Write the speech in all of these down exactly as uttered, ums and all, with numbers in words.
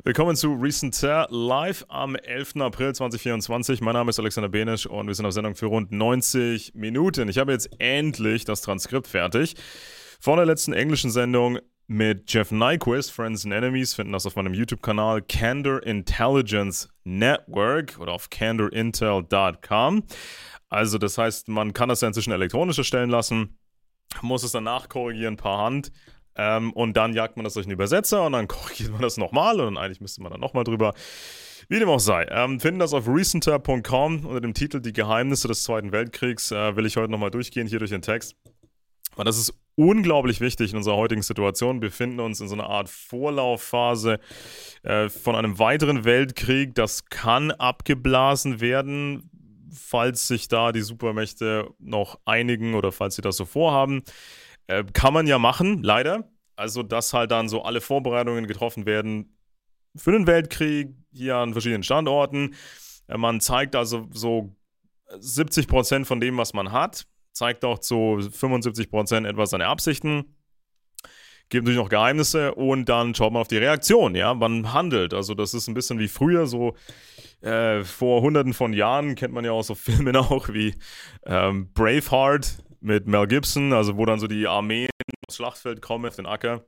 Willkommen zu Recent Tear live am elften April zweitausendvierundzwanzig. Mein Name ist Alexander Benisch und wir sind auf Sendung für rund neunzig Minuten. Ich habe jetzt endlich das Transkript fertig von der letzten englischen Sendung mit Jeff Nyquist, Friends and Enemies. Finden das auf meinem YouTube-Kanal Candor Intelligence Network oder auf candor intel dot com. Also das heißt, man kann das ja inzwischen elektronisch erstellen lassen, muss es dann nachkorrigieren per Hand. Ähm, und dann jagt man das durch einen Übersetzer und dann korrigiert man das nochmal und eigentlich müsste man dann nochmal drüber. Wie dem auch sei. Ähm, finden das auf recenter punkt com unter dem Titel Die Geheimnisse des Zweiten Weltkriegs. Äh, will ich heute nochmal durchgehen, hier durch den Text. Weil das ist unglaublich wichtig in unserer heutigen Situation. Wir befinden uns in so einer Art Vorlaufphase äh, von einem weiteren Weltkrieg. Das kann abgeblasen werden, falls sich da die Supermächte noch einigen oder falls sie das so vorhaben. Äh, kann man ja machen, leider. Also, dass halt dann so alle Vorbereitungen getroffen werden für den Weltkrieg hier an verschiedenen Standorten. Äh, man zeigt also so siebzig Prozent von dem, was man hat. Zeigt auch zu fünfundsiebzig Prozent etwa seine Absichten. Gibt natürlich noch Geheimnisse und dann schaut man auf die Reaktion, ja, man handelt. Also, das ist ein bisschen wie früher, so äh, vor hunderten von Jahren kennt man ja auch so Filme auch wie ähm, Braveheart mit Mel Gibson, also wo dann so die Armeen aufs Schlachtfeld kommen, auf den Acker.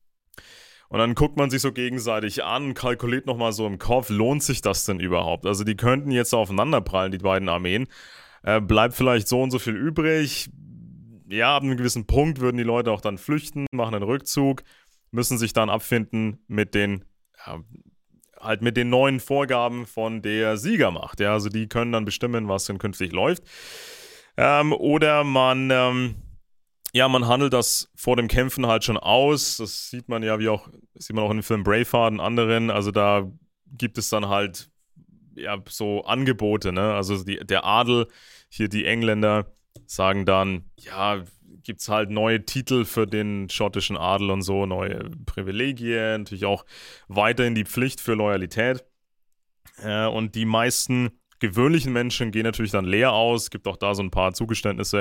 Und dann guckt man sich so gegenseitig an, kalkuliert nochmal so im Kopf, lohnt sich das denn überhaupt? Also die könnten jetzt aufeinanderprallen, die beiden Armeen. Äh, bleibt vielleicht so und so viel übrig. Ja, ab einem gewissen Punkt würden die Leute auch dann flüchten, machen einen Rückzug, müssen sich dann abfinden mit den, ja, halt mit den neuen Vorgaben von der Siegermacht. Ja, also die können dann bestimmen, was denn künftig läuft. Ähm, oder man, ähm, ja, man handelt das vor dem Kämpfen halt schon aus. Das sieht man ja, wie auch, sieht man auch in dem Film Braveheart und anderen. Also da gibt es dann halt, ja, so Angebote, ne? Also die, der Adel, hier die Engländer, sagen dann, ja, gibt's halt neue Titel für den schottischen Adel und so, neue Privilegien, natürlich auch weiterhin die Pflicht für Loyalität. Äh, und die meisten gewöhnlichen Menschen gehen natürlich dann leer aus. Es gibt auch da so ein paar Zugeständnisse.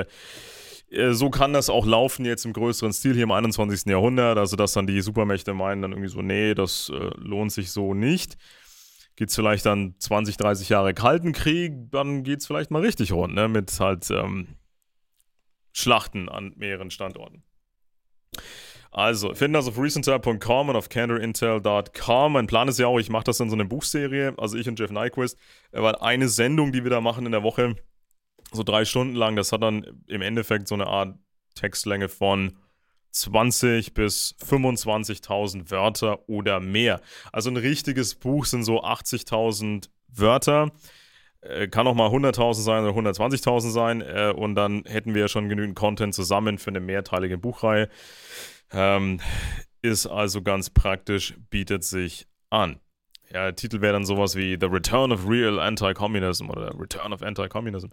So kann das auch laufen jetzt im größeren Stil hier im einundzwanzigsten Jahrhundert. Also dass dann die Supermächte meinen dann irgendwie so, nee, das äh, lohnt sich so nicht. Geht es vielleicht dann zwanzig, dreißig Jahre Kalten Krieg, dann geht es vielleicht mal richtig rund, ne? Mit halt ähm, Schlachten an mehreren Standorten. Also, finden das auf recenter punkt com und auf candor intel dot com. Mein Plan ist ja auch, ich mache das in so eine Buchserie, also ich und Jeff Nyquist, weil eine Sendung, die wir da machen in der Woche, so drei Stunden lang, das hat dann im Endeffekt so eine Art Textlänge von zwanzig bis fünfundzwanzigtausend Wörter oder mehr. Also ein richtiges Buch sind so achtzigtausend Wörter. Kann auch mal hunderttausend sein oder hundertzwanzigtausend sein. Und dann hätten wir ja schon genügend Content zusammen für eine mehrteilige Buchreihe. Ähm, ist also ganz praktisch, bietet sich an. Ja, der Titel wäre dann sowas wie The Return of Real Anti-Communism oder Return of Anti-Communism.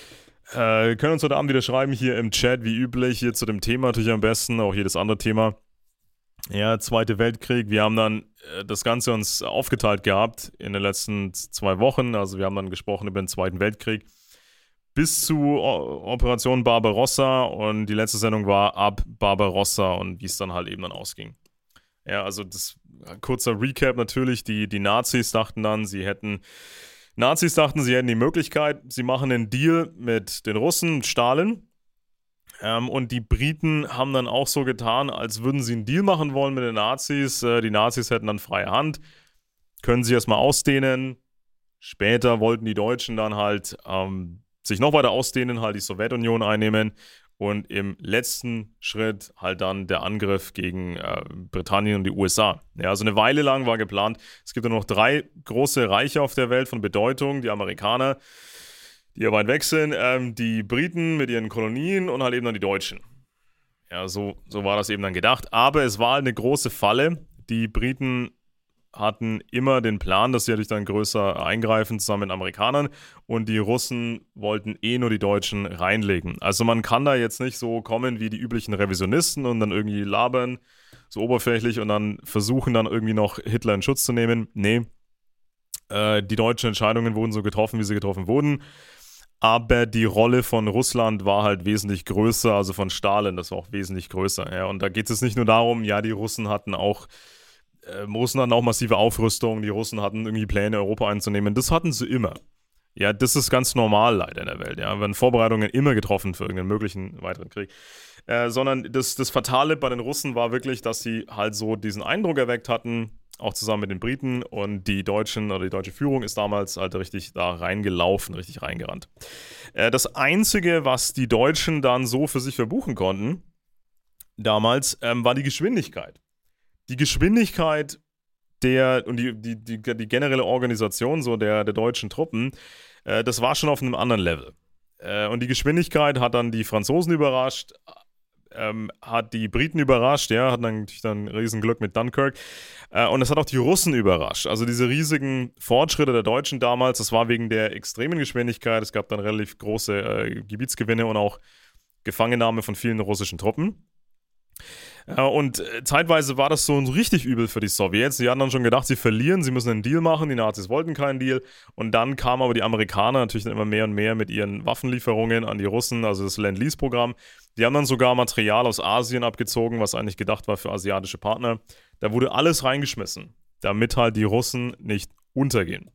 Äh, können uns heute Abend wieder schreiben, hier im Chat, wie üblich, hier zu dem Thema natürlich am besten, auch jedes andere Thema. Ja, Zweite Weltkrieg, wir haben dann äh, das Ganze uns aufgeteilt gehabt in den letzten zwei Wochen, also wir haben dann gesprochen über den Zweiten Weltkrieg bis zu o- Operation Barbarossa und die letzte Sendung war ab Barbarossa und wie es dann halt eben dann ausging. Ja, also das kurzer Recap natürlich, die, die Nazis dachten dann, sie hätten Nazis dachten, sie hätten die Möglichkeit, sie machen einen Deal mit den Russen, Stalin. Ähm, und die Briten haben dann auch so getan, als würden sie einen Deal machen wollen mit den Nazis. Äh, die Nazis hätten dann freie Hand, können sie erstmal ausdehnen. Später wollten die Deutschen dann halt ähm, sich noch weiter ausdehnen, halt die Sowjetunion einnehmen. Und im letzten Schritt halt dann der Angriff gegen äh, Britannien und die U S A. Ja, also eine Weile lang war geplant, es gibt ja noch drei große Reiche auf der Welt von Bedeutung. Die Amerikaner, die ja weit weg sind, ähm, die Briten mit ihren Kolonien und halt eben dann die Deutschen. Ja, so, so war das eben dann gedacht. Aber es war halt eine große Falle. Die Briten hatten immer den Plan, dass sie natürlich dann größer eingreifen zusammen mit Amerikanern und die Russen wollten eh nur die Deutschen reinlegen. Also man kann da jetzt nicht so kommen wie die üblichen Revisionisten und dann irgendwie labern, so oberflächlich und dann versuchen dann irgendwie noch Hitler in Schutz zu nehmen. Nee, äh, die deutschen Entscheidungen wurden so getroffen, wie sie getroffen wurden. Aber die Rolle von Russland war halt wesentlich größer, also von Stalin, das war auch wesentlich größer. Ja. Und da geht es nicht nur darum, ja, die Russen hatten auch äh, Russen hatten auch massive Aufrüstung, die Russen hatten irgendwie Pläne, Europa einzunehmen. Das hatten sie immer. Ja, das ist ganz normal leider in der Welt. Ja, werden Vorbereitungen immer getroffen für irgendeinen möglichen weiteren Krieg. Äh, sondern das, das Fatale bei den Russen war wirklich, dass sie halt so diesen Eindruck erweckt hatten, auch zusammen mit den Briten, und die Deutschen oder die deutsche Führung ist damals halt richtig da reingelaufen, richtig reingerannt. Äh, das Einzige, was die Deutschen dann so für sich verbuchen konnten, damals, ähm, war die Geschwindigkeit. Die Geschwindigkeit der und die, die, die, die generelle Organisation so der, der deutschen Truppen, äh, das war schon auf einem anderen Level. Äh, und die Geschwindigkeit hat dann die Franzosen überrascht, ähm, hat die Briten überrascht, ja, hatten dann natürlich dann Riesenglück mit Dunkirk. Äh, und es hat auch die Russen überrascht. Also diese riesigen Fortschritte der Deutschen damals, das war wegen der extremen Geschwindigkeit. Es gab dann relativ große äh, Gebietsgewinne und auch Gefangennahme von vielen russischen Truppen. Äh, und äh, zeitweise war das so richtig übel für die Sowjets. Sie hatten dann schon gedacht, sie verlieren, sie müssen einen Deal machen. Die Nazis wollten keinen Deal. Und dann kamen aber die Amerikaner natürlich dann immer mehr und mehr mit ihren Waffenlieferungen an die Russen, also das Lend-Lease-Programm. Die haben dann sogar Material aus Asien abgezogen, was eigentlich gedacht war für asiatische Partner. Da wurde alles reingeschmissen, damit halt die Russen nicht untergehen.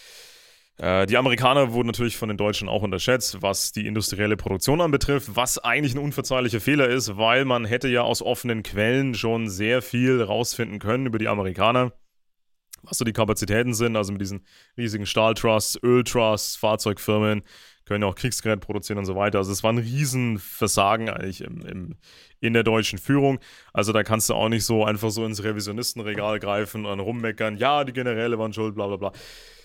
Äh, die Amerikaner wurden natürlich von den Deutschen auch unterschätzt, was die industrielle Produktion anbetrifft, was eigentlich ein unverzeihlicher Fehler ist, weil man hätte ja aus offenen Quellen schon sehr viel rausfinden können über die Amerikaner, was so die Kapazitäten sind, also mit diesen riesigen Stahltrusts, Öltrusts, Fahrzeugfirmen, können ja auch Kriegsgerät produzieren und so weiter. Also es war ein Riesenversagen eigentlich im, im, in der deutschen Führung. Also da kannst du auch nicht so einfach so ins Revisionistenregal greifen und rummeckern, ja, die Generäle waren schuld, bla bla bla.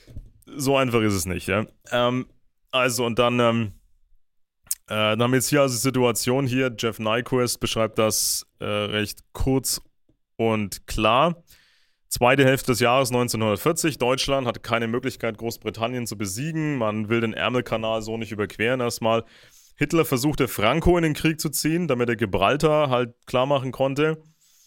So einfach ist es nicht, ja. Ähm, also und dann, ähm, äh, dann haben wir jetzt hier also die Situation hier, Jeff Nyquist beschreibt das äh, recht kurz und klar. Zweite Hälfte des Jahres neunzehnhundertvierzig, Deutschland hatte keine Möglichkeit, Großbritannien zu besiegen. Man will den Ärmelkanal so nicht überqueren erstmal. Hitler versuchte, Franco in den Krieg zu ziehen, damit er Gibraltar halt klar machen konnte.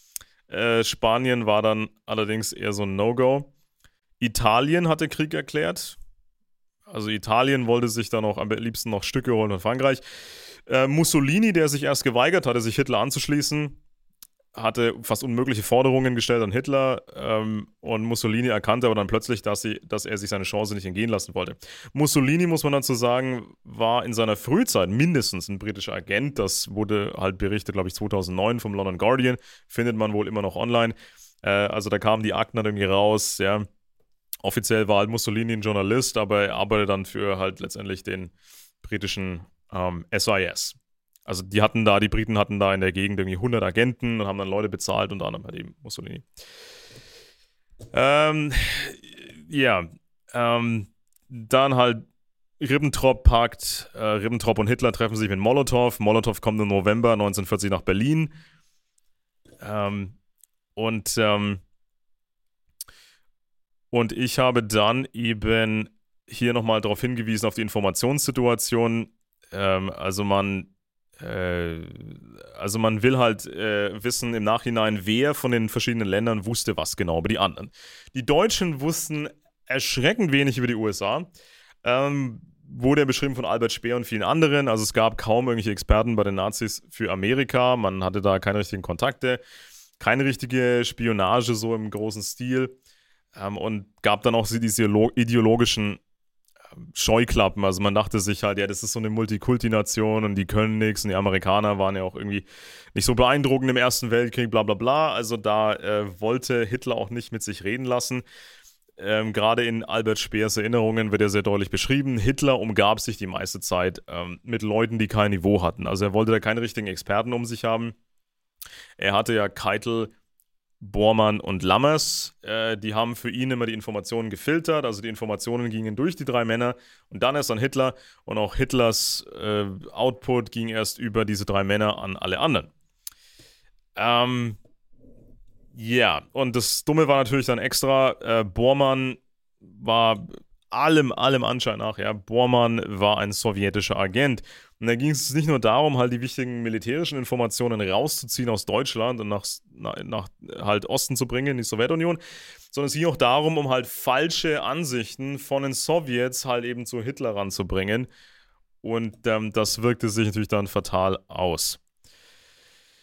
Äh, Spanien war dann allerdings eher so ein No-Go. Italien hatte Krieg erklärt. Also Italien wollte sich dann auch am liebsten noch Stücke holen von Frankreich. Äh, Mussolini, der sich erst geweigert hatte, sich Hitler anzuschließen, hatte fast unmögliche Forderungen gestellt an Hitler, ähm, und Mussolini erkannte aber dann plötzlich, dass, sie, dass er sich seine Chance nicht entgehen lassen wollte. Mussolini, muss man dazu sagen, war in seiner Frühzeit mindestens ein britischer Agent. Das wurde halt berichtet, glaube ich, zweitausendneun vom London Guardian. Findet man wohl immer noch online. Äh, also da kamen die Akten dann irgendwie raus, ja. Offiziell war halt Mussolini ein Journalist, aber er arbeitet dann für halt letztendlich den britischen ähm, S I S. Also die hatten da, die Briten hatten da in der Gegend irgendwie hundert Agenten und haben dann Leute bezahlt, unter anderem halt eben Mussolini. Ähm, ja, ähm, dann halt Ribbentrop-Pakt. Äh, Ribbentrop und Hitler treffen sich mit Molotow. Molotow kommt im November neunzehnhundertvierzig nach Berlin. Ähm, und, ähm, und ich habe dann eben hier nochmal darauf hingewiesen, auf die Informationssituation. Ähm, also man Also man will halt äh, wissen im Nachhinein, wer von den verschiedenen Ländern wusste was genau über die anderen. Die Deutschen wussten erschreckend wenig über die U S A. Ähm, wurde ja beschrieben von Albert Speer und vielen anderen. Also es gab kaum irgendwelche Experten bei den Nazis für Amerika. Man hatte da keine richtigen Kontakte, keine richtige Spionage so im großen Stil. Ähm, und gab dann auch diese ideologischen Scheuklappen, also man dachte sich halt, ja, das ist so eine Multikulti-Nation und die können nichts und die Amerikaner waren ja auch irgendwie nicht so beeindruckend im Ersten Weltkrieg, bla bla bla, also da äh, wollte Hitler auch nicht mit sich reden lassen. Ähm, gerade in Albert Speers Erinnerungen wird er sehr deutlich beschrieben, Hitler umgab sich die meiste Zeit ähm, mit Leuten, die kein Niveau hatten, also er wollte da keine richtigen Experten um sich haben. Er hatte ja Keitel, Bormann und Lammers, äh, die haben für ihn immer die Informationen gefiltert, also die Informationen gingen durch die drei Männer und dann erst an Hitler und auch Hitlers äh, Output ging erst über diese drei Männer an alle anderen. Ähm, ja, und das Dumme war natürlich dann extra, äh, Bormann war allem, allem Anschein nach, ja, Bormann war ein sowjetischer Agent. Und da ging es nicht nur darum, halt die wichtigen militärischen Informationen rauszuziehen aus Deutschland und nach, nach, nach halt Osten zu bringen, in die Sowjetunion, sondern es ging auch darum, um halt falsche Ansichten von den Sowjets halt eben zu Hitler ranzubringen. Und ähm, das wirkte sich natürlich dann fatal aus.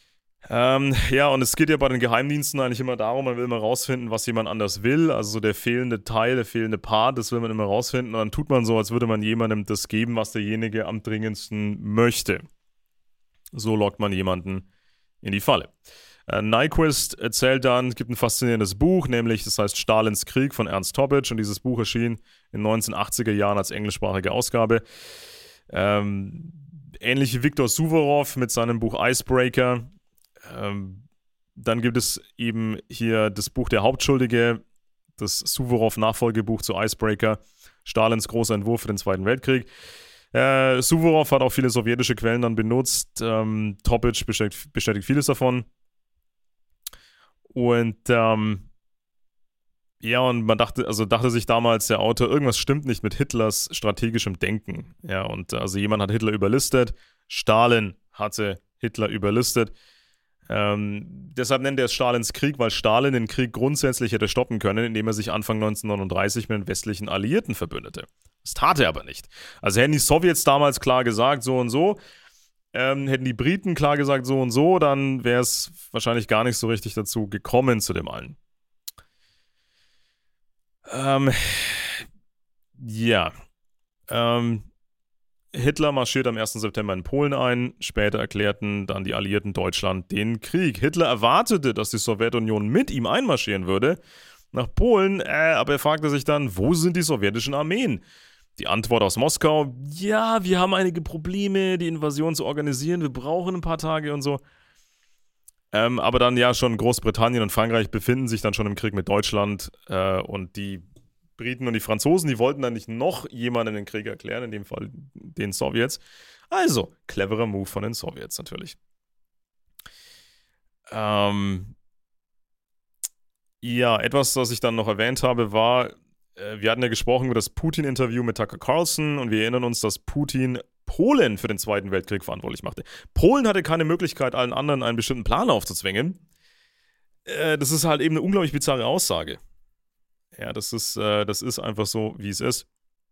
Ähm, ja, und es geht ja bei den Geheimdiensten eigentlich immer darum, man will immer rausfinden, was jemand anders will. Also so der fehlende Teil, der fehlende Part, das will man immer rausfinden. Und dann tut man so, als würde man jemandem das geben, was derjenige am dringendsten möchte. So lockt man jemanden in die Falle. Äh, Nyquist erzählt dann, es gibt ein faszinierendes Buch, nämlich das heißt Stalins Krieg von Ernst Toppitsch. Und dieses Buch erschien in den neunzehnhundertachtziger Jahren als englischsprachige Ausgabe. Ähm, ähnlich wie Viktor Suvorov mit seinem Buch Icebreaker. Ähm, dann gibt es eben hier das Buch Der Hauptschuldige, das Suvorov-Nachfolgebuch zu Icebreaker, Stalins großer Entwurf für den Zweiten Weltkrieg. Äh, Suvorov hat auch viele sowjetische Quellen dann benutzt. Ähm, Toppitsch bestätigt, bestätigt vieles davon. Und ähm, ja, und man dachte, also dachte sich damals der Autor, irgendwas stimmt nicht mit Hitlers strategischem Denken. Ja, und also jemand hat Hitler überlistet, Stalin hatte Hitler überlistet. Ähm, deshalb nennt er es Stalins Krieg, weil Stalin den Krieg grundsätzlich hätte stoppen können, indem er sich Anfang neunzehnhundertneununddreißig mit den westlichen Alliierten verbündete. Das tat er aber nicht. Also hätten die Sowjets damals klar gesagt, so und so, ähm, hätten die Briten klar gesagt, so und so, dann wäre es wahrscheinlich gar nicht so richtig dazu gekommen zu dem allen. Ähm, ja. Ähm, Hitler marschiert am ersten September in Polen ein. Später erklärten dann die Alliierten Deutschland den Krieg. Hitler erwartete, dass die Sowjetunion mit ihm einmarschieren würde nach Polen, äh, aber er fragte sich dann, wo sind die sowjetischen Armeen? Die Antwort aus Moskau, ja, wir haben einige Probleme, die Invasion zu organisieren, wir brauchen ein paar Tage und so. Ähm, aber dann ja schon Großbritannien und Frankreich befinden sich dann schon im Krieg mit Deutschland äh, und die Briten und die Franzosen, die wollten dann nicht noch jemanden den Krieg erklären, in dem Fall den Sowjets. Also, cleverer Move von den Sowjets natürlich. Ähm, ja, etwas, was ich dann noch erwähnt habe, war, äh, wir hatten ja gesprochen über das Putin-Interview mit Tucker Carlson und wir erinnern uns, dass Putin Polen für den Zweiten Weltkrieg verantwortlich machte. Polen hatte keine Möglichkeit, allen anderen einen bestimmten Plan aufzuzwingen. Äh, das ist halt eben eine unglaublich bizarre Aussage. Ja, das ist, äh, das ist einfach so, wie es ist.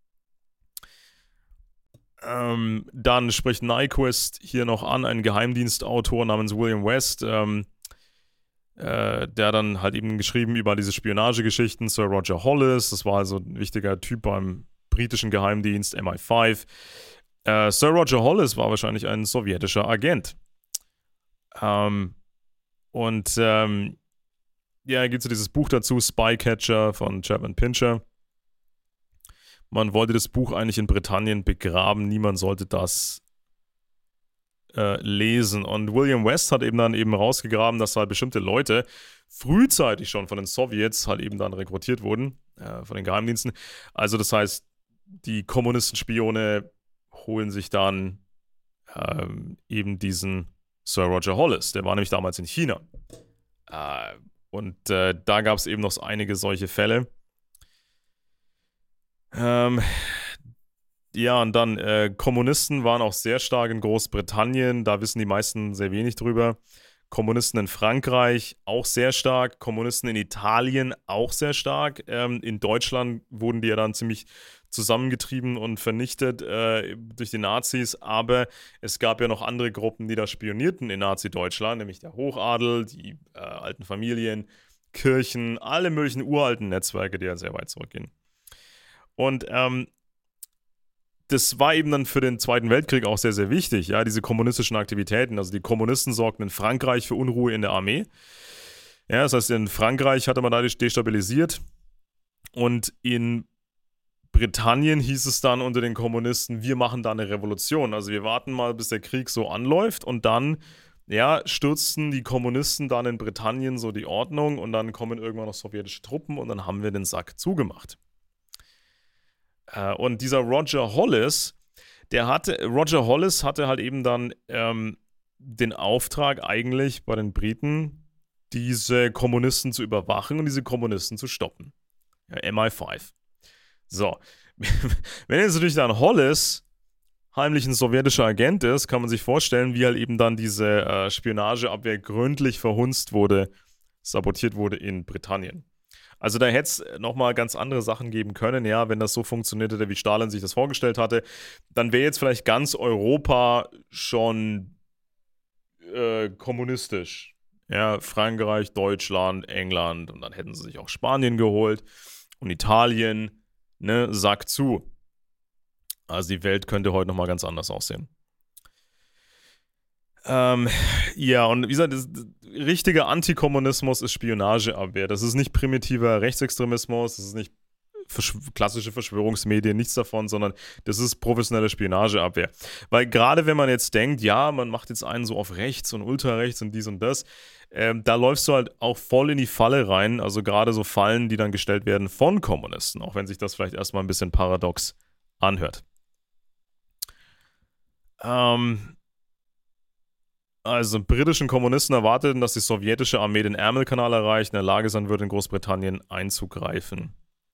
Ähm, dann spricht Nyquist hier noch an, einen Geheimdienstautor namens William West, ähm, äh, der dann halt eben geschrieben über diese Spionagegeschichten, Sir Roger Hollis, das war also ein wichtiger Typ beim britischen Geheimdienst M I fünf. Äh, Sir Roger Hollis war wahrscheinlich ein sowjetischer Agent. Ähm, und ähm, ja, gibt es dieses Buch dazu, Spycatcher von Chapman Pincher. Man wollte das Buch eigentlich in Britannien begraben, niemand sollte das äh, lesen. Und William West hat eben dann eben rausgegraben, dass halt bestimmte Leute frühzeitig schon von den Sowjets halt eben dann rekrutiert wurden, äh, von den Geheimdiensten. Also das heißt, die Kommunistenspione holen sich dann ähm, eben diesen Sir Roger Hollis, der war nämlich damals in China. Äh, Und äh, da gab es eben noch einige solche Fälle. Ähm, ja, und dann äh, Kommunisten waren auch sehr stark in Großbritannien. Da wissen die meisten sehr wenig drüber. Kommunisten in Frankreich auch sehr stark. Kommunisten in Italien auch sehr stark. Ähm, in Deutschland wurden die ja dann ziemlich zusammengetrieben und vernichtet äh, durch die Nazis. Aber es gab ja noch andere Gruppen, die da spionierten in Nazi-Deutschland, nämlich der Hochadel, die äh, alten Familien, Kirchen, alle möglichen uralten Netzwerke, die ja sehr weit zurückgehen. Und ähm, das war eben dann für den Zweiten Weltkrieg auch sehr, sehr wichtig, ja, diese kommunistischen Aktivitäten. Also die Kommunisten sorgten in Frankreich für Unruhe in der Armee. Ja, das heißt, in Frankreich hatte man da destabilisiert. Und in Britannien hieß es dann unter den Kommunisten, wir machen da eine Revolution. Also wir warten mal, bis der Krieg so anläuft und dann, ja, stürzten die Kommunisten dann in Britannien so die Ordnung und dann kommen irgendwann noch sowjetische Truppen und dann haben wir den Sack zugemacht. Und dieser Roger Hollis, der hatte, Roger Hollis hatte halt eben dann ähm, den Auftrag eigentlich bei den Briten, diese Kommunisten zu überwachen und diese Kommunisten zu stoppen. Ja, M I fünf. So, wenn jetzt natürlich dann Hollis heimlich ein sowjetischer Agent ist, kann man sich vorstellen, wie halt eben dann diese äh, Spionageabwehr gründlich verhunzt wurde, sabotiert wurde in Britannien. Also da hätte es nochmal ganz andere Sachen geben können, ja, wenn das so funktioniert hätte, wie Stalin sich das vorgestellt hatte, dann wäre jetzt vielleicht ganz Europa schon äh, kommunistisch. Ja, Frankreich, Deutschland, England und dann hätten sie sich auch Spanien geholt und Italien, ne, sagt zu. Also die Welt könnte heute nochmal ganz anders aussehen. Ähm, ja, und wie gesagt, das, das, richtiger Antikommunismus ist Spionageabwehr. Das ist nicht primitiver Rechtsextremismus, das ist nicht Versch- klassische Verschwörungsmedien, nichts davon, sondern das ist professionelle Spionageabwehr. Weil gerade wenn man jetzt denkt, ja, man macht jetzt einen so auf rechts und ultrarechts und dies und das, ähm, da läufst du halt auch voll in die Falle rein, also gerade so Fallen, die dann gestellt werden von Kommunisten, auch wenn sich das vielleicht erstmal ein bisschen paradox anhört. Ähm, also britischen Kommunisten erwarteten, dass die sowjetische Armee den Ärmelkanal erreicht, in der Lage sein würde, in Großbritannien einzugreifen.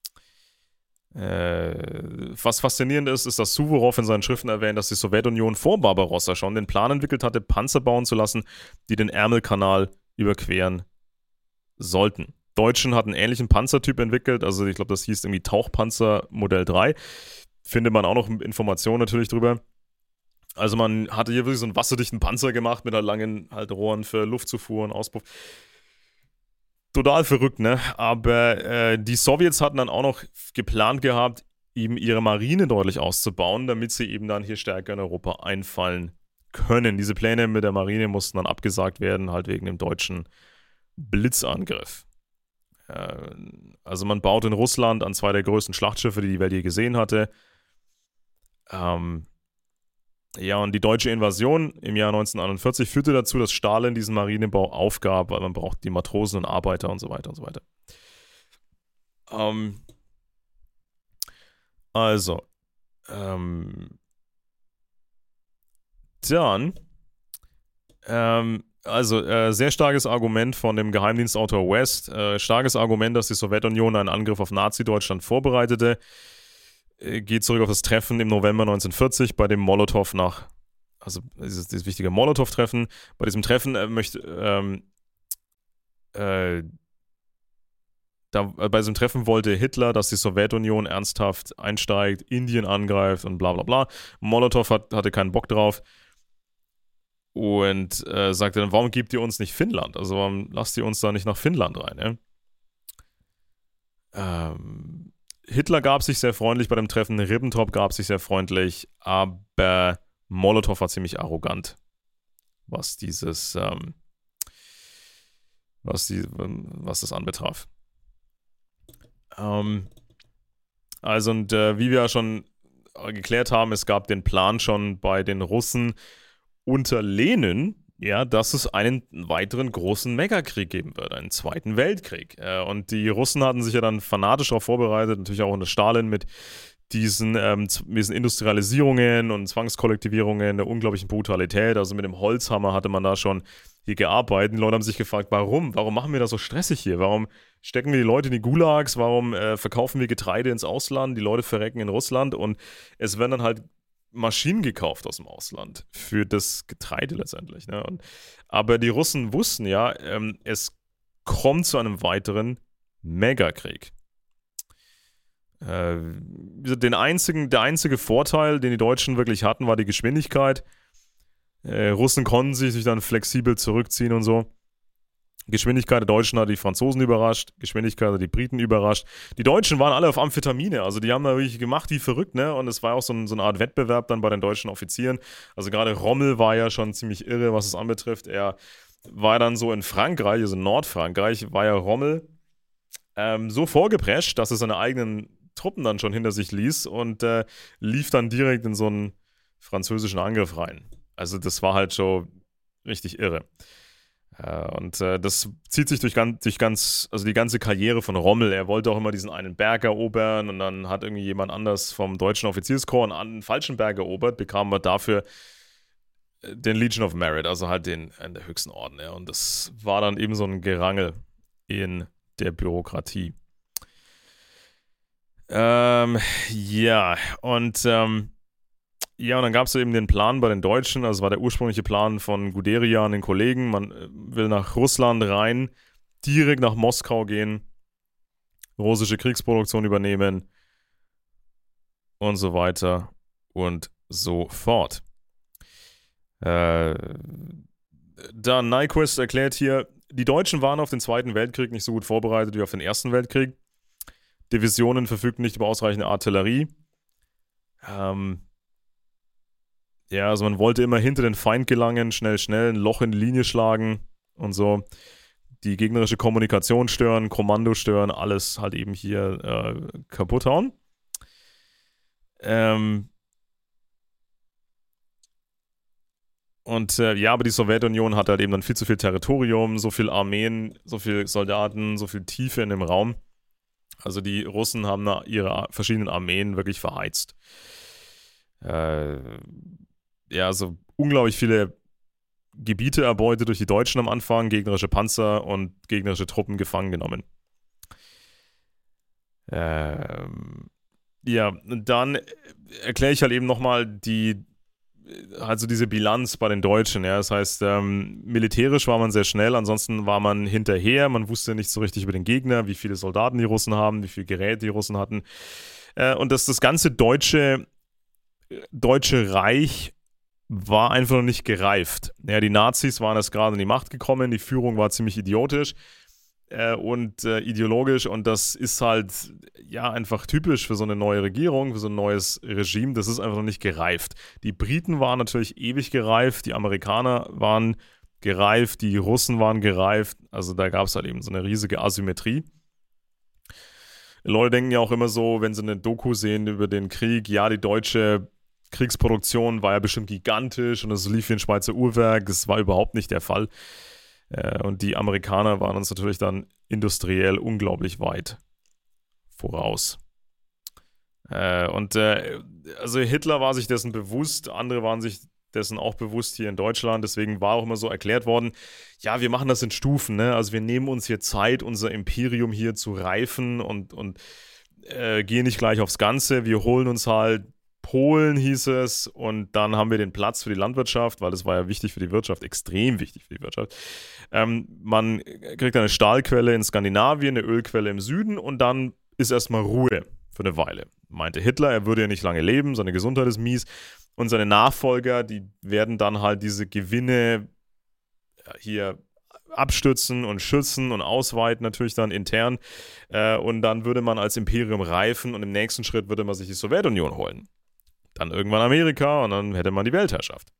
Äh, was faszinierend ist, ist, dass Suvorov in seinen Schriften erwähnt, dass die Sowjetunion vor Barbarossa schon den Plan entwickelt hatte, Panzer bauen zu lassen, die den Ärmelkanal überqueren sollten. Deutschen hatten einen ähnlichen Panzertyp entwickelt, also ich glaube, das hieß irgendwie Tauchpanzer Modell drei. Findet man auch noch Informationen natürlich drüber. Also man hatte hier wirklich so einen wasserdichten Panzer gemacht mit halt langen halt Rohren für Luftzufuhr und Auspuff. Total verrückt, ne? Aber äh, die Sowjets hatten dann auch noch geplant gehabt, eben ihre Marine deutlich auszubauen, damit sie eben dann hier stärker in Europa einfallen können. Diese Pläne mit der Marine mussten dann abgesagt werden, halt wegen dem deutschen Blitzangriff. Äh, also man baut in Russland an zwei der größten Schlachtschiffe, die die Welt je gesehen hatte. Ähm, Ja, und die deutsche Invasion im Jahr neunzehnhunderteinundvierzig führte dazu, dass Stalin diesen Marinebau aufgab, weil man braucht die Matrosen und Arbeiter und so weiter und so weiter. Ähm, also, ähm, dann, ähm, also äh, sehr starkes Argument von dem Geheimdienstautor West, äh, starkes Argument, dass die Sowjetunion einen Angriff auf Nazi-Deutschland vorbereitete, äh, geht zurück auf das Treffen im November neunzehnhundertvierzig, bei dem Molotow nach also dieses, dieses wichtige Molotow-Treffen. Bei diesem Treffen äh, möchte, ähm, äh, da, äh, bei diesem Treffen wollte Hitler, dass die Sowjetunion ernsthaft einsteigt, Indien angreift und bla bla bla. Molotow hat, hatte keinen Bock drauf und äh, sagte dann, warum gebt ihr uns nicht Finnland? Also warum lasst ihr uns da nicht nach Finnland rein? Ja? Ähm, Hitler gab sich sehr freundlich bei dem Treffen, Ribbentrop gab sich sehr freundlich, aber Molotow war ziemlich arrogant, was dieses, ähm, was, die, was das anbetraf. Ähm, also, und äh, wie wir ja schon geklärt haben, es gab den Plan schon bei den Russen unter Lenin, ja, dass es einen weiteren großen Megakrieg geben wird, einen Zweiten Weltkrieg. Äh, und die Russen hatten sich ja dann fanatisch darauf vorbereitet, natürlich auch unter Stalin mit diesen, ähm, diesen Industrialisierungen und Zwangskollektivierungen der unglaublichen Brutalität. Also mit dem Holzhammer hatte man da schon hier gearbeitet. Die Leute haben sich gefragt, warum? Warum machen wir das so stressig hier? Warum stecken wir die Leute in die Gulags? Warum äh, verkaufen wir Getreide ins Ausland? Die Leute verrecken in Russland und es werden dann halt Maschinen gekauft aus dem Ausland für das Getreide letztendlich. Ne? Und, aber die Russen wussten ja, ähm, es kommt zu einem weiteren Megakrieg. Äh, den einzigen, der einzige Vorteil, den die Deutschen wirklich hatten, war die Geschwindigkeit. Äh, Russen konnten sich dann flexibel zurückziehen und so. Geschwindigkeit der Deutschen hat die Franzosen überrascht, Geschwindigkeit hat die Briten überrascht. Die Deutschen waren alle auf Amphetamine, also die haben da wirklich gemacht wie verrückt, ne? Und es war auch so, ein, so eine Art Wettbewerb dann bei den deutschen Offizieren. Also gerade Rommel war ja schon ziemlich irre, was es anbetrifft. Er war dann so in Frankreich, also in Nordfrankreich, war ja Rommel ähm, so vorgeprescht, dass er seine eigenen Truppen dann schon hinter sich ließ und äh, lief dann direkt in so einen französischen Angriff rein. Also das war halt schon richtig irre. Äh, und äh, das zieht sich durch ganz, durch ganz, also die ganze Karriere von Rommel. Er wollte auch immer diesen einen Berg erobern und dann hat irgendwie jemand anders vom deutschen Offizierskorps einen, einen falschen Berg erobert, bekam er dafür den Legion of Merit, also halt den, den höchsten Orden. Ja. Und das war dann eben so ein Gerangel in der Bürokratie. Ähm, ja, und ähm, ja, und dann gab es eben den Plan bei den Deutschen, also war der ursprüngliche Plan von Guderian, den Kollegen, man will nach Russland rein, direkt nach Moskau gehen, russische Kriegsproduktion übernehmen und so weiter und so fort. Äh, dann Nyquist erklärt hier, die Deutschen waren auf den Zweiten Weltkrieg nicht so gut vorbereitet wie auf den Ersten Weltkrieg. Divisionen verfügten nicht über ausreichende Artillerie. Ähm, ja, also man wollte immer hinter den Feind gelangen, schnell, schnell ein Loch in die Linie schlagen und so. Die gegnerische Kommunikation stören, Kommando stören, alles halt eben hier äh, kaputt hauen. Ähm, Und äh, ja, aber die Sowjetunion hat halt eben dann viel zu viel Territorium, so viel Armeen, so viel Soldaten, so viel Tiefe in dem Raum. Also die Russen haben da ihre verschiedenen Armeen wirklich verheizt. Äh, ja, also unglaublich viele Gebiete erbeutet durch die Deutschen am Anfang, gegnerische Panzer und gegnerische Truppen gefangen genommen. Ähm, ja, dann erkläre ich halt eben nochmal die also diese Bilanz bei den Deutschen, ja, das heißt, ähm, militärisch war man sehr schnell, ansonsten war man hinterher, man wusste nicht so richtig über den Gegner, wie viele Soldaten die Russen haben, wie viel Gerät die Russen hatten, äh, und dass das ganze deutsche, deutsche Reich war einfach noch nicht gereift. Ja, die Nazis waren erst gerade in die Macht gekommen, die Führung war ziemlich idiotisch, äh, und äh, ideologisch, und das ist halt ja einfach typisch für so eine neue Regierung, für so ein neues Regime, das ist einfach noch nicht gereift. Die Briten waren natürlich ewig gereift, die Amerikaner waren gereift, die Russen waren gereift, also da gab es halt eben so eine riesige Asymmetrie. Leute denken ja auch immer so, wenn sie eine Doku sehen über den Krieg, ja, die deutsche Kriegsproduktion war ja bestimmt gigantisch und es lief wie ein Schweizer Uhrwerk, das war überhaupt nicht der Fall. Und die Amerikaner waren uns natürlich dann industriell unglaublich weit voraus. Und also Hitler war sich dessen bewusst, andere waren sich dessen auch bewusst hier in Deutschland, deswegen war auch immer so erklärt worden, ja, wir machen das in Stufen, ne? Also wir nehmen uns hier Zeit, unser Imperium hier zu reifen und, und äh, gehen nicht gleich aufs Ganze, wir holen uns halt Polen, hieß es, und dann haben wir den Platz für die Landwirtschaft, weil das war ja wichtig für die Wirtschaft, extrem wichtig für die Wirtschaft. Ähm, man kriegt eine Stahlquelle in Skandinavien, eine Ölquelle im Süden und dann ist erstmal Ruhe für eine Weile. Meinte Hitler, er würde ja nicht lange leben, seine Gesundheit ist mies und seine Nachfolger, die werden dann halt diese Gewinne hier abstützen und schützen und ausweiten natürlich dann intern, äh, und dann würde man als Imperium reifen und im nächsten Schritt würde man sich die Sowjetunion holen. Dann irgendwann Amerika und dann hätte man die Weltherrschaft.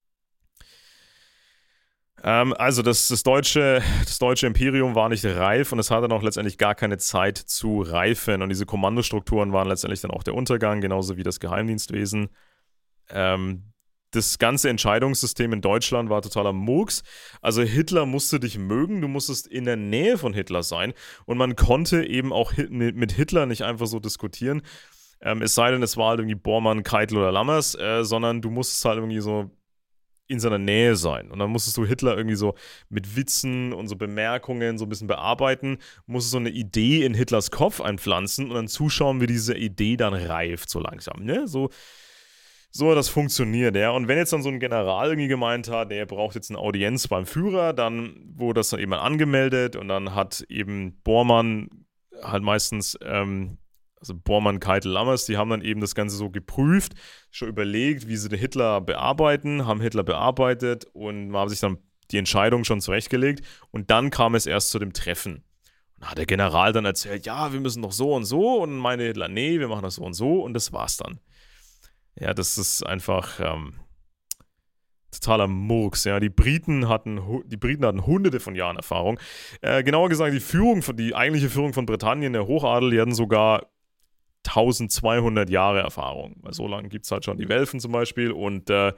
Ähm, also das, das, deutsche, das deutsche Imperium war nicht reif und es hatte auch letztendlich gar keine Zeit zu reifen und diese Kommandostrukturen waren letztendlich dann auch der Untergang, genauso wie das Geheimdienstwesen. Ähm, das ganze Entscheidungssystem in Deutschland war totaler Murks. Also Hitler musste dich mögen, du musstest in der Nähe von Hitler sein und man konnte eben auch mit Hitler nicht einfach so diskutieren. Ähm, es sei denn, es war halt irgendwie Bormann, Keitel oder Lammers, äh, sondern du musstest halt irgendwie so in seiner Nähe sein. Und dann musstest du Hitler irgendwie so mit Witzen und so Bemerkungen so ein bisschen bearbeiten, musstest so eine Idee in Hitlers Kopf einpflanzen und dann zuschauen, wie diese Idee dann reift so langsam, ne? So, so hat das funktioniert, ja. Und wenn jetzt dann so ein General irgendwie gemeint hat, er braucht jetzt eine Audienz beim Führer, dann wurde das dann eben angemeldet und dann hat eben Bormann halt meistens, ähm, also Bormann, Keitel, Lammers, die haben dann eben das Ganze so geprüft, schon überlegt, wie sie den Hitler bearbeiten, haben Hitler bearbeitet und haben sich dann die Entscheidung schon zurechtgelegt und dann kam es erst zu dem Treffen. Und da hat der General dann erzählt, ja, wir müssen doch so und so und meinte Hitler, nee, wir machen das so und so und das war's dann. Ja, das ist einfach ähm, totaler Murks, ja. Die Briten hatten, die Briten hatten hunderte von Jahren Erfahrung. Äh, genauer gesagt, die Führung, die eigentliche Führung von Britannien, der Hochadel, die hatten sogar zwölfhundert Jahre Erfahrung. Weil so lange gibt es halt schon die Welfen zum Beispiel und äh,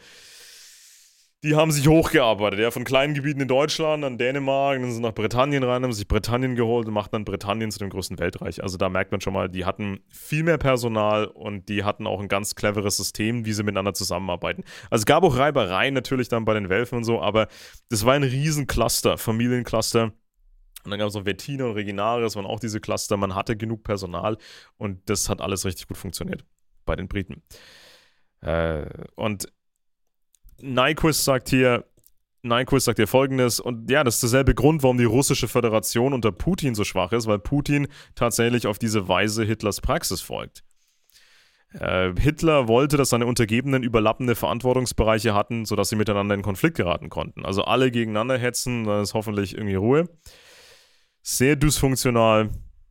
die haben sich hochgearbeitet, ja, von kleinen Gebieten in Deutschland, dann Dänemark, dann sind sie nach Britannien rein, haben sich Britannien geholt und machten dann Britannien zu dem größten Weltreich. Also da merkt man schon mal, die hatten viel mehr Personal und die hatten auch ein ganz cleveres System, wie sie miteinander zusammenarbeiten. Also es gab auch Reibereien natürlich dann bei den Welfen und so, aber das war ein Riesencluster, Familiencluster. Und dann gab es noch Wettiner und Reginare, das waren auch diese Cluster. Man hatte genug Personal und das hat alles richtig gut funktioniert bei den Briten. Äh, und Nyquist sagt hier, Nyquist sagt hier Folgendes, und ja, das ist derselbe Grund, warum die russische Föderation unter Putin so schwach ist, weil Putin tatsächlich auf diese Weise Hitlers Praxis folgt. Äh, Hitler wollte, dass seine Untergebenen überlappende Verantwortungsbereiche hatten, sodass sie miteinander in Konflikt geraten konnten. Also alle gegeneinander hetzen, dann ist hoffentlich irgendwie Ruhe. Sehr dysfunktional,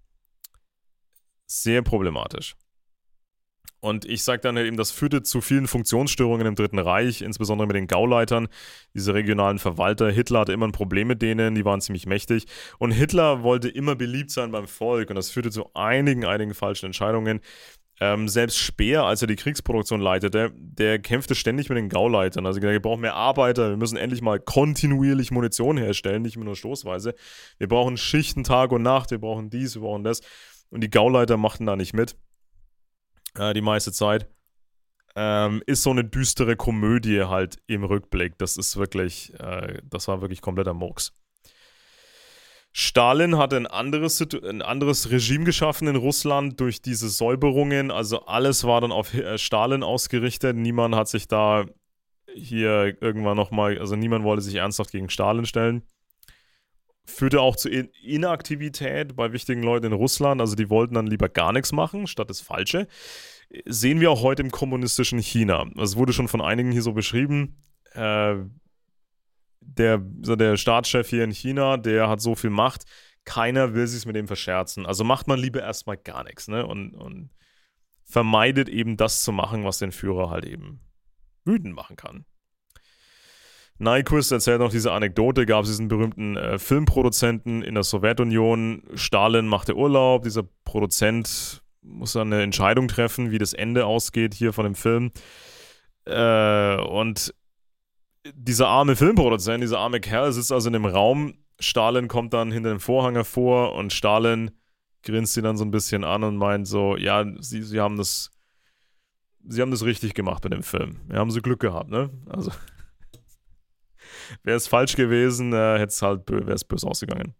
sehr problematisch. Und ich sage dann eben, das führte zu vielen Funktionsstörungen im Dritten Reich, insbesondere mit den Gauleitern, diese regionalen Verwalter. Hitler hatte immer ein Problem mit denen, die waren ziemlich mächtig. Und Hitler wollte immer beliebt sein beim Volk und das führte zu einigen, einigen falschen Entscheidungen. Ähm, selbst Speer, als er die Kriegsproduktion leitete, der kämpfte ständig mit den Gauleitern. Also wir brauchen mehr Arbeiter, wir müssen endlich mal kontinuierlich Munition herstellen, nicht nur stoßweise. Wir brauchen Schichten Tag und Nacht, wir brauchen dies, wir brauchen das. Und die Gauleiter machten da nicht mit. Äh, die meiste Zeit. Ähm, ist so eine düstere Komödie halt im Rückblick. Das ist wirklich, äh, das war wirklich kompletter Murks. Stalin hatte ein anderes, ein anderes Regime geschaffen in Russland durch diese Säuberungen. Also alles war dann auf Stalin ausgerichtet. Niemand hat sich da hier irgendwann nochmal, also niemand wollte sich ernsthaft gegen Stalin stellen. Führte auch zu Inaktivität bei wichtigen Leuten in Russland. Also die wollten dann lieber gar nichts machen, statt das Falsche. Sehen wir auch heute im kommunistischen China. Das wurde schon von einigen hier so beschrieben. Äh, der, der Staatschef hier in China, der hat so viel Macht, keiner will sich mit dem verscherzen. Also macht man lieber erstmal gar nichts, ne? Und, und vermeidet eben das zu machen, was den Führer halt eben wütend machen kann. Nyquist erzählt noch diese Anekdote, gab es diesen berühmten äh, Filmproduzenten in der Sowjetunion, Stalin machte Urlaub, dieser Produzent muss dann eine Entscheidung treffen, wie das Ende ausgeht hier von dem Film. Äh, und dieser arme Filmproduzent, dieser arme Kerl sitzt also in dem Raum, Stalin kommt dann hinter dem Vorhang hervor und Stalin grinst ihn dann so ein bisschen an und meint so, ja, sie, sie haben das sie haben das richtig gemacht bei dem Film. Ja, haben sie Glück gehabt, ne? Also wäre es falsch gewesen, äh, hätte es halt, wäre es böse ausgegangen.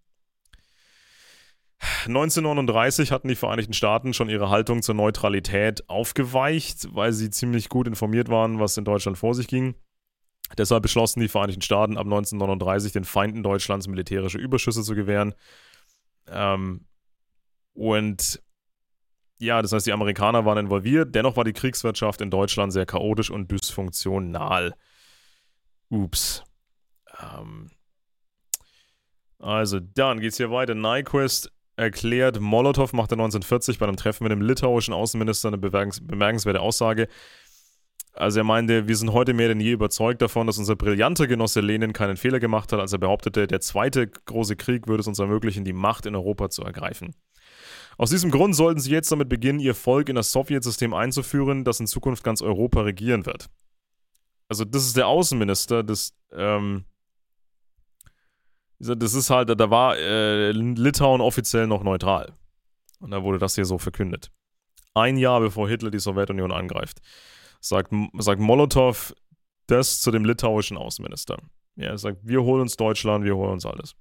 neunzehnhundertneununddreißig hatten die Vereinigten Staaten schon ihre Haltung zur Neutralität aufgeweicht, weil sie ziemlich gut informiert waren, was in Deutschland vor sich ging. Deshalb beschlossen die Vereinigten Staaten ab neunzehnhundertneununddreißig den Feinden Deutschlands militärische Überschüsse zu gewähren. Ähm, und ja, das heißt, die Amerikaner waren involviert. Dennoch war die Kriegswirtschaft in Deutschland sehr chaotisch und dysfunktional. Ups. Ähm, also, dann geht's hier weiter. Nyquist erklärt, Molotow machte neunzehnhundertvierzig bei einem Treffen mit dem litauischen Außenminister eine bemerkenswerte Aussage. Also er meinte, wir sind heute mehr denn je überzeugt davon, dass unser brillanter Genosse Lenin keinen Fehler gemacht hat, als er behauptete, der zweite große Krieg würde es uns ermöglichen, die Macht in Europa zu ergreifen. Aus diesem Grund sollten sie jetzt damit beginnen, ihr Volk in das Sowjetsystem einzuführen, das in Zukunft ganz Europa regieren wird. Also das ist der Außenminister des, ähm, das ist halt, da war äh, Litauen offiziell noch neutral. Und da wurde das hier so verkündet. Ein Jahr bevor Hitler die Sowjetunion angreift. Sagt, sagt Molotow das zu dem litauischen Außenminister. Ja, er sagt, wir holen uns Deutschland, wir holen uns alles.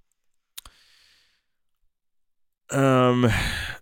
Ähm.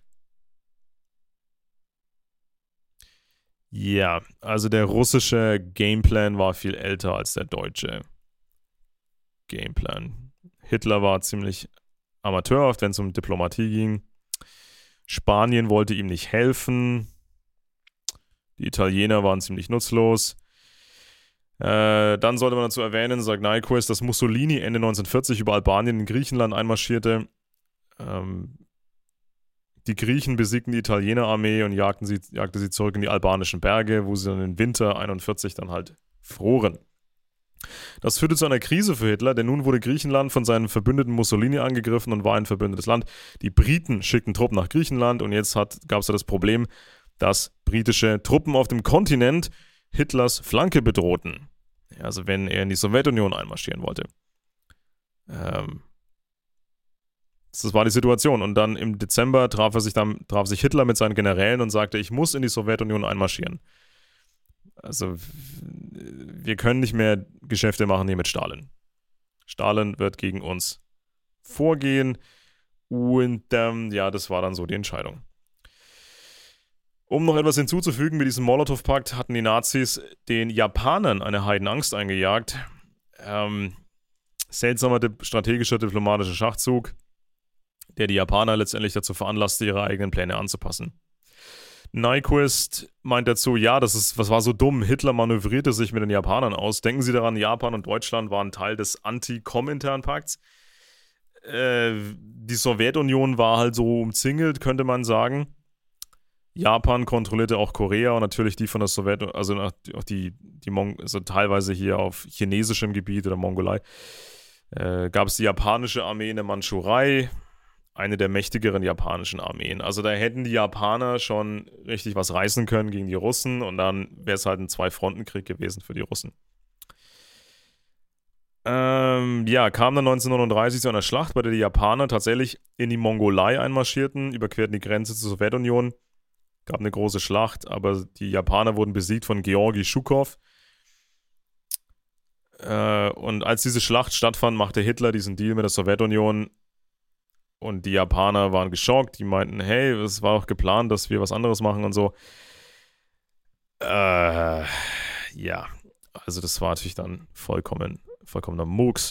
Ja, also der russische Gameplan war viel älter als der deutsche Gameplan. Hitler war ziemlich amateurhaft, wenn es um Diplomatie ging. Spanien wollte ihm nicht helfen. Die Italiener waren ziemlich nutzlos. Äh, dann sollte man dazu erwähnen, sagt Nyquist, dass Mussolini Ende neunzehnhundertvierzig über Albanien in Griechenland einmarschierte. Ähm, die Griechen besiegten die Italienerarmee und jagten sie, jagte sie zurück in die albanischen Berge, wo sie dann im Winter einundvierzig dann halt froren. Das führte zu einer Krise für Hitler, denn nun wurde Griechenland von seinen Verbündeten Mussolini angegriffen und war ein verbündetes Land. Die Briten schickten Truppen nach Griechenland und jetzt gab es ja das Problem, dass britische Truppen auf dem Kontinent Hitlers Flanke bedrohten. Ja, also wenn er in die Sowjetunion einmarschieren wollte. Ähm, das war die Situation. Und dann im Dezember traf, er sich dann, traf sich Hitler mit seinen Generälen und sagte, ich muss in die Sowjetunion einmarschieren. Also wir können nicht mehr Geschäfte machen hier mit Stalin. Stalin wird gegen uns vorgehen. Und ähm, ja, das war dann so die Entscheidung. Um noch etwas hinzuzufügen, mit diesem Molotow-Pakt hatten die Nazis den Japanern eine Heidenangst eingejagt. Ähm, seltsamer dip- strategischer diplomatischer Schachzug, der die Japaner letztendlich dazu veranlasste, ihre eigenen Pläne anzupassen. Nyquist meint dazu, ja, das ist, was war so dumm, Hitler manövrierte sich mit den Japanern aus. Denken Sie daran, Japan und Deutschland waren Teil des Anti-Komintern-Pakts. Äh, die Sowjetunion war halt so umzingelt, könnte man sagen. Japan kontrollierte auch Korea und natürlich die von der Sowjetunion, also auch die, die Mon- also teilweise hier auf chinesischem Gebiet oder Mongolei. Äh, gab es die japanische Armee in der Mandschurei, eine der mächtigeren japanischen Armeen. Also da hätten die Japaner schon richtig was reißen können gegen die Russen und dann wäre es halt ein Zwei-Fronten-Krieg gewesen für die Russen. Ähm, ja, kam dann neunzehnhundertneununddreißig zu einer Schlacht, bei der die Japaner tatsächlich in die Mongolei einmarschierten, überquerten die Grenze zur Sowjetunion. Gab eine große Schlacht, aber die Japaner wurden besiegt von Georgi Schukow. Äh, und als diese Schlacht stattfand, machte Hitler diesen Deal mit der Sowjetunion. Und die Japaner waren geschockt. Die meinten, hey, es war doch geplant, dass wir was anderes machen und so. Äh, ja, also das war natürlich dann vollkommen, vollkommener Murks.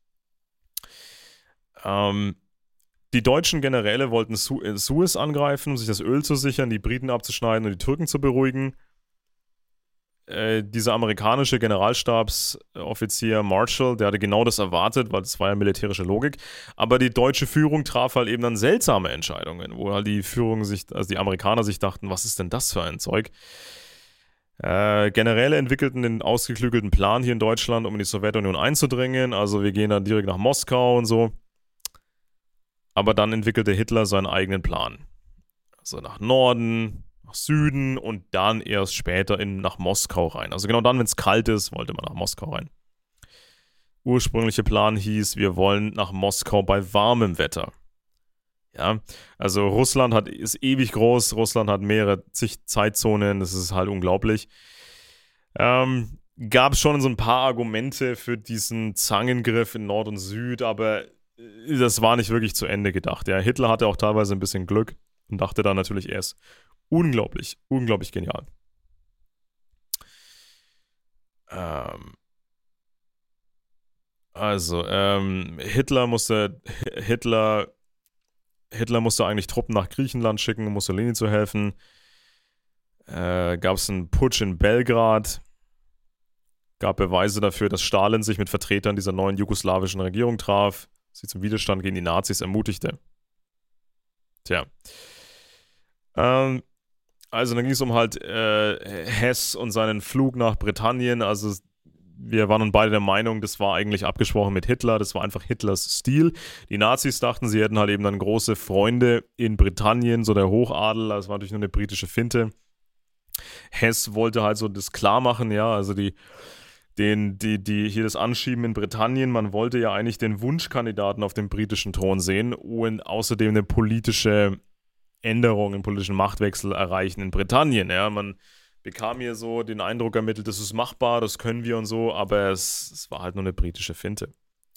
Ähm, die deutschen Generäle wollten Su- Suez angreifen, um sich das Öl zu sichern, die Briten abzuschneiden und die Türken zu beruhigen. Äh, dieser amerikanische Generalstabsoffizier Marshall, der hatte genau das erwartet, weil das war ja militärische Logik. Aber die deutsche Führung traf halt eben dann seltsame Entscheidungen, wo halt die Führung sich, also die Amerikaner sich dachten, was ist denn das für ein Zeug? Äh, Generäle entwickelten den ausgeklügelten Plan hier in Deutschland, um in die Sowjetunion einzudringen. Also wir gehen dann direkt nach Moskau und so. Aber dann entwickelte Hitler seinen eigenen Plan. Also nach Norden, nach Süden und dann erst später in, nach Moskau rein. Also genau dann, wenn es kalt ist, wollte man nach Moskau rein. Ursprüngliche Plan hieß, wir wollen nach Moskau bei warmem Wetter. Ja, also Russland hat, ist ewig groß, Russland hat mehrere zig Zeitzonen, das ist halt unglaublich. Ähm, gab schon so ein paar Argumente für diesen Zangengriff in Nord und Süd, aber das war nicht wirklich zu Ende gedacht. Ja, Hitler hatte auch teilweise ein bisschen Glück und dachte dann natürlich, er ist unglaublich, unglaublich genial. Ähm, also, ähm, Hitler musste, Hitler, Hitler musste eigentlich Truppen nach Griechenland schicken, um Mussolini zu helfen. Äh, gab es einen Putsch in Belgrad. Gab Beweise dafür, dass Stalin sich mit Vertretern dieser neuen jugoslawischen Regierung traf, sie zum Widerstand gegen die Nazis ermutigte. Tja. Ähm, also dann ging es um halt äh, Hess und seinen Flug nach Britannien. Also wir waren nun beide der Meinung, das war eigentlich abgesprochen mit Hitler. Das war einfach Hitlers Stil. Die Nazis dachten, sie hätten halt eben dann große Freunde in Britannien, so der Hochadel. Das war natürlich nur eine britische Finte. Hess wollte halt so das klar machen, ja, also die Den, die, die hier das Anschieben in Britannien, man wollte ja eigentlich den Wunschkandidaten auf dem britischen Thron sehen und außerdem eine politische Änderung, einen politischen Machtwechsel erreichen in Britannien. Ja, man bekam hier so den Eindruck ermittelt, das ist machbar, das können wir und so, aber es, es war halt nur eine britische Finte.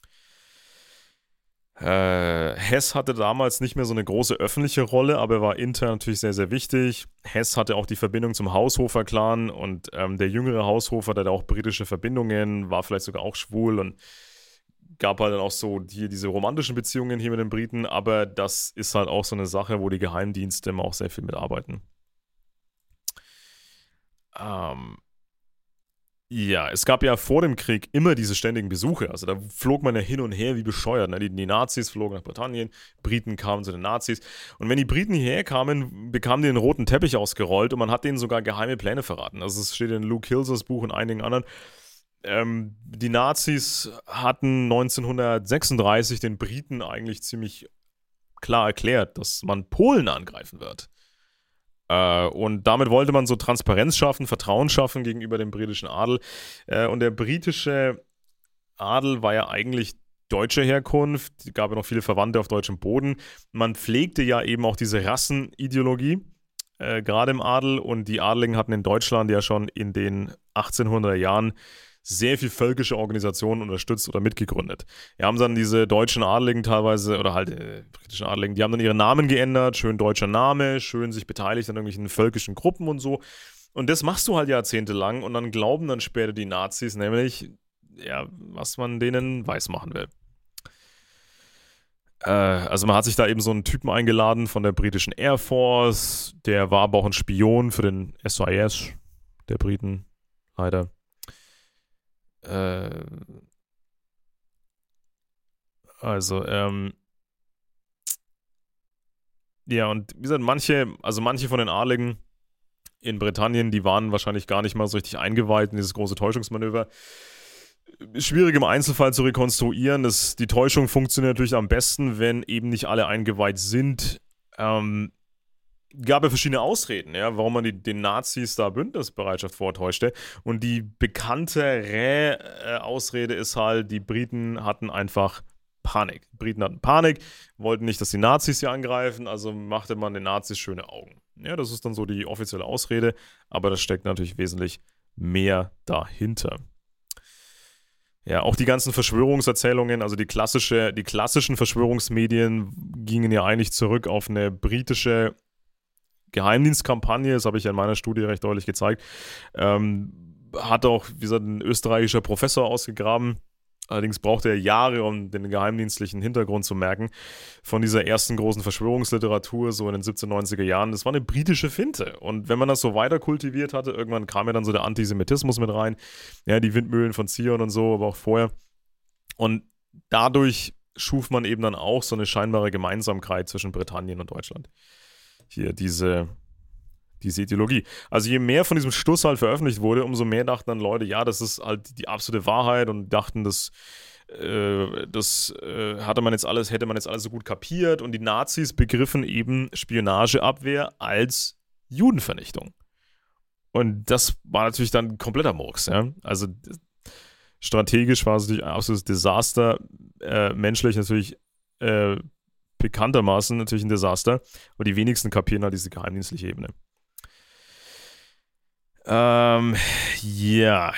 Äh, Hess hatte damals nicht mehr so eine große öffentliche Rolle, aber er war intern natürlich sehr, sehr wichtig. Hess hatte auch die Verbindung zum Haushofer-Clan und ähm, der jüngere Haushofer, der hatte auch britische Verbindungen, war vielleicht sogar auch schwul und gab halt dann auch so die, diese romantischen Beziehungen hier mit den Briten, aber das ist halt auch so eine Sache, wo die Geheimdienste immer auch sehr viel mitarbeiten. Ähm, Ja, es gab ja vor dem Krieg immer diese ständigen Besuche. Also da flog man ja hin und her wie bescheuert. Ne? Die, die Nazis flogen nach Britannien, Briten kamen zu den Nazis. Und wenn die Briten hierher kamen, bekamen die den roten Teppich ausgerollt und man hat denen sogar geheime Pläne verraten. Also es steht in Luke Hilsers Buch und einigen anderen. Ähm, die Nazis hatten neunzehnhundertsechsunddreißig den Briten eigentlich ziemlich klar erklärt, dass man Polen angreifen wird. Äh, und damit wollte man so Transparenz schaffen, Vertrauen schaffen gegenüber dem britischen Adel. Äh, und der britische Adel war ja eigentlich deutscher Herkunft. Es gab ja noch viele Verwandte auf deutschem Boden. Man pflegte ja eben auch diese Rassenideologie, äh, gerade im Adel. Und die Adeligen hatten in Deutschland ja schon in den achtzehnhunderter Jahren sehr viel völkische Organisationen unterstützt oder mitgegründet. Wir haben dann diese deutschen Adeligen teilweise, oder halt äh, britischen Adeligen, die haben dann ihre Namen geändert, schön deutscher Name, schön sich beteiligt an irgendwelchen völkischen Gruppen und so. Und das machst du halt jahrzehntelang und dann glauben dann später die Nazis nämlich, ja, was man denen weismachen will. Äh, also man hat sich da eben so einen Typen eingeladen von der britischen Air Force, der war aber auch ein Spion für den S I S der Briten, leider. Äh, also, ähm, ja, und wie gesagt, manche, also manche von den Adligen in Britannien, die waren wahrscheinlich gar nicht mal so richtig eingeweiht in dieses große Täuschungsmanöver. Schwierig im Einzelfall zu rekonstruieren. Das, die Täuschung funktioniert natürlich am besten, wenn eben nicht alle eingeweiht sind. Ähm, gab ja verschiedene Ausreden, ja, warum man die, den Nazis da Bündnisbereitschaft vortäuschte. Und die bekanntere äh, Ausrede ist halt, die Briten hatten einfach Panik. Die Briten hatten Panik, wollten nicht, dass die Nazis sie angreifen, also machte man den Nazis schöne Augen. Ja, das ist dann so die offizielle Ausrede, aber das steckt natürlich wesentlich mehr dahinter. Ja, auch die ganzen Verschwörungserzählungen, also die klassische, die klassischen Verschwörungsmedien gingen ja eigentlich zurück auf eine britische Geheimdienstkampagne, das habe ich ja in meiner Studie recht deutlich gezeigt. Ähm, hat auch, wie gesagt, ein österreichischer Professor ausgegraben. Allerdings brauchte er Jahre, um den geheimdienstlichen Hintergrund zu merken, von dieser ersten großen Verschwörungsliteratur, so in den siebzehnhundertneunziger Jahren. Das war eine britische Finte. Und wenn man das so weiter kultiviert hatte, irgendwann kam ja dann so der Antisemitismus mit rein. Ja, die Windmühlen von Zion und so, aber auch vorher. Und dadurch schuf man eben dann auch so eine scheinbare Gemeinsamkeit zwischen Britannien und Deutschland. Hier diese, diese Ideologie. Also je mehr von diesem Stuss halt veröffentlicht wurde, umso mehr dachten dann Leute, ja, das ist halt die absolute Wahrheit und dachten, das, äh, das äh, hatte man jetzt alles, hätte man jetzt alles so gut kapiert und die Nazis begriffen eben Spionageabwehr als Judenvernichtung. Und das war natürlich dann kompletter Murks, ja. Also strategisch war es natürlich ein absolutes Desaster, äh, menschlich natürlich äh, bekanntermaßen natürlich ein Desaster, aber die wenigsten kapieren halt diese geheimdienstliche Ebene. Ähm, ja.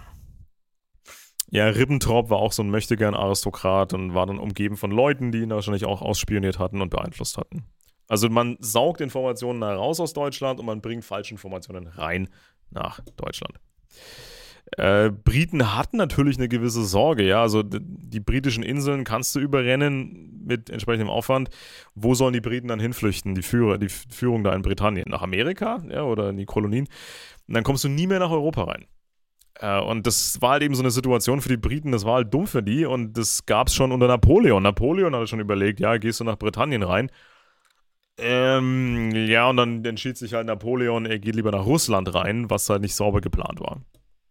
Ja, Ribbentrop war auch so ein Möchtegern-Aristokrat und war dann umgeben von Leuten, die ihn wahrscheinlich auch ausspioniert hatten und beeinflusst hatten. Also man saugt Informationen heraus aus Deutschland und man bringt falsche Informationen rein nach Deutschland. Äh, Briten hatten natürlich eine gewisse Sorge, ja, also d- die britischen Inseln kannst du überrennen mit entsprechendem Aufwand. Wo sollen die Briten dann hinflüchten, die, Führer, die F- Führung da in Britannien? Nach Amerika, ja, oder in die Kolonien? Und dann kommst du nie mehr nach Europa rein. Äh, und das war halt eben so eine Situation für die Briten, das war halt dumm für die und das gab es schon unter Napoleon. Napoleon hatte schon überlegt, ja, gehst du nach Britannien rein? Ähm, ja, und dann entschied sich halt Napoleon, er geht lieber nach Russland rein, was halt nicht sauber geplant war.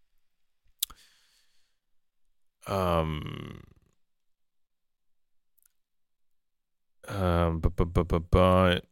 Ähm, ähm, b -b -b -b -b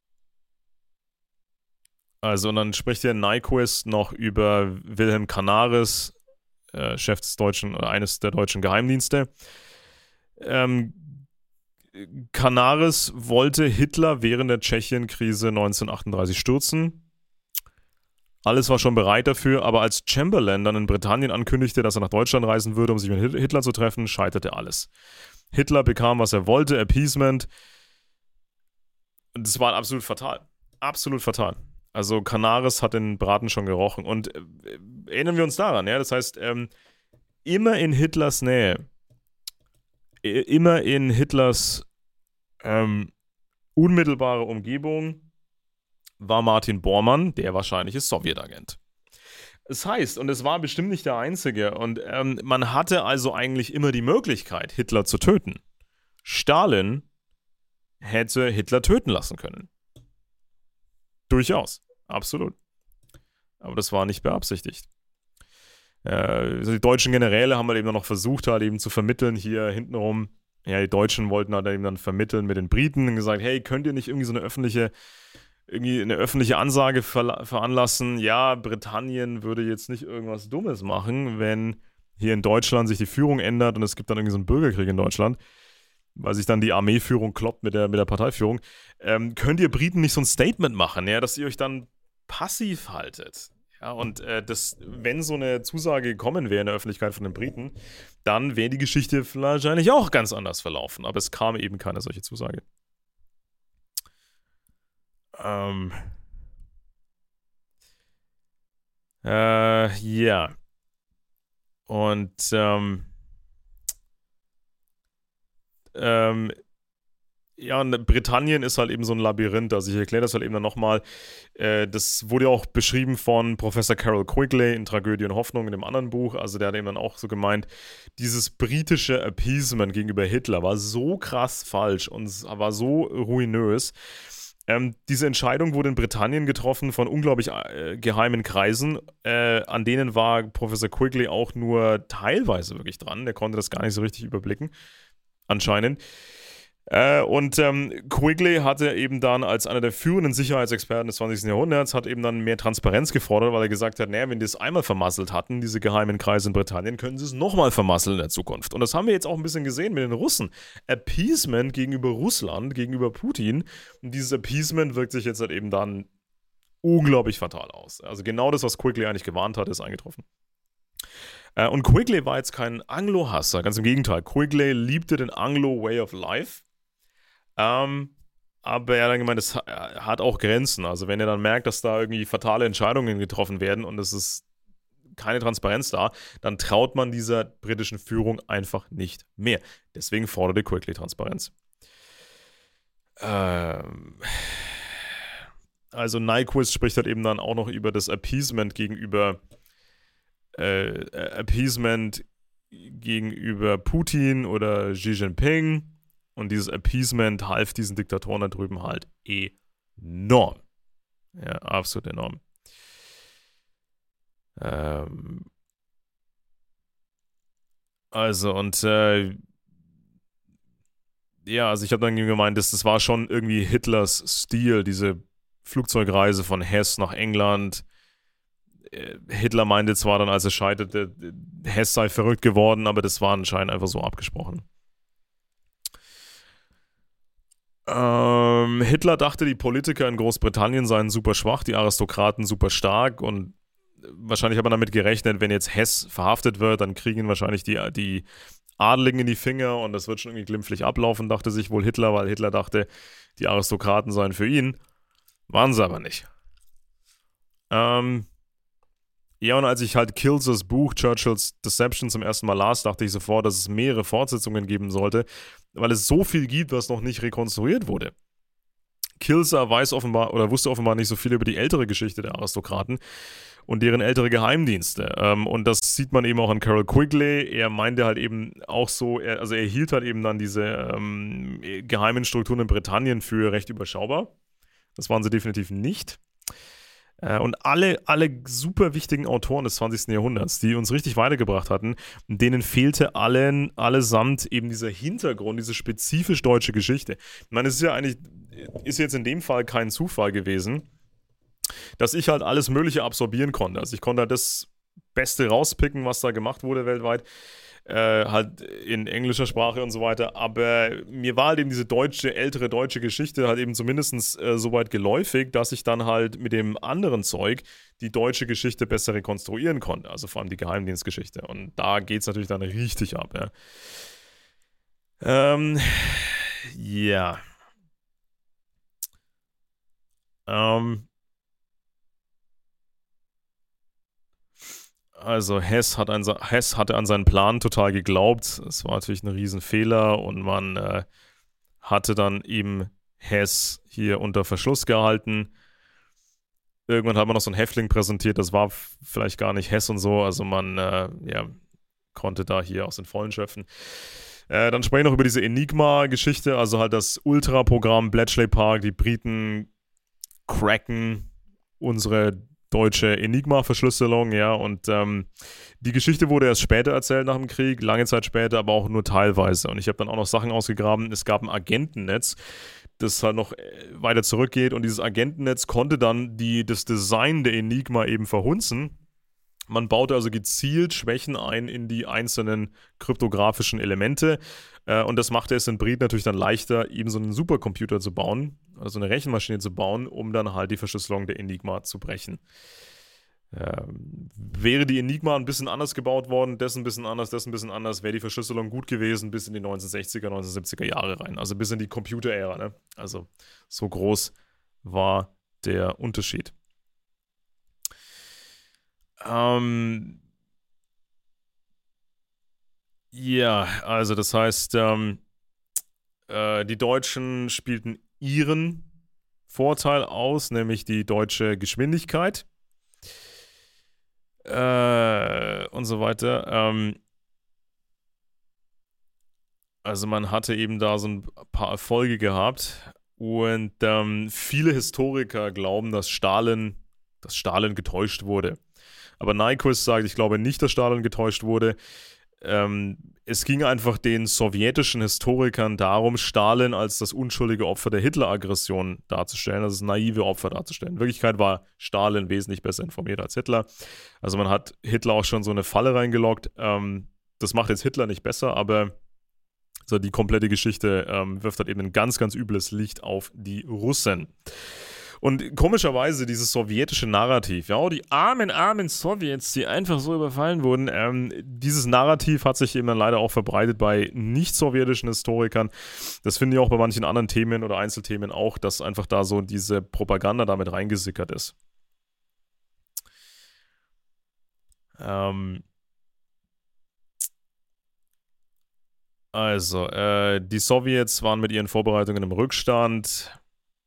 also, und dann spricht der Nyquist noch über Wilhelm Canaris, äh, Chef des deutschen, oder eines der deutschen Geheimdienste. Ähm, Canaris wollte Hitler während der Tschechien-Krise neunzehnhundertachtunddreißig stürzen. Alles war schon bereit dafür, aber als Chamberlain dann in Britannien ankündigte, dass er nach Deutschland reisen würde, um sich mit Hitler zu treffen, scheiterte alles. Hitler bekam, was er wollte, Appeasement. Und das war absolut fatal. Absolut fatal. Also Canaris hat den Braten schon gerochen. Und äh, erinnern wir uns daran, ja, das heißt, ähm, immer in Hitlers Nähe, äh, immer in Hitlers ähm, unmittelbare Umgebung war Martin Bormann, der wahrscheinliche Sowjetagent. Das heißt, und es war bestimmt nicht der Einzige, und ähm, man hatte also eigentlich immer die Möglichkeit, Hitler zu töten. Stalin hätte Hitler töten lassen können. Durchaus, absolut. Aber das war nicht beabsichtigt. Äh, die deutschen Generäle haben halt eben noch versucht, halt eben zu vermitteln hier hintenrum. Ja, die Deutschen wollten halt eben dann vermitteln mit den Briten und gesagt, hey, könnt ihr nicht irgendwie so eine öffentliche, irgendwie eine öffentliche Ansage ver veranlassen? Ja, Britannien würde jetzt nicht irgendwas Dummes machen, wenn hier in Deutschland sich die Führung ändert und es gibt dann irgendwie so einen Bürgerkrieg in Deutschland, weil sich dann die Armeeführung kloppt mit der, mit der Parteiführung. Ähm, könnt ihr Briten nicht so ein Statement machen, ja, dass ihr euch dann passiv haltet? Ja, und äh, das, wenn so eine Zusage gekommen wäre in der Öffentlichkeit von den Briten, dann wäre die Geschichte wahrscheinlich auch ganz anders verlaufen. Aber es kam eben keine solche Zusage. Ähm. Äh, ja. Und, ähm. Ähm. Ja, und Britannien ist halt eben so ein Labyrinth. Also ich erkläre das halt eben dann nochmal. Äh, das wurde ja auch beschrieben von Professor Carroll Quigley in Tragödie und Hoffnung in dem anderen Buch. Also der hat eben dann auch so gemeint, dieses britische Appeasement gegenüber Hitler war so krass falsch und es war so ruinös. Ähm, diese Entscheidung wurde in Britannien getroffen von unglaublich äh, geheimen Kreisen. Äh, an denen war Professor Quigley auch nur teilweise wirklich dran. Der konnte das gar nicht so richtig überblicken, anscheinend. Äh, und ähm, Quigley hatte eben dann als einer der führenden Sicherheitsexperten des zwanzigsten Jahrhunderts, hat eben dann mehr Transparenz gefordert, weil er gesagt hat, naja, wenn die es einmal vermasselt hatten, diese geheimen Kreise in Britannien, können sie es nochmal vermasseln in der Zukunft. Und das haben wir jetzt auch ein bisschen gesehen mit den Russen. Appeasement gegenüber Russland, gegenüber Putin. Und dieses Appeasement wirkt sich jetzt halt eben dann unglaublich fatal aus. Also genau das, was Quigley eigentlich gewarnt hat, ist eingetroffen. Äh, und Quigley war jetzt kein Anglo-Hasser, ganz im Gegenteil. Quigley liebte den Anglo-Way of Life. Ähm, aber er hat dann gemeint, es hat auch Grenzen. Also wenn er dann merkt, dass da irgendwie fatale Entscheidungen getroffen werden und es ist keine Transparenz da, dann traut man dieser britischen Führung einfach nicht mehr. Deswegen forderte Quigley Transparenz. Ähm, also Nyquist spricht halt eben dann auch noch über das Appeasement gegenüber äh, Appeasement gegenüber Putin oder Xi Jinping. Und dieses Appeasement half diesen Diktatoren da drüben halt enorm. Ja, absolut enorm. Ähm also, und äh, ja, also ich habe dann gemeint, das, das war schon irgendwie Hitlers Stil, diese Flugzeugreise von Hess nach England. Äh, Hitler meinte zwar dann, als er scheiterte, Hess sei verrückt geworden, aber das war anscheinend einfach so abgesprochen. Ähm, Hitler dachte, die Politiker in Großbritannien seien super schwach, die Aristokraten super stark und wahrscheinlich hat man damit gerechnet, wenn jetzt Hess verhaftet wird, dann kriegen wahrscheinlich die, die Adeligen in die Finger und das wird schon irgendwie glimpflich ablaufen, dachte sich wohl Hitler, weil Hitler dachte, die Aristokraten seien für ihn. Waren sie aber nicht. Ähm, ja, und als ich halt Kilsers Buch Churchill's Deception zum ersten Mal las, dachte ich sofort, dass es mehrere Fortsetzungen geben sollte, weil es so viel gibt, was noch nicht rekonstruiert wurde. Kilser weiß offenbar oder wusste offenbar nicht so viel über die ältere Geschichte der Aristokraten und deren ältere Geheimdienste. Ähm, und das sieht man eben auch an Carroll Quigley. Er meinte halt eben auch so, er, also er hielt halt eben dann diese ähm, geheimen Strukturen in Britannien für recht überschaubar. Das waren sie definitiv nicht. Äh, und alle, alle super wichtigen Autoren des zwanzigsten Jahrhunderts, die uns richtig weitergebracht hatten, denen fehlte allen, allesamt eben dieser Hintergrund, diese spezifisch deutsche Geschichte. Ich meine, es ist ja eigentlich, ist jetzt in dem Fall kein Zufall gewesen, dass ich halt alles Mögliche absorbieren konnte. Also ich konnte halt das Beste rauspicken, was da gemacht wurde weltweit. Äh, halt in englischer Sprache und so weiter, aber mir war halt eben diese deutsche, ältere deutsche Geschichte halt eben zumindest äh, so weit geläufig, dass ich dann halt mit dem anderen Zeug die deutsche Geschichte besser rekonstruieren konnte, also vor allem die Geheimdienstgeschichte und da geht es natürlich dann richtig ab, ja. Ähm, ja. Ähm, Also Hess, hat an, Hess hatte an seinen Plan total geglaubt. Es war natürlich ein Riesenfehler und man äh, hatte dann eben Hess hier unter Verschluss gehalten. Irgendwann hat man noch so einen Häftling präsentiert, das war vielleicht gar nicht Hess und so, also man äh, ja, konnte da hier aus den Vollen schöpfen. Äh, dann spreche ich noch über diese Enigma-Geschichte, also halt das Ultra-Programm Bletchley Park, die Briten cracken unsere deutsche Enigma-Verschlüsselung, ja, und ähm, die Geschichte wurde erst später erzählt nach dem Krieg, lange Zeit später, aber auch nur teilweise. Und ich habe dann auch noch Sachen ausgegraben. Es gab ein Agentennetz, das halt noch weiter zurückgeht und dieses Agentennetz konnte dann die, das Design der Enigma eben verhunzen. Man baute also gezielt Schwächen ein in die einzelnen kryptografischen Elemente äh, und das machte es den Briten natürlich dann leichter, eben so einen Supercomputer zu bauen, also eine Rechenmaschine zu bauen, um dann halt die Verschlüsselung der Enigma zu brechen. Ähm, wäre die Enigma ein bisschen anders gebaut worden, das ein bisschen anders, das ein bisschen anders, wäre die Verschlüsselung gut gewesen bis in die neunzehnhundertsechziger, neunzehnhundertsiebziger Jahre rein, also bis in die Computerära, ne? Also so groß war der Unterschied. Ähm, ja, also das heißt, ähm, Äh, die Deutschen spielten ihren Vorteil aus, nämlich die deutsche Geschwindigkeit äh, und so weiter. Ähm, also man hatte eben da so ein paar Erfolge gehabt und ähm, viele Historiker glauben, dass Stalin, dass Stalin getäuscht wurde. Aber Nyquist sagt, ich glaube nicht, dass Stalin getäuscht wurde. Ähm, es ging einfach den sowjetischen Historikern darum, Stalin als das unschuldige Opfer der Hitler-Aggression darzustellen, also das naive Opfer darzustellen. In Wirklichkeit war Stalin wesentlich besser informiert als Hitler. Also man hat Hitler auch schon so eine Falle reingeloggt. Ähm, das macht jetzt Hitler nicht besser, aber so die komplette Geschichte ähm, wirft halt eben ein ganz, ganz übles Licht auf die Russen. Und komischerweise dieses sowjetische Narrativ, ja, oh, die armen, armen Sowjets, die einfach so überfallen wurden, ähm, dieses Narrativ hat sich eben dann leider auch verbreitet bei nicht-sowjetischen Historikern. Das finde ich auch bei manchen anderen Themen oder Einzelthemen auch, dass einfach da so diese Propaganda damit reingesickert ist. Ähm, also, äh, die Sowjets waren mit ihren Vorbereitungen im Rückstand.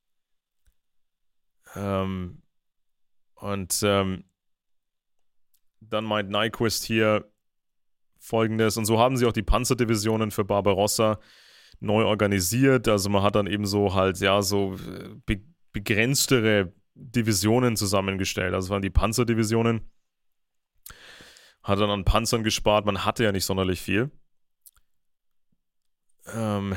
Ähm, und ähm, dann meint Nyquist hier Folgendes, und so haben sie auch die Panzerdivisionen für Barbarossa neu organisiert. Also man hat dann eben so halt, ja, so be- begrenztere Divisionen zusammengestellt. Also waren die Panzerdivisionen, hat dann an Panzern gespart, man hatte ja nicht sonderlich viel. Ähm,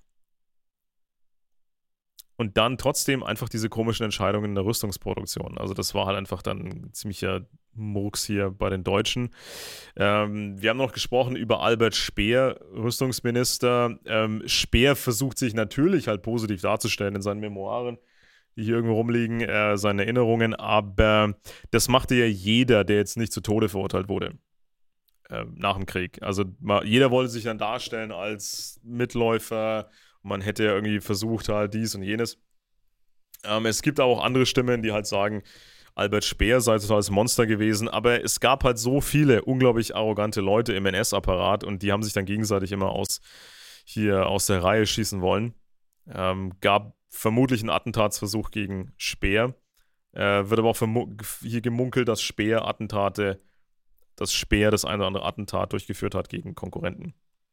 Und dann trotzdem einfach diese komischen Entscheidungen in der Rüstungsproduktion. Also das war halt einfach dann ein ziemlicher Murks hier bei den Deutschen. Ähm, wir haben noch gesprochen über Albert Speer, Rüstungsminister. Ähm, Speer versucht sich natürlich halt positiv darzustellen in seinen Memoiren, die hier irgendwo rumliegen, äh, seine Erinnerungen. Aber das machte ja jeder, der jetzt nicht zu Tode verurteilt wurde. Äh, nach dem Krieg. Also mal, jeder wollte sich dann darstellen als Mitläufer. Man hätte ja irgendwie versucht, halt dies und jenes. Ähm, es gibt auch andere Stimmen, die halt sagen, Albert Speer sei total das Monster gewesen, aber es gab halt so viele unglaublich arrogante Leute im N S-Apparat und die haben sich dann gegenseitig immer aus, hier aus der Reihe schießen wollen. Ähm, gab vermutlich einen Attentatsversuch gegen Speer. Äh, wird aber auch hier gemunkelt, dass Speer Attentate, dass Speer das eine oder andere Attentat durchgeführt hat gegen Konkurrenten.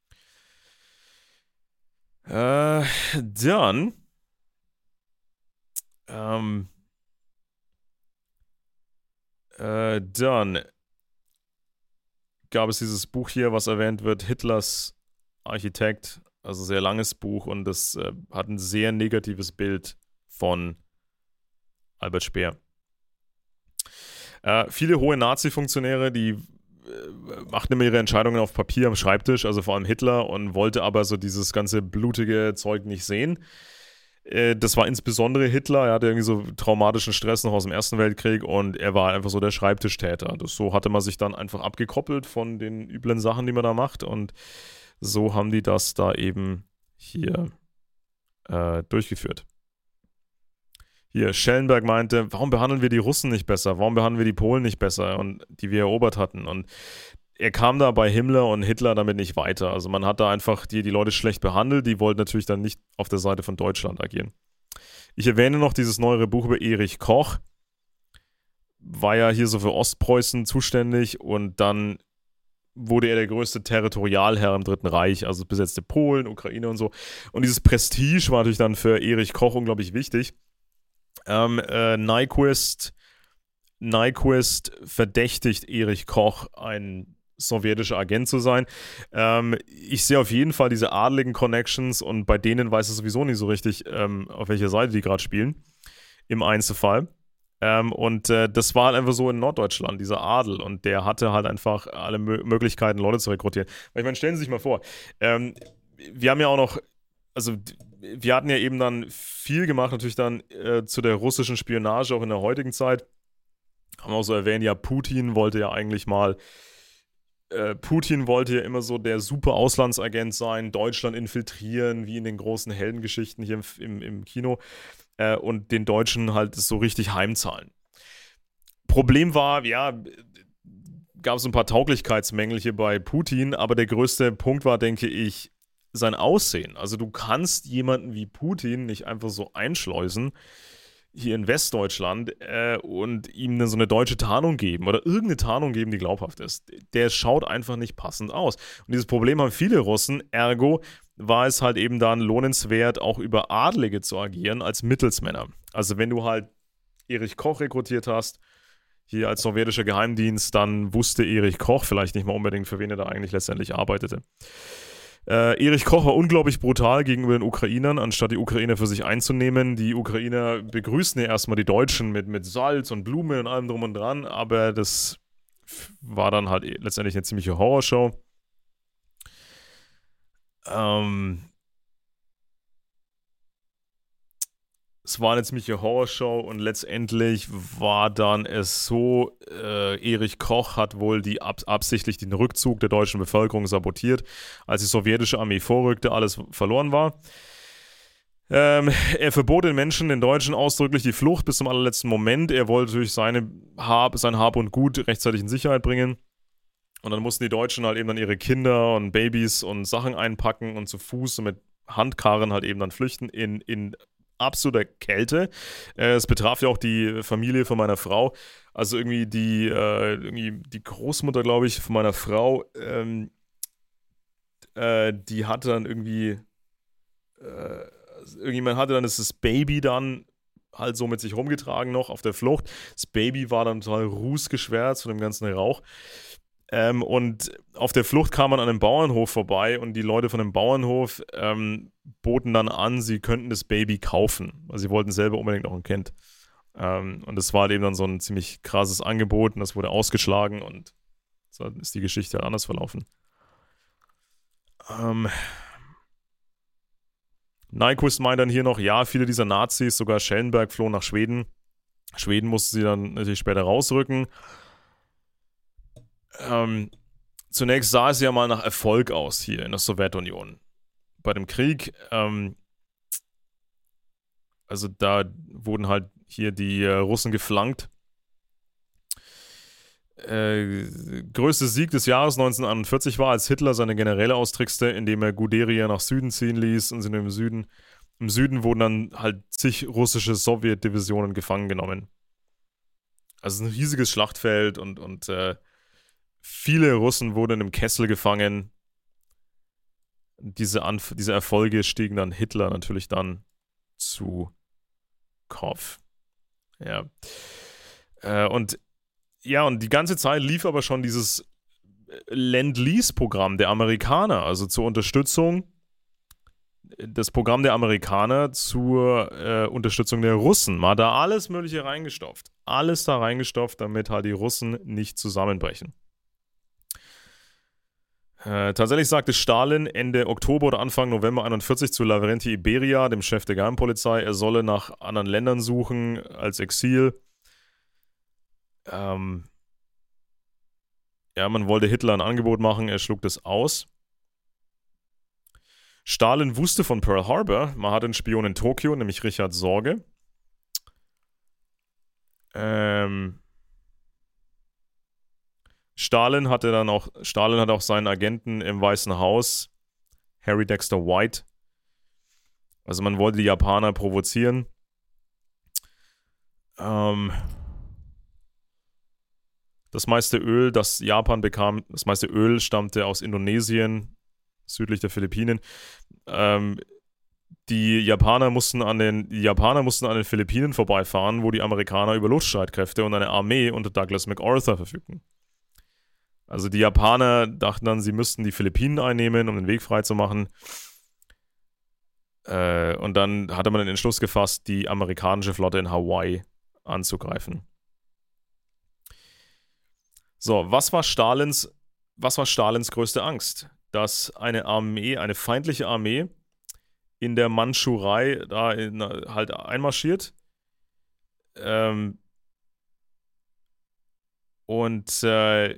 Äh, dann ähm, äh, dann gab es dieses Buch hier, was erwähnt wird, Hitlers Architekt, also sehr langes Buch und das äh, hat ein sehr negatives Bild von Albert Speer. Äh, viele hohe Nazi-Funktionäre, die äh, machten immer ihre Entscheidungen auf Papier am Schreibtisch, also vor allem Hitler, und wollte aber so dieses ganze blutige Zeug nicht sehen. Äh, das war insbesondere Hitler, er hatte irgendwie so traumatischen Stress noch aus dem Ersten Weltkrieg und er war einfach so der Schreibtischtäter. Das, so hatte man sich dann einfach abgekoppelt von den üblen Sachen, die man da macht, und so haben die das da eben hier äh, durchgeführt. Hier, Schellenberg meinte, warum behandeln wir die Russen nicht besser? Warum behandeln wir die Polen nicht besser, und die wir erobert hatten? Und er kam da bei Himmler und Hitler damit nicht weiter. Also man hat da einfach die, die Leute schlecht behandelt. Die wollten natürlich dann nicht auf der Seite von Deutschland agieren. Ich erwähne noch dieses neuere Buch über Erich Koch. War ja hier so für Ostpreußen zuständig und dann wurde er der größte Territorialherr im Dritten Reich, also besetzte Polen, Ukraine und so. Und dieses Prestige war natürlich dann für Erich Koch unglaublich wichtig. Ähm, äh, Nyquist, Nyquist verdächtigt Erich Koch, ein sowjetischer Agent zu sein. Ähm, ich sehe auf jeden Fall diese adligen Connections und bei denen weiß es sowieso nicht so richtig, ähm, auf welcher Seite die gerade spielen, im Einzelfall. Ähm, und äh, das war halt einfach so in Norddeutschland, dieser Adel, und der hatte halt einfach alle Mö- Möglichkeiten, Leute zu rekrutieren. Weil ich meine, stellen Sie sich mal vor, ähm, wir haben ja auch noch, also wir hatten ja eben dann viel gemacht, natürlich dann äh, zu der russischen Spionage, auch in der heutigen Zeit. Haben wir auch so erwähnt, ja, Putin wollte ja eigentlich mal, äh, Putin wollte ja immer so der super Auslandsagent sein, Deutschland infiltrieren, wie in den großen Heldengeschichten hier im, im, im Kino, äh, und den Deutschen halt so richtig heimzahlen. Problem war, ja, gab es ein paar Tauglichkeitsmängel hier bei Putin, aber der größte Punkt war, denke ich, sein Aussehen. Also du kannst jemanden wie Putin nicht einfach so einschleusen hier in Westdeutschland äh, und ihm dann so eine deutsche Tarnung geben oder irgendeine Tarnung geben, die glaubhaft ist. Der schaut einfach nicht passend aus. Und dieses Problem haben viele Russen, ergo war es halt eben dann lohnenswert, auch über Adlige zu agieren als Mittelsmänner. Also wenn du halt Erich Koch rekrutiert hast, hier als sowjetischer Geheimdienst, dann wusste Erich Koch vielleicht nicht mal unbedingt, für wen er da eigentlich letztendlich arbeitete. Äh, Erich Koch war unglaublich brutal gegenüber den Ukrainern, anstatt die Ukrainer für sich einzunehmen. Die Ukrainer begrüßen ja erstmal die Deutschen mit, mit Salz und Blumen und allem drum und dran, aber das war dann halt letztendlich eine ziemliche Horrorshow. Ähm, es war eine ziemliche Horrorshow und letztendlich war dann es so, äh, Erich Koch hat wohl die ab- absichtlich den Rückzug der deutschen Bevölkerung sabotiert, als die sowjetische Armee vorrückte, alles verloren war. Ähm, er verbot den Menschen, den Deutschen, ausdrücklich die Flucht bis zum allerletzten Moment. Er wollte durch seine Hab, sein Hab und Gut rechtzeitig in Sicherheit bringen. Und dann mussten die Deutschen halt eben dann ihre Kinder und Babys und Sachen einpacken und zu Fuß und mit Handkarren halt eben dann flüchten in, in absoluter Kälte. Äh, es betraf ja auch die Familie von meiner Frau. Also irgendwie die, äh, irgendwie die Großmutter, glaube ich, von meiner Frau, ähm, äh, die hatte dann irgendwie, äh, irgendjemand hatte dann das Baby dann halt so mit sich rumgetragen noch auf der Flucht. Das Baby war dann total rußgeschwärzt von dem ganzen Rauch. Ähm, und auf der Flucht kam man an einem Bauernhof vorbei und die Leute von dem Bauernhof ähm, boten dann an, sie könnten das Baby kaufen. Also sie wollten selber unbedingt auch ein Kind. Ähm, und das war halt eben dann so ein ziemlich krasses Angebot und das wurde ausgeschlagen und so ist die Geschichte halt anders verlaufen. Ähm, Nyquist meint dann hier noch, ja, viele dieser Nazis, sogar Schellenberg, flohen nach Schweden. Schweden musste sie dann natürlich später rausrücken. Ähm, zunächst sah es ja mal nach Erfolg aus hier in der Sowjetunion. Bei dem Krieg, ähm, also da wurden halt hier die äh, Russen geflankt. Äh, größter Sieg des Jahres neunzehnhunderteinundvierzig war, als Hitler seine Generäle austrickste, indem er Guderian nach Süden ziehen ließ und sind im Süden. Im Süden wurden dann halt zig russische Sowjetdivisionen gefangen genommen. Also ein riesiges Schlachtfeld und, und äh, viele Russen wurden im Kessel gefangen. Diese, Anf- diese Erfolge stiegen dann Hitler natürlich dann zu Kopf. Ja. Äh, und ja, und die ganze Zeit lief aber schon dieses Lend-Lease-Programm der Amerikaner, also zur Unterstützung, das Programm der Amerikaner zur äh, Unterstützung der Russen. Man hat da alles Mögliche reingestopft. Alles da reingestopft, damit halt die Russen nicht zusammenbrechen. Äh, tatsächlich sagte Stalin Ende Oktober oder Anfang November einundvierzig zu Lavrenti Iberia, dem Chef der Geheimpolizei, er solle nach anderen Ländern suchen als Exil. Ähm, ja, man wollte Hitler ein Angebot machen, er schlug das aus. Stalin wusste von Pearl Harbor, man hatte einen Spion in Tokio, nämlich Richard Sorge. Ähm... Stalin hatte dann auch, Stalin hat auch seinen Agenten im Weißen Haus, Harry Dexter White. Also man wollte die Japaner provozieren. Ähm, das meiste Öl, das Japan bekam, das meiste Öl stammte aus Indonesien, südlich der Philippinen. Ähm, die Japaner mussten an den, die Japaner mussten an den Philippinen vorbeifahren, wo die Amerikaner über Luftstreitkräfte und eine Armee unter Douglas MacArthur verfügten. Also die Japaner dachten dann, sie müssten die Philippinen einnehmen, um den Weg frei zu machen. Äh, und dann hatte man den Entschluss gefasst, die amerikanische Flotte in Hawaii anzugreifen. So, was war Stalins, was war Stalins größte Angst? Dass eine Armee, eine feindliche Armee in der Mandschurei da in, halt einmarschiert. Ähm, und äh,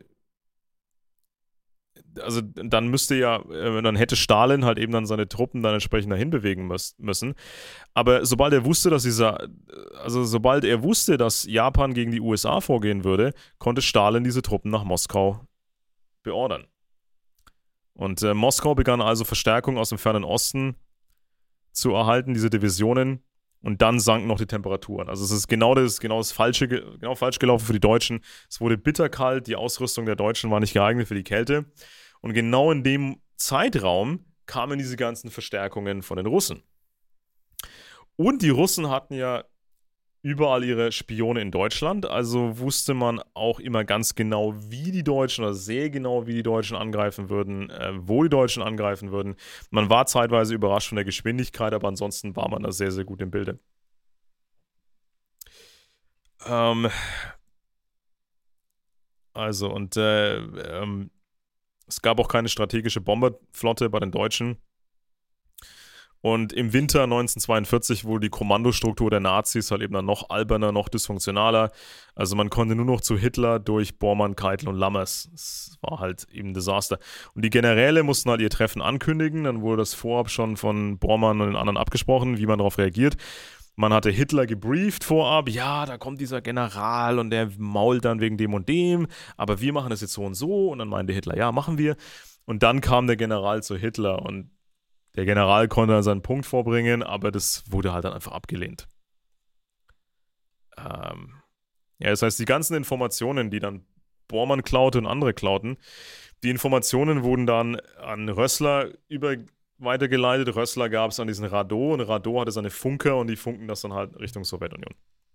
also dann müsste ja, dann hätte Stalin halt eben dann seine Truppen dann entsprechend dahin bewegen müssen. Aber sobald er wusste, dass dieser, also sobald er wusste, dass Japan gegen die U S A vorgehen würde, konnte Stalin diese Truppen nach Moskau beordern. Und äh, Moskau begann also Verstärkung aus dem fernen Osten zu erhalten, diese Divisionen. Und dann sanken noch die Temperaturen. Also es ist genau das, genau das Falsche, genau falsch gelaufen für die Deutschen. Es wurde bitterkalt, die Ausrüstung der Deutschen war nicht geeignet für die Kälte. Und genau in dem Zeitraum kamen diese ganzen Verstärkungen von den Russen. Und die Russen hatten ja überall ihre Spione in Deutschland, also wusste man auch immer ganz genau, wie die Deutschen, oder sehr genau, wie die Deutschen angreifen würden, äh, wo die Deutschen angreifen würden. Man war zeitweise überrascht von der Geschwindigkeit, aber ansonsten war man da sehr, sehr gut im Bilde. Ähm, also, und äh, ähm, es gab auch keine strategische Bomberflotte bei den Deutschen. Und im Winter neunzehnhundertzweiundvierzig wurde die Kommandostruktur der Nazis halt eben dann noch alberner, noch dysfunktionaler. Also man konnte nur noch zu Hitler durch Bormann, Keitel und Lammers. Das war halt eben ein Desaster. Und die Generäle mussten halt ihr Treffen ankündigen. Dann wurde das vorab schon von Bormann und den anderen abgesprochen, wie man darauf reagiert. Man hatte Hitler gebrieft vorab. Ja, da kommt dieser General und der mault dann wegen dem und dem. Aber wir machen das jetzt so und so. Und dann meinte Hitler, ja, machen wir. Und dann kam der General zu Hitler und der General konnte dann seinen Punkt vorbringen, aber das wurde halt dann einfach abgelehnt. Ähm ja, das heißt, die ganzen Informationen, die dann Bormann klaute und andere klauten, die Informationen wurden dann an Rössler über weitergeleitet. Rössler gab es an diesen Radeau und Radeau hatte seine Funker und die funken das dann halt Richtung Sowjetunion.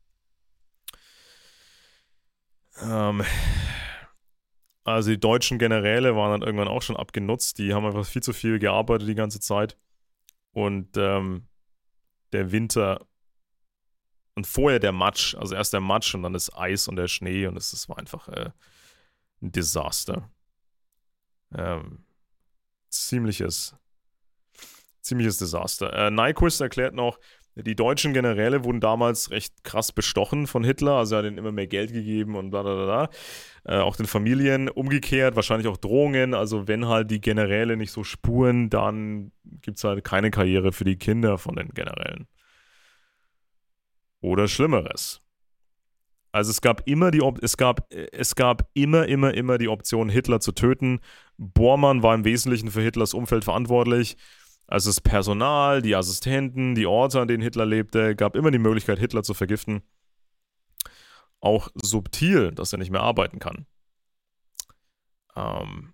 Ähm Also die deutschen Generäle waren dann irgendwann auch schon abgenutzt. Die haben einfach viel zu viel gearbeitet die ganze Zeit. Und ähm, der Winter und vorher der Matsch, also erst der Matsch und dann das Eis und der Schnee und das, das war einfach äh, ein Desaster. Ähm, ziemliches, ziemliches Desaster. Äh, Nyquist erklärt noch, die deutschen Generäle wurden damals recht krass bestochen von Hitler, also er hat ihnen immer mehr Geld gegeben und bla bla bla. Äh, auch den Familien umgekehrt, wahrscheinlich auch Drohungen, also wenn halt die Generäle nicht so spuren, dann gibt es halt keine Karriere für die Kinder von den Generälen. Oder Schlimmeres. Also es gab immer die Op- es gab, es gab immer, immer, immer die Option, Hitler zu töten. Bormann war im Wesentlichen für Hitlers Umfeld verantwortlich. Also das Personal, die Assistenten, die Orte, an denen Hitler lebte, gab immer die Möglichkeit, Hitler zu vergiften. Auch subtil, dass er nicht mehr arbeiten kann. Ähm.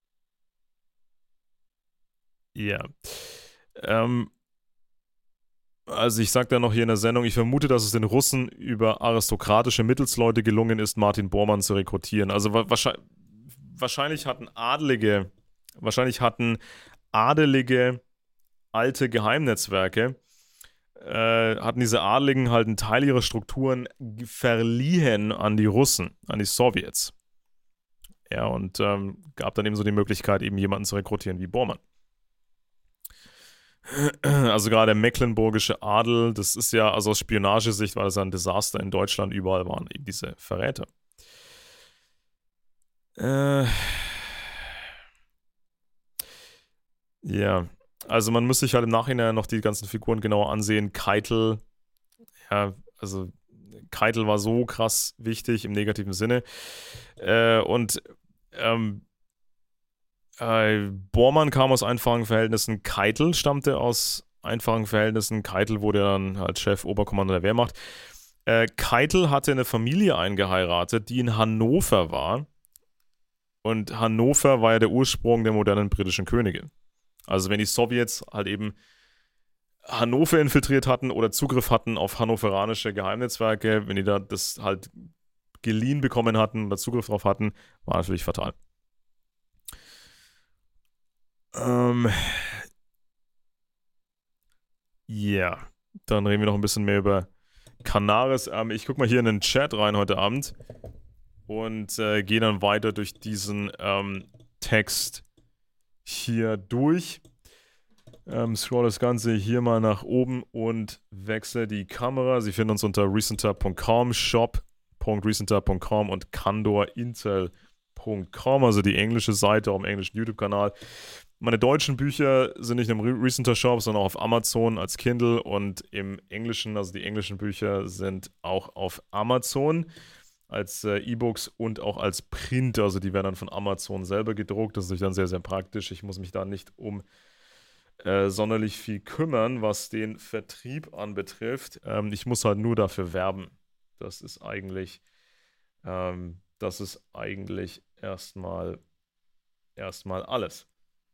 Ja. Ähm. Also ich sagte ja noch hier in der Sendung, ich vermute, dass es den Russen über aristokratische Mittelsleute gelungen ist, Martin Bormann zu rekrutieren. Also wahrscheinlich, wahrscheinlich hatten Adlige, wahrscheinlich hatten Adelige alte Geheimnetzwerke, äh, hatten diese Adligen halt einen Teil ihrer Strukturen verliehen an die Russen, an die Sowjets. Ja, und ähm, gab dann eben so die Möglichkeit, eben jemanden zu rekrutieren wie Bormann. Also gerade der mecklenburgische Adel, das ist ja, also aus Spionagesicht war das ein Desaster in Deutschland, überall waren eben diese Verräter. Äh, ja, also man muss sich halt im Nachhinein noch die ganzen Figuren genauer ansehen. Keitel, ja, also Keitel war so krass wichtig im negativen Sinne. Äh, und ähm, Äh, Bormann kam aus einfachen Verhältnissen, Keitel stammte aus einfachen Verhältnissen. Keitel wurde dann als Chef Oberkommandeur der Wehrmacht. Äh, Keitel hatte eine Familie eingeheiratet, die in Hannover war. Und Hannover war ja der Ursprung der modernen britischen Könige. Also wenn die Sowjets halt eben Hannover infiltriert hatten oder Zugriff hatten auf hannoveranische Geheimnetzwerke, wenn die da das halt geliehen bekommen hatten oder Zugriff drauf hatten, war natürlich fatal. Ähm. Ja, dann reden wir noch ein bisschen mehr über Canaris. Ähm, ich gucke mal hier in den Chat rein heute Abend und äh, gehe dann weiter durch diesen ähm, Text hier durch. Ähm, scroll das Ganze hier mal nach oben und wechsle die Kamera. Sie finden uns unter recenter punkt com, shop punkt recenter punkt com und candorintel punkt com, also die englische Seite auf dem englischen YouTube-Kanal. Meine deutschen Bücher sind nicht im Recenter Shop, sondern auch auf Amazon als Kindle und im Englischen, also die englischen Bücher sind auch auf Amazon. als äh, E-Books und auch als Print. Also die werden dann von Amazon selber gedruckt. Das ist natürlich dann sehr, sehr praktisch. Ich muss mich da nicht um äh, sonderlich viel kümmern, was den Vertrieb anbetrifft. Ähm, ich muss halt nur dafür werben. Das ist eigentlich, ähm, das ist eigentlich erstmal, erstmal alles.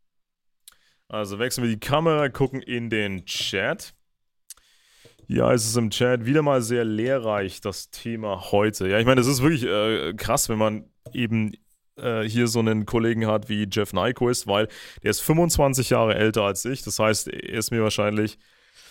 Also wechseln wir die Kamera, gucken in den Chat. Ja, es ist im Chat wieder mal sehr lehrreich, das Thema heute. Ja, ich meine, es ist wirklich äh, krass, wenn man eben äh, hier so einen Kollegen hat wie Jeff Nyquist, weil der ist fünfundzwanzig Jahre älter als ich. Das heißt, er ist mir wahrscheinlich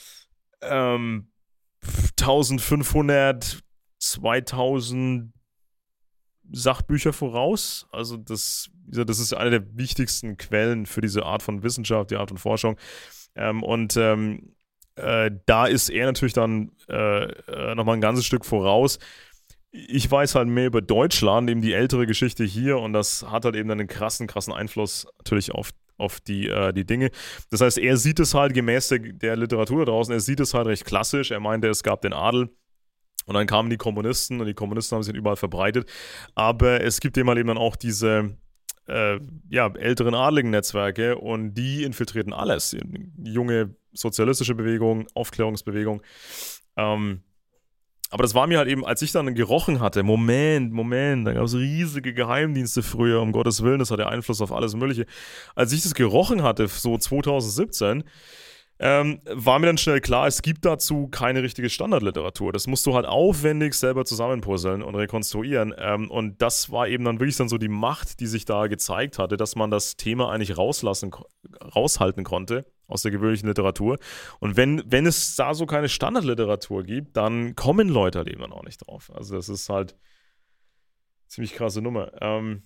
ähm, eintausendfünfhundert, zweitausend Sachbücher voraus. Also das, das ist eine der wichtigsten Quellen für diese Art von Wissenschaft, die Art von Forschung. Ähm, und ähm, äh, da ist er natürlich dann äh, äh, nochmal ein ganzes Stück voraus. Ich weiß halt mehr über Deutschland, eben die ältere Geschichte hier, und das hat halt eben einen krassen, krassen Einfluss natürlich auf, auf die, äh, die Dinge. Das heißt, er sieht es halt gemäß der, der Literatur da draußen, er sieht es halt recht klassisch. Er meinte, es gab den Adel. Und dann kamen die Kommunisten und die Kommunisten haben sich überall verbreitet. Aber es gibt eben halt eben dann auch diese äh, ja, älteren adligen Netzwerke, und die infiltrierten alles. Die junge sozialistische Bewegung, Aufklärungsbewegung. Ähm, aber das war mir halt eben, als ich dann gerochen hatte, Moment, Moment, da gab es riesige Geheimdienste früher, um Gottes Willen, das hatte Einfluss auf alles Mögliche. Als ich das gerochen hatte, so zwanzig siebzehn, Ähm, war mir dann schnell klar, es gibt dazu keine richtige Standardliteratur. Das musst du halt aufwendig selber zusammenpuzzeln und rekonstruieren. Ähm, und das war eben dann wirklich dann so die Macht, die sich da gezeigt hatte, dass man das Thema eigentlich rauslassen, raushalten konnte aus der gewöhnlichen Literatur. Und wenn, wenn es da so keine Standardliteratur gibt, dann kommen Leute halt eben dann auch nicht drauf. Also das ist halt eine ziemlich krasse Nummer. Ähm,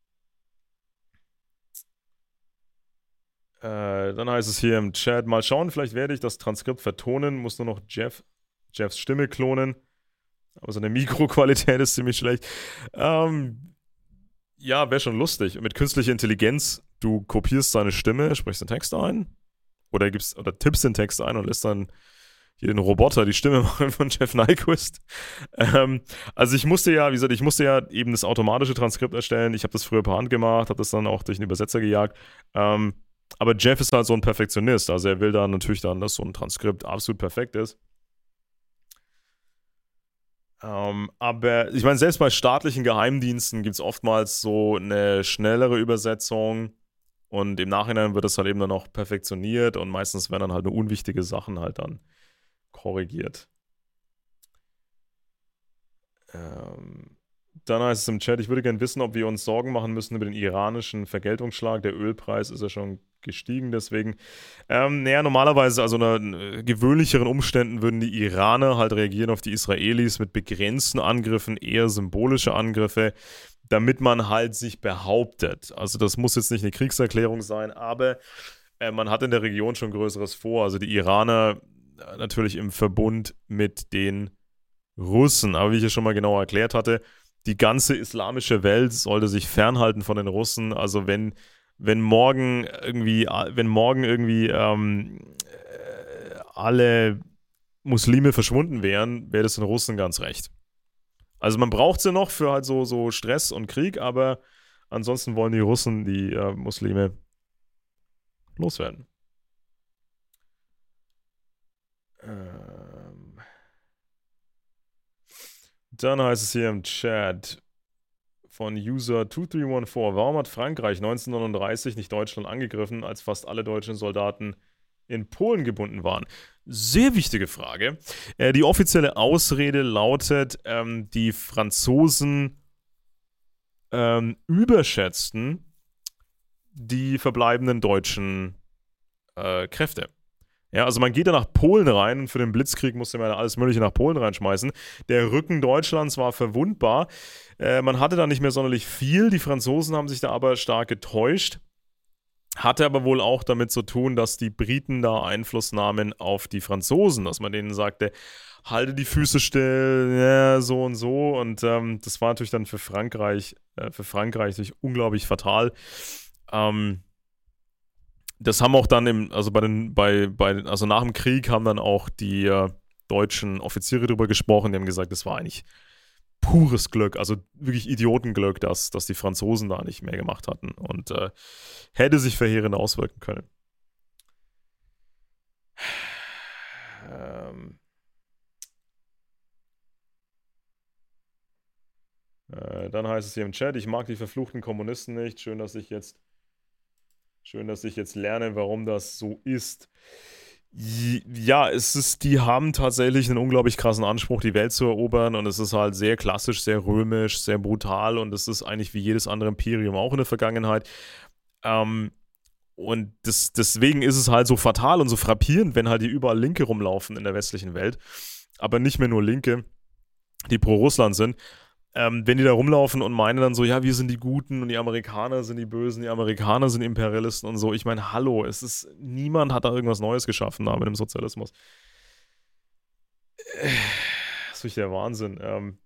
Äh, dann heißt es hier im Chat, mal schauen, vielleicht werde ich das Transkript vertonen, muss nur noch Jeff, Jeffs Stimme klonen. Aber seine Mikroqualität ist ziemlich schlecht. Ähm, ja, wäre schon lustig. Mit künstlicher Intelligenz, du kopierst seine Stimme, sprichst den Text ein oder gibst oder tippst den Text ein und lässt dann hier den Roboter die Stimme machen von Jeff Nyquist. Ähm, also ich musste ja, wie gesagt, ich musste ja eben das automatische Transkript erstellen. Ich habe das früher per Hand gemacht, habe das dann auch durch einen Übersetzer gejagt. Ähm, Aber Jeff ist halt so ein Perfektionist, also er will da natürlich dann, dass so ein Transkript absolut perfekt ist. Ähm, aber ich meine, selbst bei staatlichen Geheimdiensten gibt es oftmals so eine schnellere Übersetzung, und im Nachhinein wird das halt eben dann auch perfektioniert, und meistens werden dann halt nur unwichtige Sachen halt dann korrigiert. Ähm... Dann heißt es im Chat, ich würde gerne wissen, ob wir uns Sorgen machen müssen über den iranischen Vergeltungsschlag. Der Ölpreis ist ja schon gestiegen, deswegen. Ähm, naja, normalerweise, also unter äh, gewöhnlicheren Umständen würden die Iraner halt reagieren auf die Israelis mit begrenzten Angriffen, eher symbolische Angriffe, damit man halt sich behauptet. Also das muss jetzt nicht eine Kriegserklärung sein, aber äh, man hat in der Region schon Größeres vor. Also die Iraner äh, natürlich im Verbund mit den Russen. Aber wie ich ja schon mal genau erklärt hatte, die ganze islamische Welt sollte sich fernhalten von den Russen. Also wenn, wenn morgen irgendwie, wenn morgen irgendwie ähm, äh, alle Muslime verschwunden wären, wäre das den Russen ganz recht. Also man braucht sie noch für halt so, so Stress und Krieg, aber ansonsten wollen die Russen die äh, Muslime loswerden. Ähm... Dann heißt es hier im Chat von User zwei drei eins vier, warum hat Frankreich neunzehnhundertneununddreißig nicht Deutschland angegriffen, als fast alle deutschen Soldaten in Polen gebunden waren? Sehr wichtige Frage. Äh, die offizielle Ausrede lautet, ähm, die Franzosen ähm, überschätzten die verbleibenden deutschen äh, Kräfte. Ja, also man geht da nach Polen rein, und für den Blitzkrieg musste man alles Mögliche nach Polen reinschmeißen. Der Rücken Deutschlands war verwundbar. Äh, man hatte da nicht mehr sonderlich viel. Die Franzosen haben sich da aber stark getäuscht. Hatte aber wohl auch damit zu tun, dass die Briten da Einfluss nahmen auf die Franzosen. Dass man denen sagte, halte die Füße still, ja, so und so. Und ähm, das war natürlich dann für Frankreich, äh, für Frankreich natürlich unglaublich fatal. Ähm... Das haben auch dann im, also bei den, bei, bei, also nach dem Krieg haben dann auch die äh, deutschen Offiziere darüber gesprochen, die haben gesagt, das war eigentlich pures Glück, also wirklich Idiotenglück, dass, dass die Franzosen da nicht mehr gemacht hatten und äh, hätte sich verheerend auswirken können. Ähm, äh, dann heißt es hier im Chat, ich mag die verfluchten Kommunisten nicht. Schön, dass ich jetzt, schön, dass ich jetzt lerne, warum das so ist. Ja, es ist, die haben tatsächlich einen unglaublich krassen Anspruch, die Welt zu erobern, und es ist halt sehr klassisch, sehr römisch, sehr brutal, und es ist eigentlich wie jedes andere Imperium auch in der Vergangenheit. Ähm, und das, deswegen ist es halt so fatal und so frappierend, wenn halt hier überall Linke rumlaufen in der westlichen Welt, aber nicht mehr nur Linke, die pro Russland sind. Ähm, wenn die da rumlaufen und meinen dann so, ja, wir sind die Guten und die Amerikaner sind die Bösen, die Amerikaner sind Imperialisten und so. Ich meine, hallo, es ist, niemand hat da irgendwas Neues geschaffen da mit dem Sozialismus. Das ist wirklich der Wahnsinn. Ähm,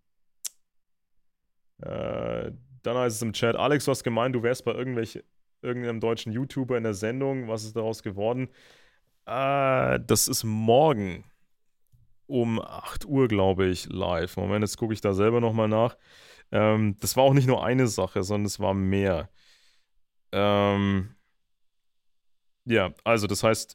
äh, dann heißt es im Chat, Alex, du hast gemeint, du wärst bei irgendwelche, irgendeinem deutschen YouTuber in der Sendung. Was ist daraus geworden? Äh, das ist morgen um acht Uhr, glaube ich, live. Moment, jetzt gucke ich da selber nochmal nach. Ähm, das war auch nicht nur eine Sache, sondern es war mehr. Ähm, ja, also das heißt,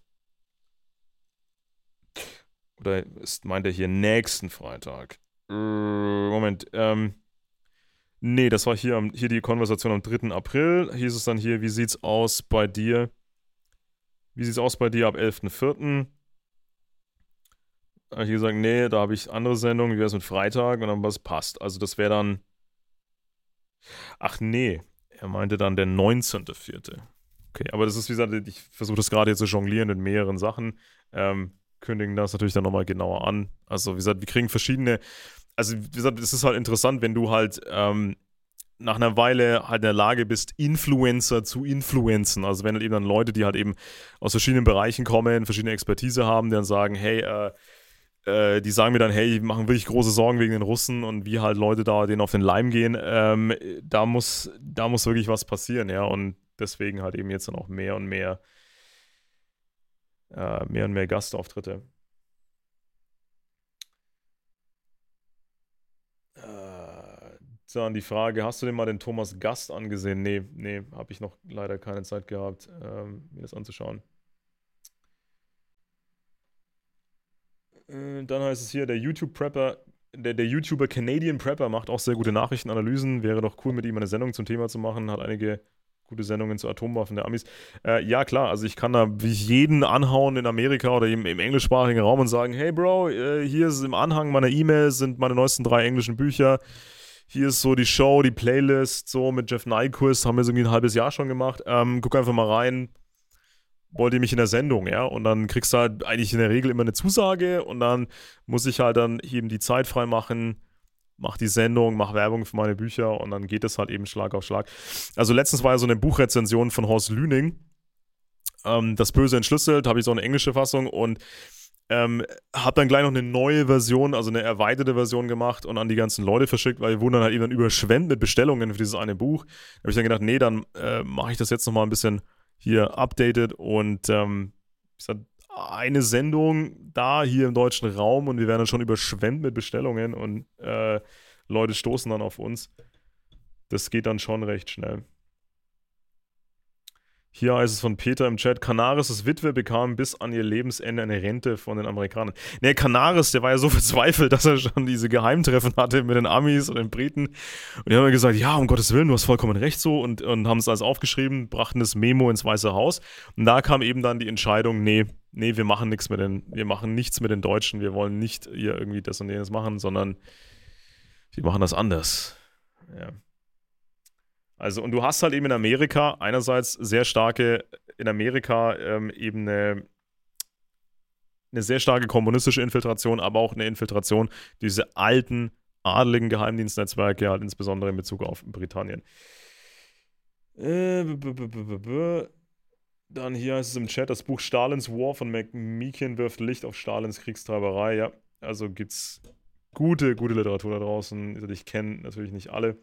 oder ist, meint er hier nächsten Freitag? Äh, Moment, ähm, nee, das war hier, am, hier die Konversation am dritten April. Hieß es dann hier, wie sieht's aus bei dir? Wie sieht's aus bei dir ab elften vierten? Da habe ich gesagt, nee, da habe ich andere Sendungen, wie wäre es mit Freitag? Und dann was passt. Also das wäre dann. Ach nee, er meinte dann der neunzehnte vierte Okay, aber das ist, wie gesagt, ich versuche das gerade jetzt zu jonglieren in mehreren Sachen. Ähm, kündigen das natürlich dann nochmal genauer an. Also, wie gesagt, wir kriegen verschiedene. Also, wie gesagt, es ist halt interessant, wenn du halt ähm, nach einer Weile halt in der Lage bist, Influencer zu influenzen. Also, wenn halt eben dann Leute, die halt eben aus verschiedenen Bereichen kommen, verschiedene Expertise haben, die dann sagen, hey, äh, äh, die sagen mir dann, hey, die machen wirklich große Sorgen wegen den Russen, und wie halt Leute da denen auf den Leim gehen, ähm, da muss, da muss wirklich was passieren, ja, und deswegen halt eben jetzt dann auch mehr und mehr, äh, mehr und mehr Gastauftritte. Äh, dann die Frage, hast du dir mal den Thomas Gast angesehen? Nee, nee, habe ich noch leider keine Zeit gehabt, ähm, mir das anzuschauen. Dann heißt es hier, der YouTube-Prepper, der, der YouTuber Canadian Prepper macht auch sehr gute Nachrichtenanalysen. Wäre doch cool, mit ihm eine Sendung zum Thema zu machen. Hat einige gute Sendungen zu Atomwaffen der Amis. Äh, ja, klar, also ich kann da wie ich jeden anhauen in Amerika oder im, im englischsprachigen Raum und sagen, hey Bro, äh, hier ist im Anhang meiner E-Mail sind meine neuesten drei englischen Bücher. Hier ist so die Show, die Playlist, so mit Jeff Nyquist, haben wir so irgendwie ein halbes Jahr schon gemacht. Ähm, guck einfach mal rein. Wollt ihr mich in der Sendung, ja? Und dann kriegst du halt eigentlich in der Regel immer eine Zusage, und dann muss ich halt dann eben die Zeit freimachen, mach die Sendung, mach Werbung für meine Bücher, und dann geht es halt eben Schlag auf Schlag. Also letztens war ja so eine Buchrezension von Horst Lüning, ähm, Das Böse entschlüsselt, habe ich so eine englische Fassung, und ähm, habe dann gleich noch eine neue Version, also eine erweiterte Version gemacht und an die ganzen Leute verschickt, weil wir wurden dann halt eben dann überschwemmt mit Bestellungen für dieses eine Buch. Da habe ich dann gedacht, nee, dann äh, mache ich das jetzt nochmal ein bisschen hier updated, und ähm, ich sag, eine Sendung da hier im deutschen Raum, und wir werden dann schon überschwemmt mit Bestellungen, und äh, Leute stoßen dann auf uns. Das geht dann schon recht schnell. Hier heißt es von Peter im Chat, Canaris' Witwe bekam bis an ihr Lebensende eine Rente von den Amerikanern. Ne, Canaris, der war ja so verzweifelt, dass er schon diese Geheimtreffen hatte mit den Amis und den Briten. Und die haben ja gesagt, ja, um Gottes Willen, du hast vollkommen recht so, und, und haben es alles aufgeschrieben, brachten das Memo ins Weiße Haus. Und da kam eben dann die Entscheidung, nee, nee, wir machen nichts mit den, wir machen nichts mit den Deutschen, wir wollen nicht hier irgendwie das und jenes machen, sondern wir machen das anders. Ja. Also, und du hast halt eben in Amerika einerseits sehr starke, in Amerika ähm, eben eine, eine sehr starke kommunistische Infiltration, aber auch eine Infiltration diese alten, adeligen Geheimdienstnetzwerke, halt insbesondere in Bezug auf Britannien. Äh, b -b -b -b Dann hier heißt es im Chat, das Buch Stalins War von McMeekin wirft Licht auf Stalins Kriegstreiberei. Ja, also gibt's gute, gute Literatur da draußen. Ich kenne natürlich nicht alle.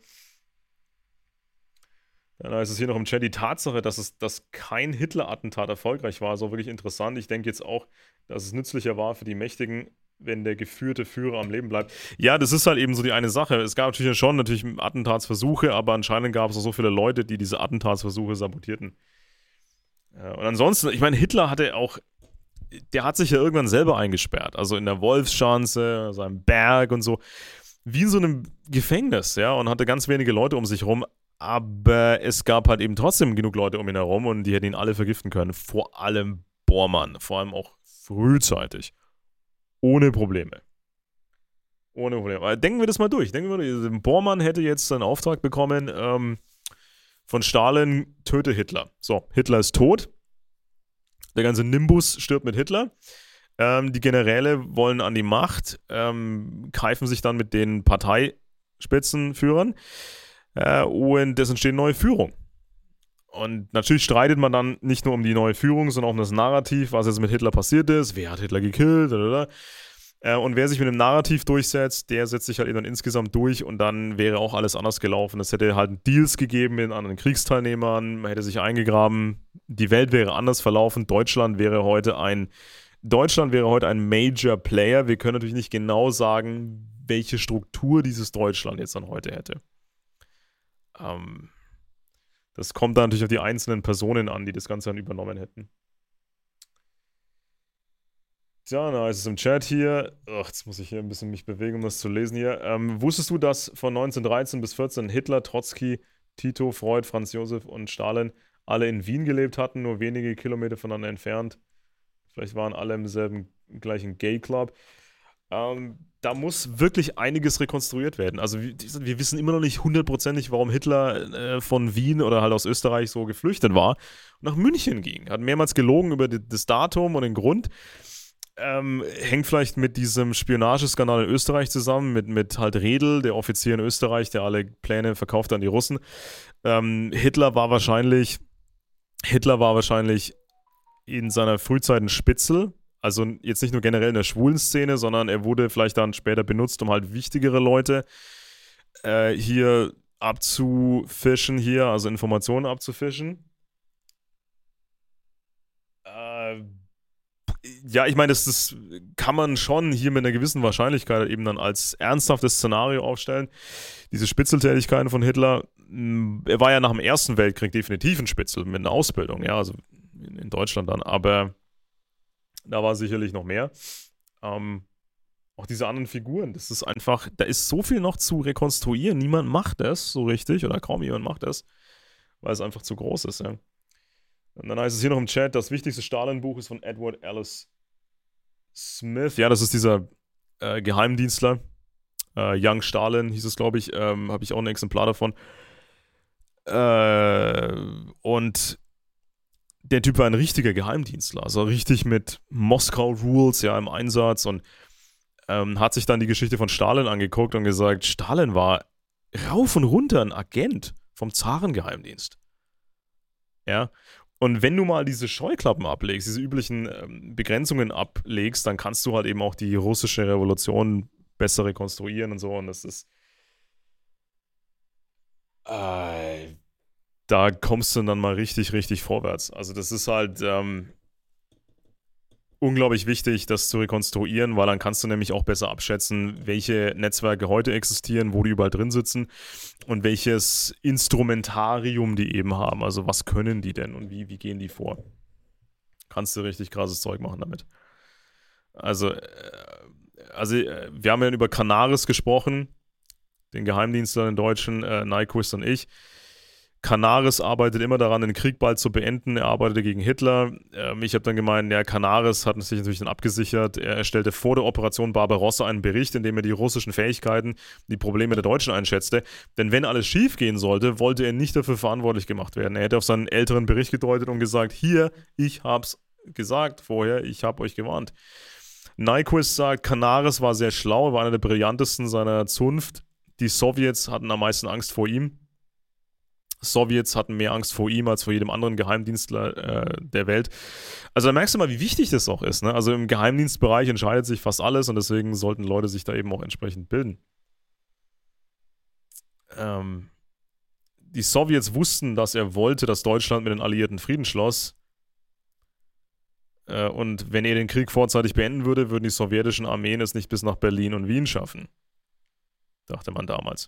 Dann heißt es hier noch im Chat, die Tatsache, dass, es, dass kein Hitler-Attentat erfolgreich war, ist auch wirklich interessant. Ich denke jetzt auch, dass es nützlicher war für die Mächtigen, wenn der geführte Führer am Leben bleibt. Ja, das ist halt eben so die eine Sache. Es gab natürlich schon natürlich Attentatsversuche, aber anscheinend gab es auch so viele Leute, die diese Attentatsversuche sabotierten. Ja, und ansonsten, ich meine, Hitler hatte auch, der hat sich ja irgendwann selber eingesperrt. Also in der Wolfschanze, seinem Berg und so. Wie in so einem Gefängnis, ja, und hatte ganz wenige Leute um sich rum. Aber es gab halt eben trotzdem genug Leute um ihn herum und die hätten ihn alle vergiften können. Vor allem Bormann. Vor allem auch frühzeitig. Ohne Probleme. Ohne Probleme. Aber denken wir das mal durch. Denken wir durch. Bormann hätte jetzt einen Auftrag bekommen ähm, von Stalin, töte Hitler. So, Hitler ist tot. Der ganze Nimbus stirbt mit Hitler. Ähm, die Generäle wollen an die Macht, ähm, keifen sich dann mit den Parteispitzenführern äh, und es entsteht neue Führung. Und natürlich streitet man dann nicht nur um die neue Führung, sondern auch um das Narrativ, was jetzt mit Hitler passiert ist, wer hat Hitler gekillt, äh, und wer sich mit dem Narrativ durchsetzt, der setzt sich halt eben dann insgesamt durch und dann wäre auch alles anders gelaufen. Es hätte halt Deals gegeben mit anderen Kriegsteilnehmern, man hätte sich eingegraben, die Welt wäre anders verlaufen, Deutschland wäre heute ein Deutschland wäre heute ein Major Player. Wir können natürlich nicht genau sagen, welche Struktur dieses Deutschland jetzt dann heute hätte. Ähm, das kommt dann natürlich auf die einzelnen Personen an, die das Ganze dann übernommen hätten. Tja, na, ist es im Chat hier. Ach, jetzt muss ich hier ein bisschen mich bewegen, um das zu lesen hier. Ähm, wusstest du, dass von neunzehnhundertdreizehn bis vierzehn Hitler, Trotzki, Tito, Freud, Franz Josef und Stalin alle in Wien gelebt hatten, nur wenige Kilometer voneinander entfernt? Vielleicht waren alle im selben gleichen Gay-Club. Ähm, da muss wirklich einiges rekonstruiert werden. Also wir, wir wissen immer noch nicht hundertprozentig, warum Hitler äh, von Wien oder halt aus Österreich so geflüchtet war und nach München ging. Hat mehrmals gelogen über die, das Datum und den Grund. Ähm, hängt vielleicht mit diesem Spionageskandal in Österreich zusammen, mit, mit halt Redl, der Offizier in Österreich, der alle Pläne verkauft an die Russen. Ähm, Hitler war wahrscheinlich Hitler war wahrscheinlich in seiner Frühzeit ein Spitzel, also jetzt nicht nur generell in der schwulen Szene, sondern er wurde vielleicht dann später benutzt, um halt wichtigere Leute äh, hier abzufischen, hier, also Informationen abzufischen. Äh, ja, ich meine, das, das kann man schon hier mit einer gewissen Wahrscheinlichkeit eben dann als ernsthaftes Szenario aufstellen. Diese Spitzeltätigkeiten von Hitler, er war ja nach dem Ersten Weltkrieg definitiv ein Spitzel mit einer Ausbildung, ja, also in Deutschland dann, aber da war sicherlich noch mehr. Ähm, auch diese anderen Figuren, das ist einfach, da ist so viel noch zu rekonstruieren. Niemand macht das so richtig oder kaum jemand macht das, weil es einfach zu groß ist, ja. Und dann heißt es hier noch im Chat, das wichtigste Stalin-Buch ist von Edward Ellis Smith. Ja, das ist dieser äh, Geheimdienstler. Äh, Young Stalin hieß es, glaube ich. Ähm, Habe ich auch ein Exemplar davon. Äh, und der Typ war ein richtiger Geheimdienstler, also richtig mit Moskau-Rules ja im Einsatz und ähm, hat sich dann die Geschichte von Stalin angeguckt und gesagt, Stalin war rauf und runter ein Agent vom Zarengeheimdienst. Ja, und wenn du mal diese Scheuklappen ablegst, diese üblichen ähm, Begrenzungen ablegst, dann kannst du halt eben auch die russische Revolution besser rekonstruieren und so und das ist äh, da kommst du dann mal richtig, richtig vorwärts. Also das ist halt ähm, unglaublich wichtig, das zu rekonstruieren, weil dann kannst du nämlich auch besser abschätzen, welche Netzwerke heute existieren, wo die überall drin sitzen und welches Instrumentarium die eben haben. Also was können die denn und wie, wie gehen die vor? Kannst du richtig krasses Zeug machen damit. Also, äh, also äh, wir haben ja über Canaris gesprochen, den Geheimdienstler, den Deutschen, äh, Nyquist und ich. Canaris arbeitet immer daran, den Krieg bald zu beenden. Er arbeitete gegen Hitler. Ähm, ich habe dann gemeint, ja, Canaris hat sich natürlich dann abgesichert. Er erstellte vor der Operation Barbarossa einen Bericht, in dem er die russischen Fähigkeiten, die Probleme der Deutschen einschätzte. Denn wenn alles schief gehen sollte, wollte er nicht dafür verantwortlich gemacht werden. Er hätte auf seinen älteren Bericht gedeutet und gesagt, hier, ich hab's gesagt vorher, ich habe euch gewarnt. Nyquist sagt, Canaris war sehr schlau, war einer der brillantesten seiner Zunft. Die Sowjets hatten am meisten Angst vor ihm. Sowjets hatten mehr Angst vor ihm als vor jedem anderen Geheimdienstler äh, der Welt. Also da merkst du mal, wie wichtig das auch ist. Ne? Also im Geheimdienstbereich entscheidet sich fast alles und deswegen sollten Leute sich da eben auch entsprechend bilden. Ähm, die Sowjets wussten, dass er wollte, dass Deutschland mit den Alliierten Frieden schloss. Äh, und wenn er den Krieg vorzeitig beenden würde, würden die sowjetischen Armeen es nicht bis nach Berlin und Wien schaffen. Dachte man damals.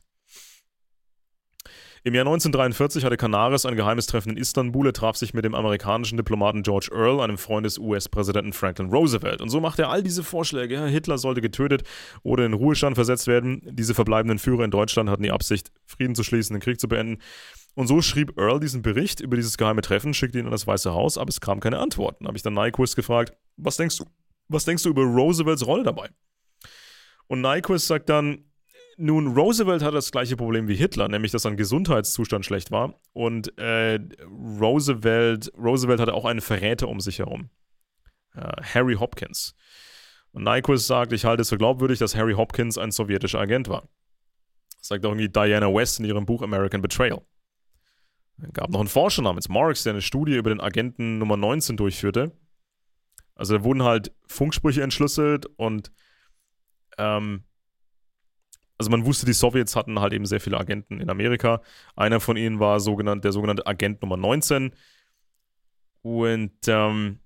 Im Jahr neunzehnhundertdreiundvierzig hatte Canaris ein geheimes Treffen in Istanbul. Er traf sich mit dem amerikanischen Diplomaten George Earl, einem Freund des U S-Präsidenten Franklin Roosevelt. Und so machte er all diese Vorschläge. Ja, Hitler sollte getötet oder in den Ruhestand versetzt werden. Diese verbleibenden Führer in Deutschland hatten die Absicht, Frieden zu schließen, den Krieg zu beenden. Und so schrieb Earl diesen Bericht über dieses geheime Treffen, schickte ihn an das Weiße Haus, aber es kam keine Antwort. Dann habe ich dann Nyquist gefragt, was denkst du? Was denkst du über Roosevelts Rolle dabei? Und Nyquist sagt dann, nun, Roosevelt hatte das gleiche Problem wie Hitler, nämlich, dass sein Gesundheitszustand schlecht war. Und äh, Roosevelt, Roosevelt hatte auch einen Verräter um sich herum. Äh, Harry Hopkins. Und Nyquist sagt, ich halte es für glaubwürdig, dass Harry Hopkins ein sowjetischer Agent war. Das sagt auch irgendwie Diana West in ihrem Buch American Betrayal. Es gab noch einen Forscher namens Marks, der eine Studie über den Agenten Nummer neunzehn durchführte. Also da wurden halt Funksprüche entschlüsselt und ähm, also man wusste, die Sowjets hatten halt eben sehr viele Agenten in Amerika. Einer von ihnen war sogenannt, der sogenannte Agent Nummer neunzehn. Und ähm,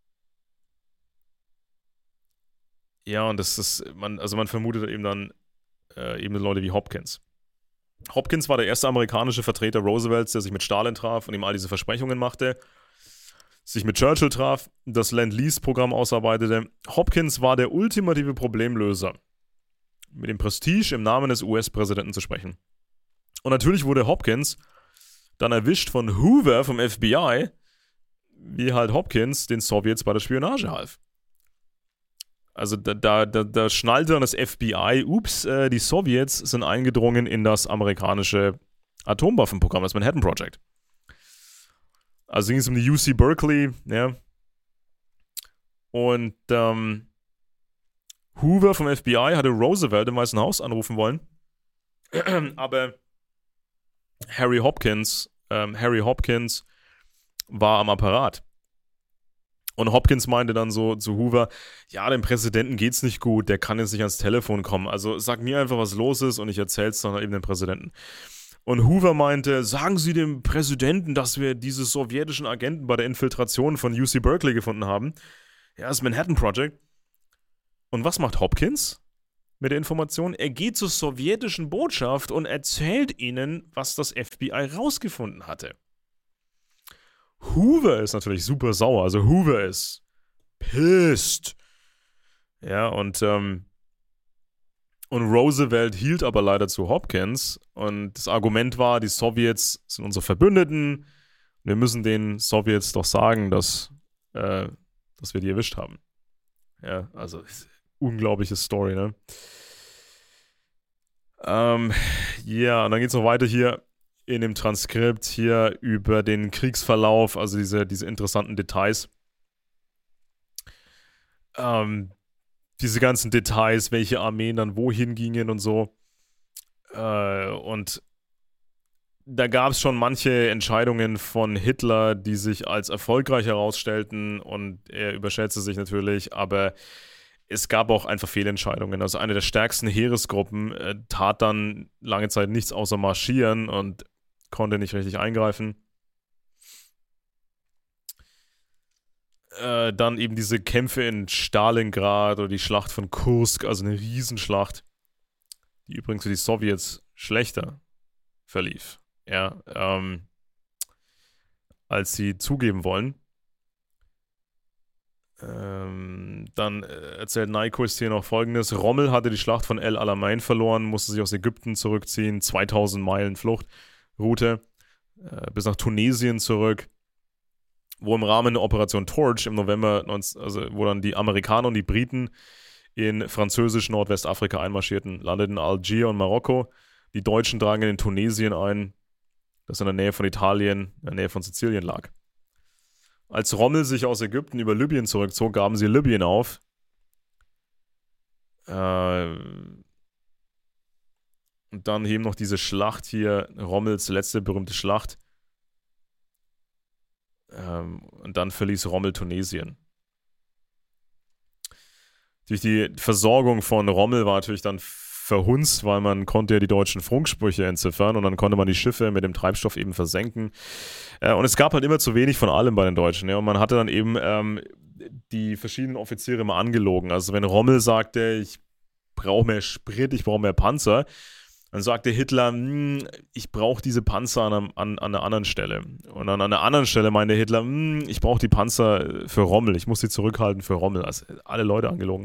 ja, und das ist, man, also man vermutet eben dann äh, eben Leute wie Hopkins. Hopkins war der erste amerikanische Vertreter Roosevelts, der sich mit Stalin traf und ihm all diese Versprechungen machte, sich mit Churchill traf, das Land-Lease-Programm ausarbeitete. Hopkins war der ultimative Problemlöser, mit dem Prestige im Namen des U S-Präsidenten zu sprechen. Und natürlich wurde Hopkins dann erwischt von Hoover vom F B I, wie halt Hopkins den Sowjets bei der Spionage half. Also da, da, da, da schnallte dann das F B I, ups, äh, die Sowjets sind eingedrungen in das amerikanische Atomwaffenprogramm, das Manhattan Project. Also ging es um die U C Berkeley, ja. Und ähm, Hoover vom F B I hatte Roosevelt im Weißen Haus anrufen wollen, aber Harry Hopkins, ähm, Harry Hopkins war am Apparat. Und Hopkins meinte dann so zu Hoover, ja, dem Präsidenten geht's nicht gut, der kann jetzt nicht ans Telefon kommen, also sag mir einfach, was los ist und ich erzähl's dann eben dem Präsidenten. Und Hoover meinte, sagen Sie dem Präsidenten, dass wir diese sowjetischen Agenten bei der Infiltration von U C Berkeley gefunden haben. Ja, das Manhattan Project. Und was macht Hopkins mit der Information? Er geht zur sowjetischen Botschaft und erzählt ihnen, was das F B I rausgefunden hatte. Hoover ist natürlich super sauer, also Hoover ist pissed. Ja, und, ähm, und Roosevelt hielt aber leider zu Hopkins und das Argument war, die Sowjets sind unsere Verbündeten, wir müssen den Sowjets doch sagen, dass, äh, dass wir die erwischt haben. Ja, also unglaubliche Story, ne? Ähm, ja, und dann geht's noch weiter hier in dem Transkript hier über den Kriegsverlauf, also diese, diese interessanten Details. Ähm, diese ganzen Details, welche Armeen dann wohin gingen und so. Äh, und da gab es schon manche Entscheidungen von Hitler, die sich als erfolgreich herausstellten und er überschätzte sich natürlich, aber es gab auch einfach Fehlentscheidungen. Also eine der stärksten Heeresgruppen äh, tat dann lange Zeit nichts außer marschieren und konnte nicht richtig eingreifen. Äh, dann eben diese Kämpfe in Stalingrad oder die Schlacht von Kursk, also eine Riesenschlacht, die übrigens für die Sowjets schlechter verlief. Ja, ähm, als sie zugeben wollen. Ähm, dann erzählt Nyquist hier noch Folgendes. Rommel hatte die Schlacht von El Alamein verloren, musste sich aus Ägypten zurückziehen, zweitausend Meilen Fluchtroute äh, bis nach Tunesien zurück, wo im Rahmen der Operation Torch im November, also wo dann die Amerikaner und die Briten in französisch Nordwestafrika einmarschierten, landeten in Algier und Marokko. Die Deutschen drangen in Tunesien ein, das in der Nähe von Italien, in der Nähe von Sizilien lag. Als Rommel sich aus Ägypten über Libyen zurückzog, gaben sie Libyen auf. Äh, und dann eben noch diese Schlacht hier, Rommels letzte berühmte Schlacht. Ähm, und dann verließ Rommel Tunesien. Durch die Versorgung von Rommel war natürlich dann verhunzt, weil man konnte ja die deutschen Funksprüche entziffern und dann konnte man die Schiffe mit dem Treibstoff eben versenken. Äh, und es gab halt immer zu wenig von allem bei den Deutschen. Ja? Und man hatte dann eben ähm, die verschiedenen Offiziere immer angelogen. Also wenn Rommel sagte, ich brauche mehr Sprit, ich brauche mehr Panzer, dann sagte Hitler, ich brauche diese Panzer an, an, an einer anderen Stelle. Und an einer anderen Stelle meinte Hitler, ich brauche die Panzer für Rommel, ich muss sie zurückhalten für Rommel. Also alle Leute angelogen.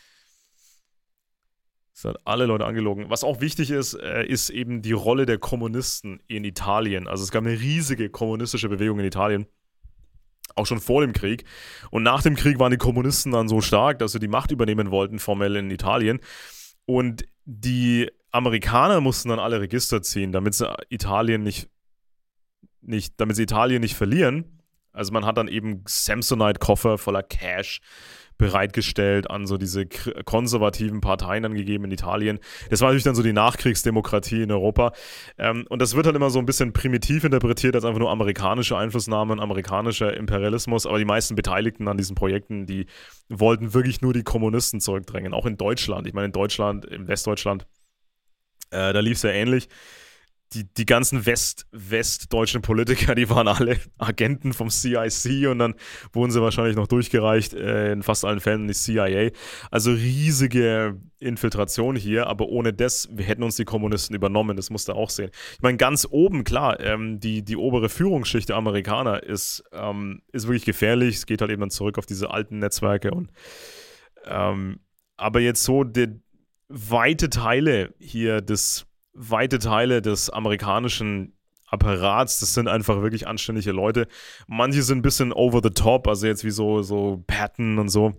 Es hat alle Leute angelogen. Was auch wichtig ist, ist eben die Rolle der Kommunisten in Italien. Also es gab eine riesige kommunistische Bewegung in Italien. Auch schon vor dem Krieg. Und nach dem Krieg waren die Kommunisten dann so stark, dass sie die Macht übernehmen wollten, formell in Italien. Und die Amerikaner mussten dann alle Register ziehen, damit sie Italien nicht, nicht, damit sie Italien nicht verlieren. Also man hat dann eben Samsonite-Koffer voller Cash bereitgestellt an so diese konservativen Parteien dann gegeben in Italien. Das war natürlich dann so die Nachkriegsdemokratie in Europa. Ähm, und das wird halt immer so ein bisschen primitiv interpretiert als einfach nur amerikanische Einflussnahme und amerikanischer Imperialismus. Aber die meisten Beteiligten an diesen Projekten, die wollten wirklich nur die Kommunisten zurückdrängen. Auch in Deutschland. Ich meine, in Deutschland, in Westdeutschland, äh, da lief es ja ähnlich. Die, die ganzen West, westdeutschen Politiker, die waren alle Agenten vom C I C und dann wurden sie wahrscheinlich noch durchgereicht, äh, in fast allen Fällen die C I A. Also riesige Infiltration hier, aber ohne das, wir hätten uns die Kommunisten übernommen, das musst du auch sehen. Ich meine, ganz oben, klar, ähm, die, die obere Führungsschicht der Amerikaner ist, ähm, ist wirklich gefährlich. Es geht halt eben dann zurück auf diese alten Netzwerke und ähm, aber jetzt so die weite Teile hier des weite Teile des amerikanischen Apparats, das sind einfach wirklich anständige Leute. Manche sind ein bisschen over the top, also jetzt wie so, so Patton und so.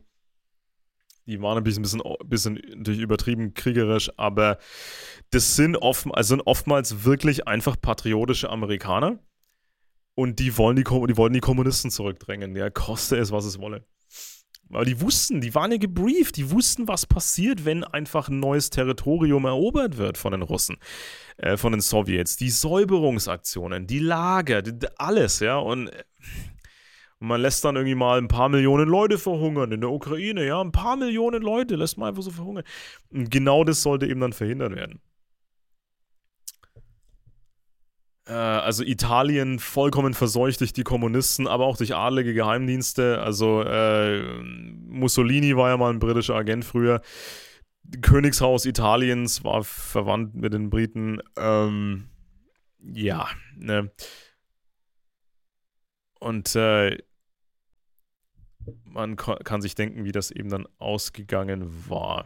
Die waren ein bisschen, bisschen, bisschen natürlich übertrieben kriegerisch, aber das sind, oft, also sind oftmals wirklich einfach patriotische Amerikaner und die wollen die, die wollen die Kommunisten zurückdrängen, ja, koste es, was es wolle. Aber die wussten, die waren ja gebrieft, die wussten, was passiert, wenn einfach ein neues Territorium erobert wird von den Russen, äh, von den Sowjets. Die Säuberungsaktionen, die Lager, die, alles, ja. Und, und man lässt dann irgendwie mal ein paar Millionen Leute verhungern in der Ukraine, ja. Ein paar Millionen Leute lässt man einfach so verhungern. Und genau das sollte eben dann verhindert werden. Also Italien vollkommen verseucht durch die Kommunisten, aber auch durch adlige Geheimdienste. Also äh, Mussolini war ja mal ein britischer Agent früher. Königshaus Italiens war verwandt mit den Briten. Ähm, ja, ne. Und äh, man kann sich denken, wie das eben dann ausgegangen war.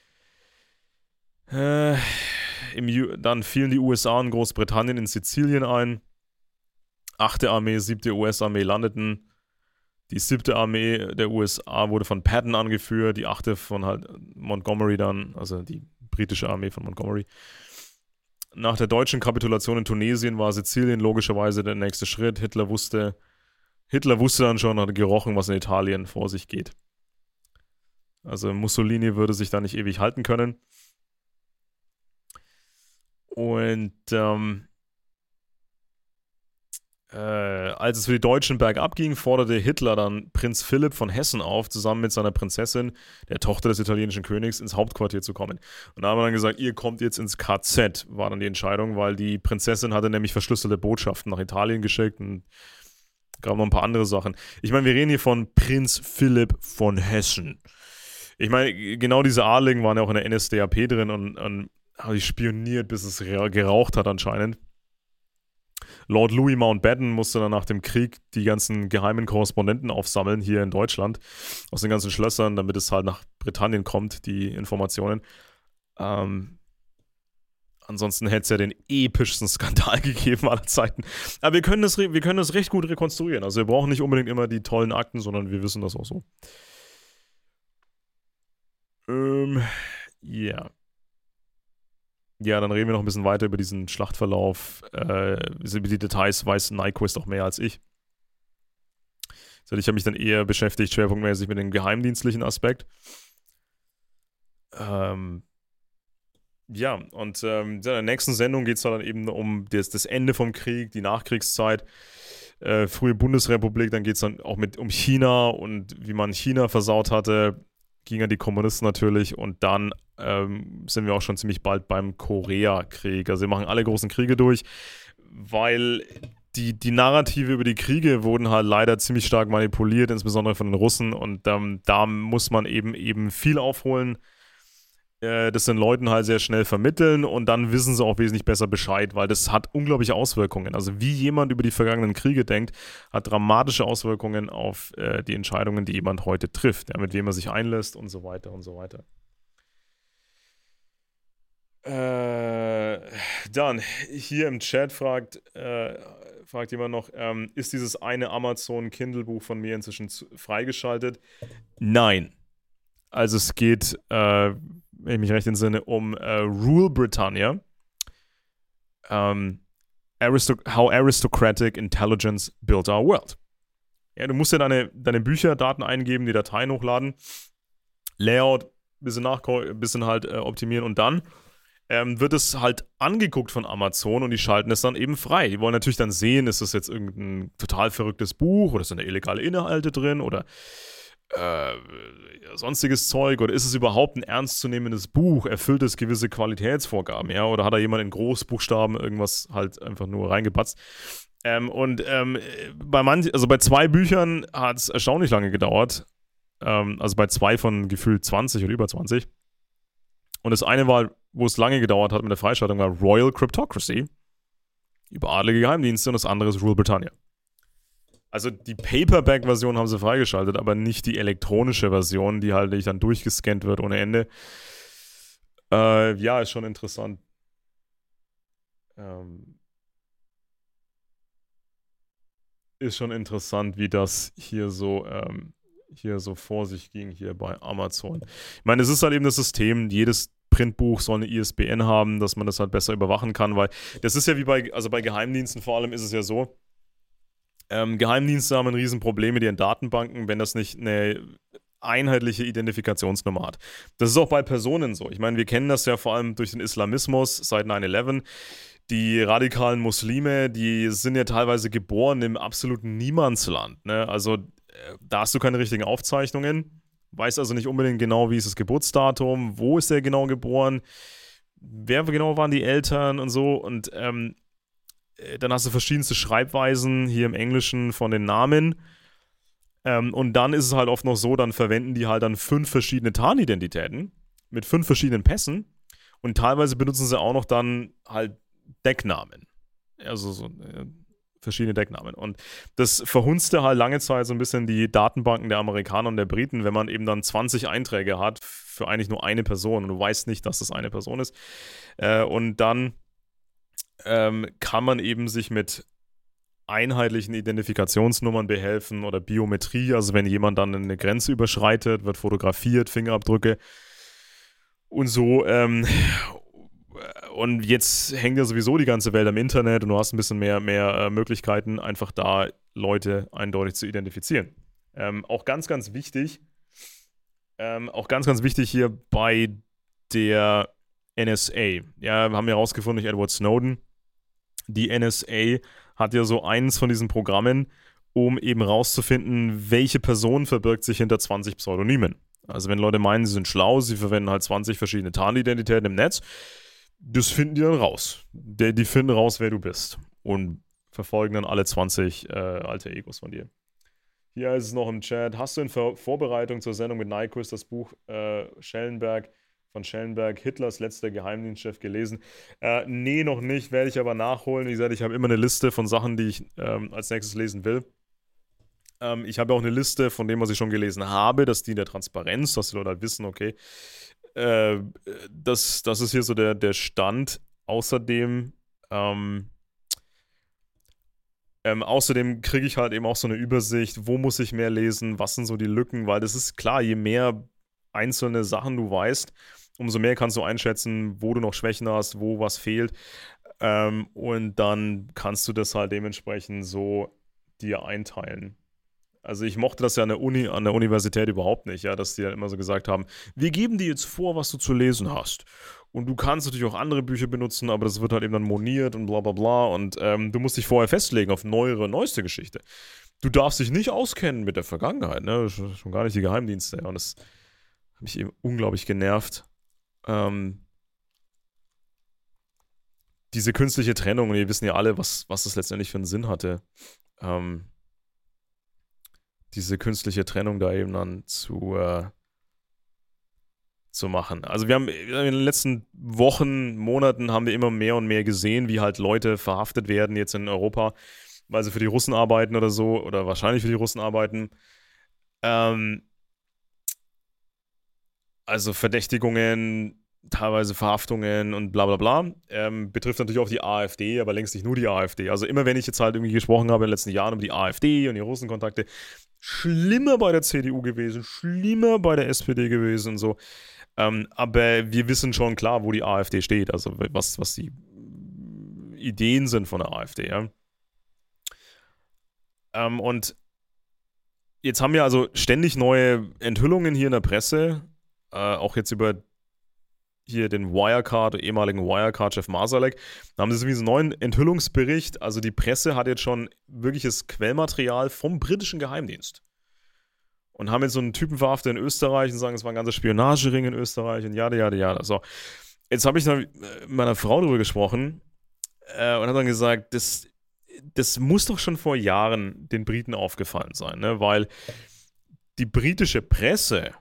Äh... Im, dann fielen die U S A und Großbritannien in Sizilien ein. Achte Armee, siebte U S-Armee landeten. Die siebte Armee der U S A wurde von Patton angeführt, die achte von halt Montgomery dann, also die britische Armee von Montgomery. Nach der deutschen Kapitulation in Tunesien war Sizilien logischerweise der nächste Schritt. Hitler wusste, Hitler wusste dann schon, hat gerochen, was in Italien vor sich geht. Also Mussolini würde sich da nicht ewig halten können. Und ähm, äh, als es für die Deutschen bergab ging, forderte Hitler dann Prinz Philipp von Hessen auf, zusammen mit seiner Prinzessin, der Tochter des italienischen Königs, ins Hauptquartier zu kommen. Und da haben wir dann gesagt, ihr kommt jetzt ins K Z, war dann die Entscheidung, weil die Prinzessin hatte nämlich verschlüsselte Botschaften nach Italien geschickt und gab noch ein paar andere Sachen. Ich meine, wir reden hier von Prinz Philipp von Hessen. Ich meine, genau diese Adligen waren ja auch in der N S D A P drin und, und habe ich spioniert, bis es geraucht hat anscheinend. Lord Louis Mountbatten musste dann nach dem Krieg die ganzen geheimen Korrespondenten aufsammeln hier in Deutschland, aus den ganzen Schlössern, damit es halt nach Britannien kommt, die Informationen. Ähm, ansonsten hätte es ja den epischsten Skandal gegeben aller Zeiten. Aber wir können das, wir können das recht gut rekonstruieren. Also wir brauchen nicht unbedingt immer die tollen Akten, sondern wir wissen das auch so. Ähm, ja. Yeah. Ja, dann reden wir noch ein bisschen weiter über diesen Schlachtverlauf. Äh, über die Details weiß Nyquist auch mehr als ich. Also ich habe mich dann eher beschäftigt, schwerpunktmäßig mit dem geheimdienstlichen Aspekt. Ähm, ja, und ähm, in der nächsten Sendung geht es dann eben um das, das Ende vom Krieg, die Nachkriegszeit, äh, frühe Bundesrepublik. Dann geht es dann auch mit, um China und wie man China versaut hatte. Ging ja die Kommunisten natürlich und dann ähm, sind wir auch schon ziemlich bald beim Koreakrieg. Also wir machen alle großen Kriege durch, weil die, die Narrative über die Kriege wurden halt leider ziemlich stark manipuliert, insbesondere von den Russen. Und ähm, da muss man eben eben viel aufholen. Äh, das den Leuten halt sehr schnell vermitteln und dann wissen sie auch wesentlich besser Bescheid, weil das hat unglaubliche Auswirkungen. Also wie jemand über die vergangenen Kriege denkt, hat dramatische Auswirkungen auf äh, die Entscheidungen, die jemand heute trifft, ja, mit wem er sich einlässt und so weiter und so weiter. Äh, dann, hier im Chat fragt, äh, fragt jemand noch, ähm, ist dieses eine Amazon-Kindle-Buch von mir inzwischen zu, freigeschaltet? Nein. Also es geht, äh, wenn ich mich recht entsinne, um äh, Rule Britannia. Ähm, Aristo- How Aristocratic Intelligence Built Our World. Ja, du musst ja deine, deine Bücher, Daten eingeben, die Dateien hochladen, Layout, bisschen nachko- bisschen halt äh, optimieren und dann ähm, wird es halt angeguckt von Amazon und die schalten es dann eben frei. Die wollen natürlich dann sehen, ist das jetzt irgendein total verrücktes Buch oder sind da illegale Inhalte drin oder äh, sonstiges Zeug oder ist es überhaupt ein ernstzunehmendes Buch? Erfüllt es gewisse Qualitätsvorgaben, ja? Oder hat da jemand in Großbuchstaben irgendwas halt einfach nur reingepatzt? Ähm, und ähm, bei manch, also bei zwei Büchern hat es erstaunlich lange gedauert. Ähm, also bei zwei von gefühlt zwanzig oder über zwanzig. Und das eine war, wo es lange gedauert hat mit der Freischaltung, war Royal Cryptocracy über adlige Geheimdienste und das andere ist Rule Britannia. Also die Paperback-Version haben sie freigeschaltet, aber nicht die elektronische Version, die halt nicht dann durchgescannt wird ohne Ende. Äh, ja, ist schon interessant. Ähm, ist schon interessant, wie das hier so, ähm, hier so vor sich ging, hier bei Amazon. Ich meine, es ist halt eben das System, jedes Printbuch soll eine I S B N haben, dass man das halt besser überwachen kann, weil das ist ja wie bei, also bei Geheimdiensten vor allem ist es ja so, ähm, Geheimdienste haben ein Riesenproblem mit ihren Datenbanken, wenn das nicht eine einheitliche Identifikationsnummer hat. Das ist auch bei Personen so. Ich meine, wir kennen das ja vor allem durch den Islamismus seit nine eleven. Die radikalen Muslime, die sind ja teilweise geboren im absoluten Niemandsland. Ne? Also äh, da hast du keine richtigen Aufzeichnungen, weißt also nicht unbedingt genau, wie ist das Geburtsdatum, wo ist der genau geboren, wer genau waren die Eltern und so. Und ähm, dann hast du verschiedenste Schreibweisen hier im Englischen von den Namen. Ähm, und dann ist es halt oft noch so, dann verwenden die halt dann fünf verschiedene Tarnidentitäten mit fünf verschiedenen Pässen. Und teilweise benutzen sie auch noch dann halt Decknamen. Also so äh, verschiedene Decknamen. Und das verhunzte halt lange Zeit so ein bisschen die Datenbanken der Amerikaner und der Briten, wenn man eben dann zwanzig Einträge hat für eigentlich nur eine Person und du weißt nicht, dass das eine Person ist. Äh, und dann ähm, kann man eben sich mit einheitlichen Identifikationsnummern behelfen oder Biometrie. Also wenn jemand dann eine Grenze überschreitet, wird fotografiert, Fingerabdrücke und so. Ähm, und jetzt hängt ja sowieso die ganze Welt am Internet und du hast ein bisschen mehr, mehr äh, Möglichkeiten, einfach da Leute eindeutig zu identifizieren. Ähm, auch ganz, ganz wichtig, ähm, auch ganz, ganz wichtig hier bei der N S A. Ja, wir haben ja herausgefunden durch Edward Snowden, die N S A hat ja so eins von diesen Programmen, um eben rauszufinden, welche Person verbirgt sich hinter zwanzig Pseudonymen. Also wenn Leute meinen, sie sind schlau, sie verwenden halt zwanzig verschiedene Tarnidentitäten im Netz, das finden die dann raus. Die, die finden raus, wer du bist und verfolgen dann alle zwanzig äh, alte Egos von dir. Hier ist es noch im Chat. Hast du in Vor- Vorbereitung zur Sendung mit Nyquist das Buch äh, Schellenberg von Schellenberg, Hitlers letzter Geheimdienstchef, gelesen? Äh, nee, noch nicht, werde ich aber nachholen. Wie gesagt, ich habe immer eine Liste von Sachen, die ich ähm, als nächstes lesen will. Ähm, ich habe auch eine Liste von dem, was ich schon gelesen habe, das dient der Transparenz, dass die Leute halt wissen, okay, äh, das, das ist hier so der, der Stand. Außerdem, ähm, ähm, außerdem kriege ich halt eben auch so eine Übersicht, wo muss ich mehr lesen, was sind so die Lücken, weil das ist klar, je mehr einzelne Sachen du weißt, umso mehr kannst du einschätzen, wo du noch Schwächen hast, wo was fehlt. Ähm, und dann kannst du das halt dementsprechend so dir einteilen. Also ich mochte das ja an der Uni, an der Universität überhaupt nicht, ja, dass die ja immer so gesagt haben, wir geben dir jetzt vor, was du zu lesen hast. Und du kannst natürlich auch andere Bücher benutzen, aber das wird halt eben dann moniert und bla bla bla. Und ähm, du musst dich vorher festlegen auf neuere, neueste Geschichte. Du darfst dich nicht auskennen mit der Vergangenheit, ne? Schon gar nicht die Geheimdienste. Ja. Und das hat mich eben unglaublich genervt. Ähm, diese künstliche Trennung, und wir wissen ja alle, was, was das letztendlich für einen Sinn hatte, ähm, diese künstliche Trennung da eben dann zu, äh, zu machen. Also wir haben in den letzten Wochen, Monaten haben wir immer mehr und mehr gesehen, wie halt Leute verhaftet werden jetzt in Europa, weil sie für die Russen arbeiten oder so, oder wahrscheinlich für die Russen arbeiten. Ähm, also Verdächtigungen, teilweise Verhaftungen und bla bla bla. Ähm, betrifft natürlich auch die AfD, aber längst nicht nur die AfD. Also immer wenn ich jetzt halt irgendwie gesprochen habe in den letzten Jahren über die AfD und die Russenkontakte, schlimmer bei der C D U gewesen, schlimmer bei der S P D gewesen und so. Ähm, aber wir wissen schon klar, wo die AfD steht, also was, was die Ideen sind von der AfD, ja. Ähm, und jetzt haben wir also ständig neue Enthüllungen hier in der Presse, äh, auch jetzt über hier den Wirecard, ehemaligen Wirecard-Chef Marsalek. Da haben sie diesen neuen Enthüllungsbericht, also die Presse hat jetzt schon wirkliches Quellmaterial vom britischen Geheimdienst. Und haben jetzt so einen Typen verhaftet in Österreich und sagen, es war ein ganzer Spionagering in Österreich und jada, jada, jada. So. Jetzt habe ich dann mit meiner Frau darüber gesprochen äh, und habe dann gesagt, das, das muss doch schon vor Jahren den Briten aufgefallen sein, ne? Weil die britische Presse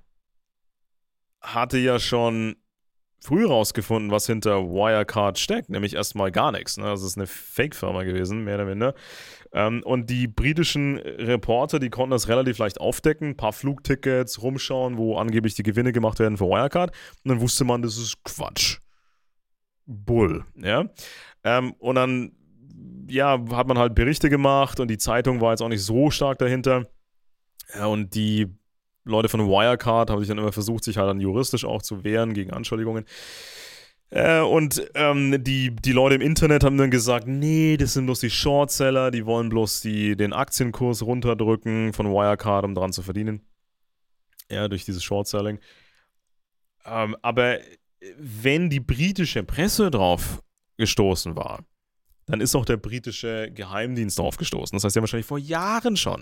hatte ja schon früh rausgefunden, was hinter Wirecard steckt, nämlich erstmal gar nichts. Ne? Das ist eine Fake-Firma gewesen, mehr oder minder. Ähm, und die britischen Reporter, die konnten das relativ leicht aufdecken, ein paar Flugtickets, rumschauen, wo angeblich die Gewinne gemacht werden für Wirecard. Und dann wusste man, das ist Quatsch. Bull, ja. Ähm, und dann, ja, hat man halt Berichte gemacht und die Zeitung war jetzt auch nicht so stark dahinter. Ja, und die Leute von Wirecard haben sich dann immer versucht, sich halt dann juristisch auch zu wehren gegen Anschuldigungen. Äh, und ähm, die, die Leute im Internet haben dann gesagt, nee, das sind bloß die Shortseller, die wollen bloß die, den Aktienkurs runterdrücken von Wirecard, um dran zu verdienen. Ja, durch dieses Shortselling. Ähm, aber wenn die britische Presse drauf gestoßen war, dann ist auch der britische Geheimdienst drauf gestoßen. Das heißt, die haben wahrscheinlich vor Jahren schon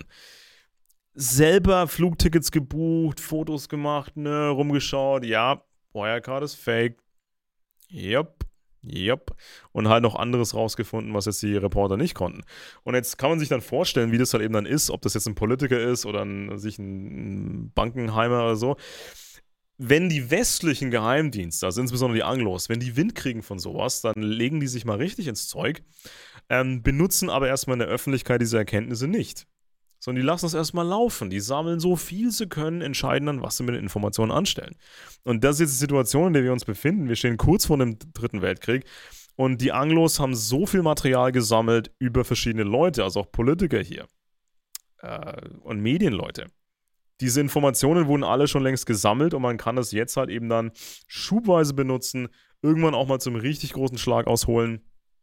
selber Flugtickets gebucht, Fotos gemacht, ne, rumgeschaut. Ja, Wirecard ist fake. Jupp, jupp. Und halt noch anderes rausgefunden, was jetzt die Reporter nicht konnten. Und jetzt kann man sich dann vorstellen, wie das halt eben dann ist, ob das jetzt ein Politiker ist oder ein, sich ein Bankenheimer oder so. Wenn die westlichen Geheimdienste, also insbesondere die Anglos, wenn die Wind kriegen von sowas, dann legen die sich mal richtig ins Zeug, ähm, benutzen aber erstmal in der Öffentlichkeit diese Erkenntnisse nicht. Sondern die lassen es erstmal laufen. Die sammeln so viel sie können, entscheiden dann, was sie mit den Informationen anstellen. Und das ist jetzt die Situation, in der wir uns befinden. Wir stehen kurz vor dem Dritten Weltkrieg und die Anglos haben so viel Material gesammelt über verschiedene Leute, also auch Politiker hier äh, und Medienleute. Diese Informationen wurden alle schon längst gesammelt und man kann das jetzt halt eben dann schubweise benutzen, irgendwann auch mal zum richtig großen Schlag ausholen.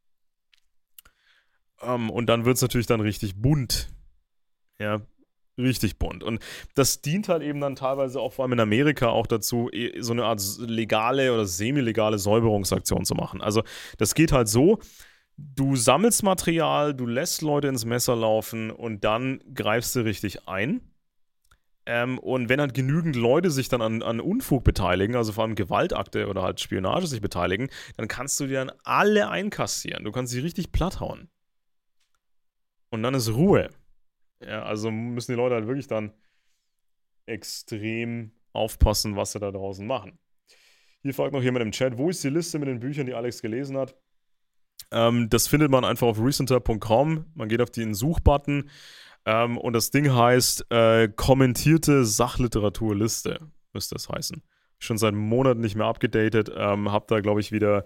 Ähm, und dann wird es natürlich dann richtig bunt. Ja, richtig bunt. Und das dient halt eben dann teilweise auch vor allem in Amerika auch dazu, so eine Art legale oder semi-legale Säuberungsaktion zu machen. Also das geht halt so, du sammelst Material, du lässt Leute ins Messer laufen und dann greifst du richtig ein. Ähm, und wenn halt genügend Leute sich dann an, an Unfug beteiligen, also vor allem Gewaltakte oder halt Spionage sich beteiligen, dann kannst du die dann alle einkassieren. Du kannst sie richtig platt hauen. Und dann ist Ruhe. Ja, also müssen die Leute halt wirklich dann extrem aufpassen, was sie da draußen machen. Hier fragt noch jemand im Chat, wo ist die Liste mit den Büchern, die Alex gelesen hat? Ähm, das findet man einfach auf recenter punkt com. Man geht auf den Suchbutton ähm, und das Ding heißt äh, kommentierte Sachliteraturliste, müsste das heißen. Schon seit Monaten nicht mehr abgedatet. Ähm, hab da, glaube ich, wieder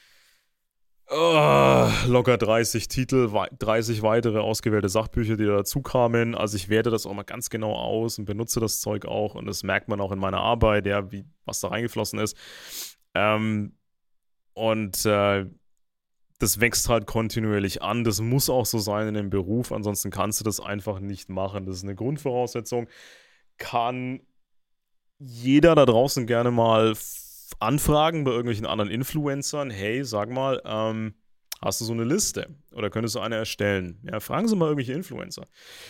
Oh, locker dreißig Titel, dreißig weitere ausgewählte Sachbücher, die dazu kamen. Also ich werte das auch mal ganz genau aus und benutze das Zeug auch. Und das merkt man auch in meiner Arbeit, ja, wie, was da reingeflossen ist. Ähm, und äh, das wächst halt kontinuierlich an. Das muss auch so sein in dem Beruf. Ansonsten kannst du das einfach nicht machen. Das ist eine Grundvoraussetzung. Kann jeder da draußen gerne mal anfragen bei irgendwelchen anderen Influencern, hey, sag mal, ähm, hast du so eine Liste? Oder könntest du eine erstellen? Ja, fragen Sie mal irgendwelche Influencer.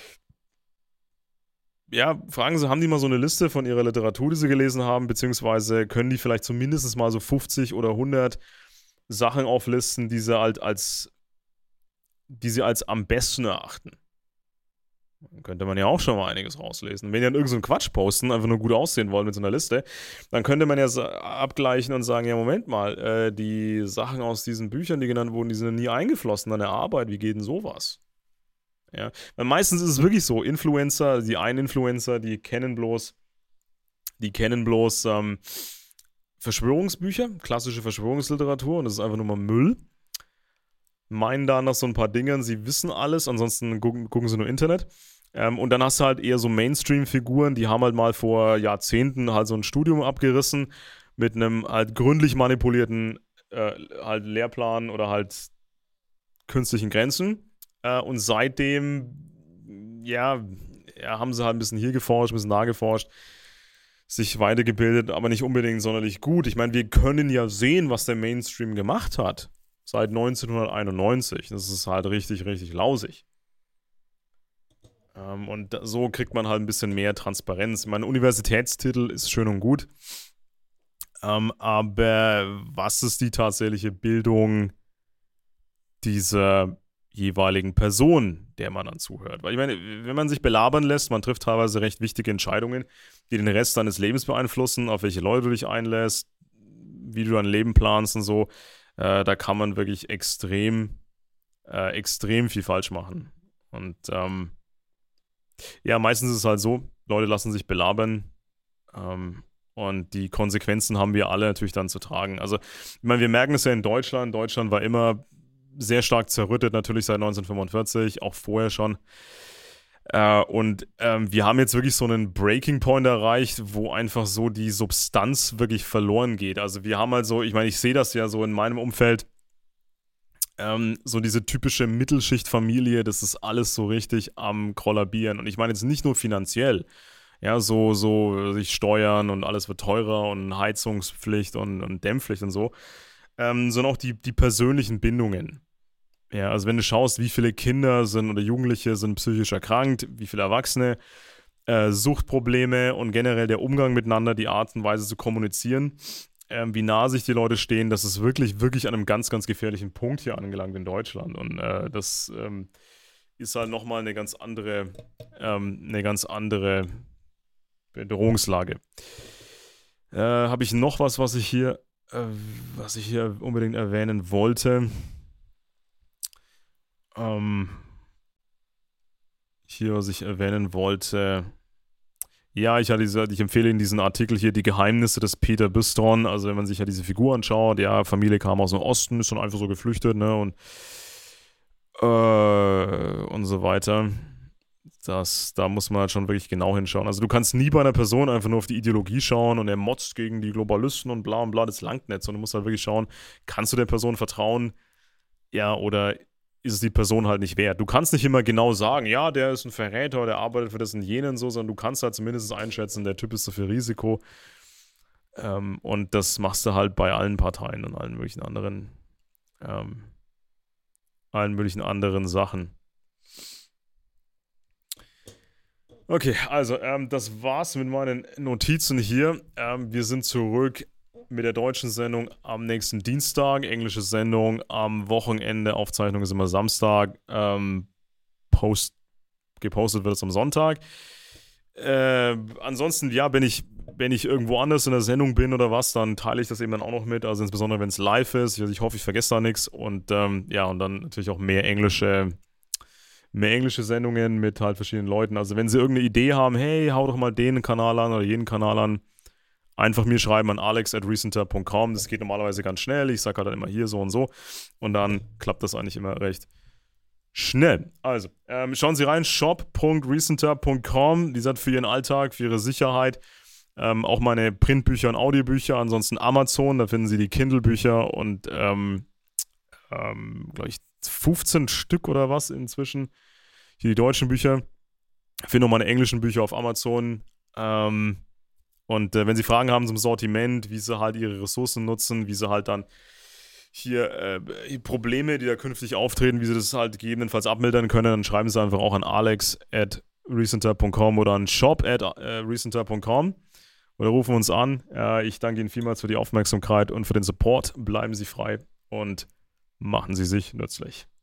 Ja, fragen Sie, haben die mal so eine Liste von ihrer Literatur, die sie gelesen haben, beziehungsweise können die vielleicht zumindest mal so fünfzig oder hundert Sachen auflisten, die sie halt als, die sie als am besten erachten. Dann könnte man ja auch schon mal einiges rauslesen. Wenn die dann irgend so einen Quatsch posten, einfach nur gut aussehen wollen mit so einer Liste, dann könnte man ja abgleichen und sagen, ja, Moment mal, äh, die Sachen aus diesen Büchern, die genannt wurden, die sind nie eingeflossen an der Arbeit. Wie geht denn sowas? Ja, weil meistens ist es wirklich so, Influencer, die einen Influencer, die kennen bloß, die kennen bloß ähm, Verschwörungsbücher, klassische Verschwörungsliteratur, und das ist einfach nur mal Müll. Meinen da nach so ein paar Dingen, sie wissen alles, ansonsten gucken, gucken sie nur Internet. Ähm, und dann hast du halt eher so Mainstream-Figuren, die haben halt mal vor Jahrzehnten halt so ein Studium abgerissen mit einem halt gründlich manipulierten äh, halt Lehrplan oder halt künstlichen Grenzen. Äh, und seitdem, ja, ja, haben sie halt ein bisschen hier geforscht, ein bisschen da geforscht, sich weitergebildet, aber nicht unbedingt sonderlich gut. Ich meine, wir können ja sehen, was der Mainstream gemacht hat. Seit neunzehnhunderteinundneunzig. Das ist halt richtig, richtig lausig. Ähm, und da, so kriegt man halt ein bisschen mehr Transparenz. Mein Universitätstitel ist schön und gut. Ähm, aber was ist die tatsächliche Bildung dieser jeweiligen Person, der man dann zuhört? Weil ich meine, wenn man sich belabern lässt, man trifft teilweise recht wichtige Entscheidungen, die den Rest deines Lebens beeinflussen, auf welche Leute du dich einlässt, wie du dein Leben planst und so. Äh, da kann man wirklich extrem, äh, extrem viel falsch machen. Und ähm, ja, meistens ist es halt so, Leute lassen sich belabern ähm, und die Konsequenzen haben wir alle natürlich dann zu tragen. Also, ich meine, wir merken es ja in Deutschland. Deutschland war immer sehr stark zerrüttet, natürlich seit neunzehnhundertfünfundvierzig, auch vorher schon. Äh, und ähm, wir haben jetzt wirklich so einen Breaking Point erreicht, wo einfach so die Substanz wirklich verloren geht. Also wir haben halt so, ich meine, ich sehe das ja so in meinem Umfeld, ähm, so diese typische Mittelschichtfamilie, das ist alles so richtig am Kollabieren. Und ich meine jetzt nicht nur finanziell, ja, so, so sich Steuern und alles wird teurer und Heizungspflicht und, und Dämmpflicht und so, ähm, sondern auch die, die persönlichen Bindungen. Ja, also wenn du schaust, wie viele Kinder sind oder Jugendliche sind psychisch erkrankt, wie viele Erwachsene, äh, Suchtprobleme und generell der Umgang miteinander, die Art und Weise zu kommunizieren, äh, wie nah sich die Leute stehen, das ist wirklich, wirklich an einem ganz, ganz gefährlichen Punkt hier angelangt in Deutschland. Und äh, das ähm, ist halt nochmal eine ganz andere, ähm, eine ganz andere Bedrohungslage. Äh, habe ich noch was, was ich hier, äh, was ich hier unbedingt erwähnen wollte? Ähm, hier, was ich erwähnen wollte. Ja, ich, hatte diese, ich empfehle Ihnen diesen Artikel hier, Die Geheimnisse des Peter Bistron. Also wenn man sich ja diese Figur anschaut, ja, Familie kam aus dem Osten, ist dann einfach so geflüchtet, ne, und äh, und so weiter. Das, da muss man halt schon wirklich genau hinschauen. Also du kannst nie bei einer Person einfach nur auf die Ideologie schauen und er motzt gegen die Globalisten und bla und bla, das langt nicht. Sondern du musst halt wirklich schauen, kannst du der Person vertrauen? Ja, oder ist es die Person halt nicht wert. Du kannst nicht immer genau sagen, ja, der ist ein Verräter, der arbeitet für das und jenen so, sondern du kannst halt zumindest einschätzen, der Typ ist so viel Risiko. Ähm, und das machst du halt bei allen Parteien und allen möglichen anderen, ähm, allen möglichen anderen Sachen. Okay, also, ähm, das war's mit meinen Notizen hier. Ähm, wir sind zurück mit der deutschen Sendung am nächsten Dienstag, englische Sendung am Wochenende, Aufzeichnung ist immer Samstag, ähm, Post, gepostet wird es am Sonntag. Äh, ansonsten, ja, wenn ich, wenn ich irgendwo anders in der Sendung bin oder was, dann teile ich das eben dann auch noch mit, also insbesondere wenn es live ist. Ich, ich hoffe, ich vergesse da nichts und ähm, ja, und dann natürlich auch mehr englische mehr englische Sendungen mit halt verschiedenen Leuten. Also wenn sie irgendeine Idee haben, hey, hau doch mal den Kanal an oder jeden Kanal an, einfach mir schreiben an alex at recenter punkt com. Das geht normalerweise ganz schnell. Ich sage halt dann immer hier so und so. Und dann klappt das eigentlich immer recht schnell. Also, ähm, schauen Sie rein, shop punkt recenter punkt com. Die sind für Ihren Alltag, für Ihre Sicherheit. Ähm, auch meine Printbücher und Audiobücher. Ansonsten Amazon, da finden Sie die Kindle-Bücher und, ähm, ähm, glaube ich, fünfzehn Stück oder was inzwischen. Hier die deutschen Bücher. Ich finde auch meine englischen Bücher auf Amazon. Ähm, und äh, wenn Sie Fragen haben zum Sortiment, wie sie halt ihre Ressourcen nutzen, wie sie halt dann hier äh, Probleme, die da künftig auftreten, wie sie das halt gegebenenfalls abmildern können, dann schreiben Sie einfach auch an alex at recenter punkt com oder an shop at recenter punkt com oder rufen uns an. Äh, ich danke Ihnen vielmals für die Aufmerksamkeit und für den Support. Bleiben Sie frei. und machen Sie sich nützlich.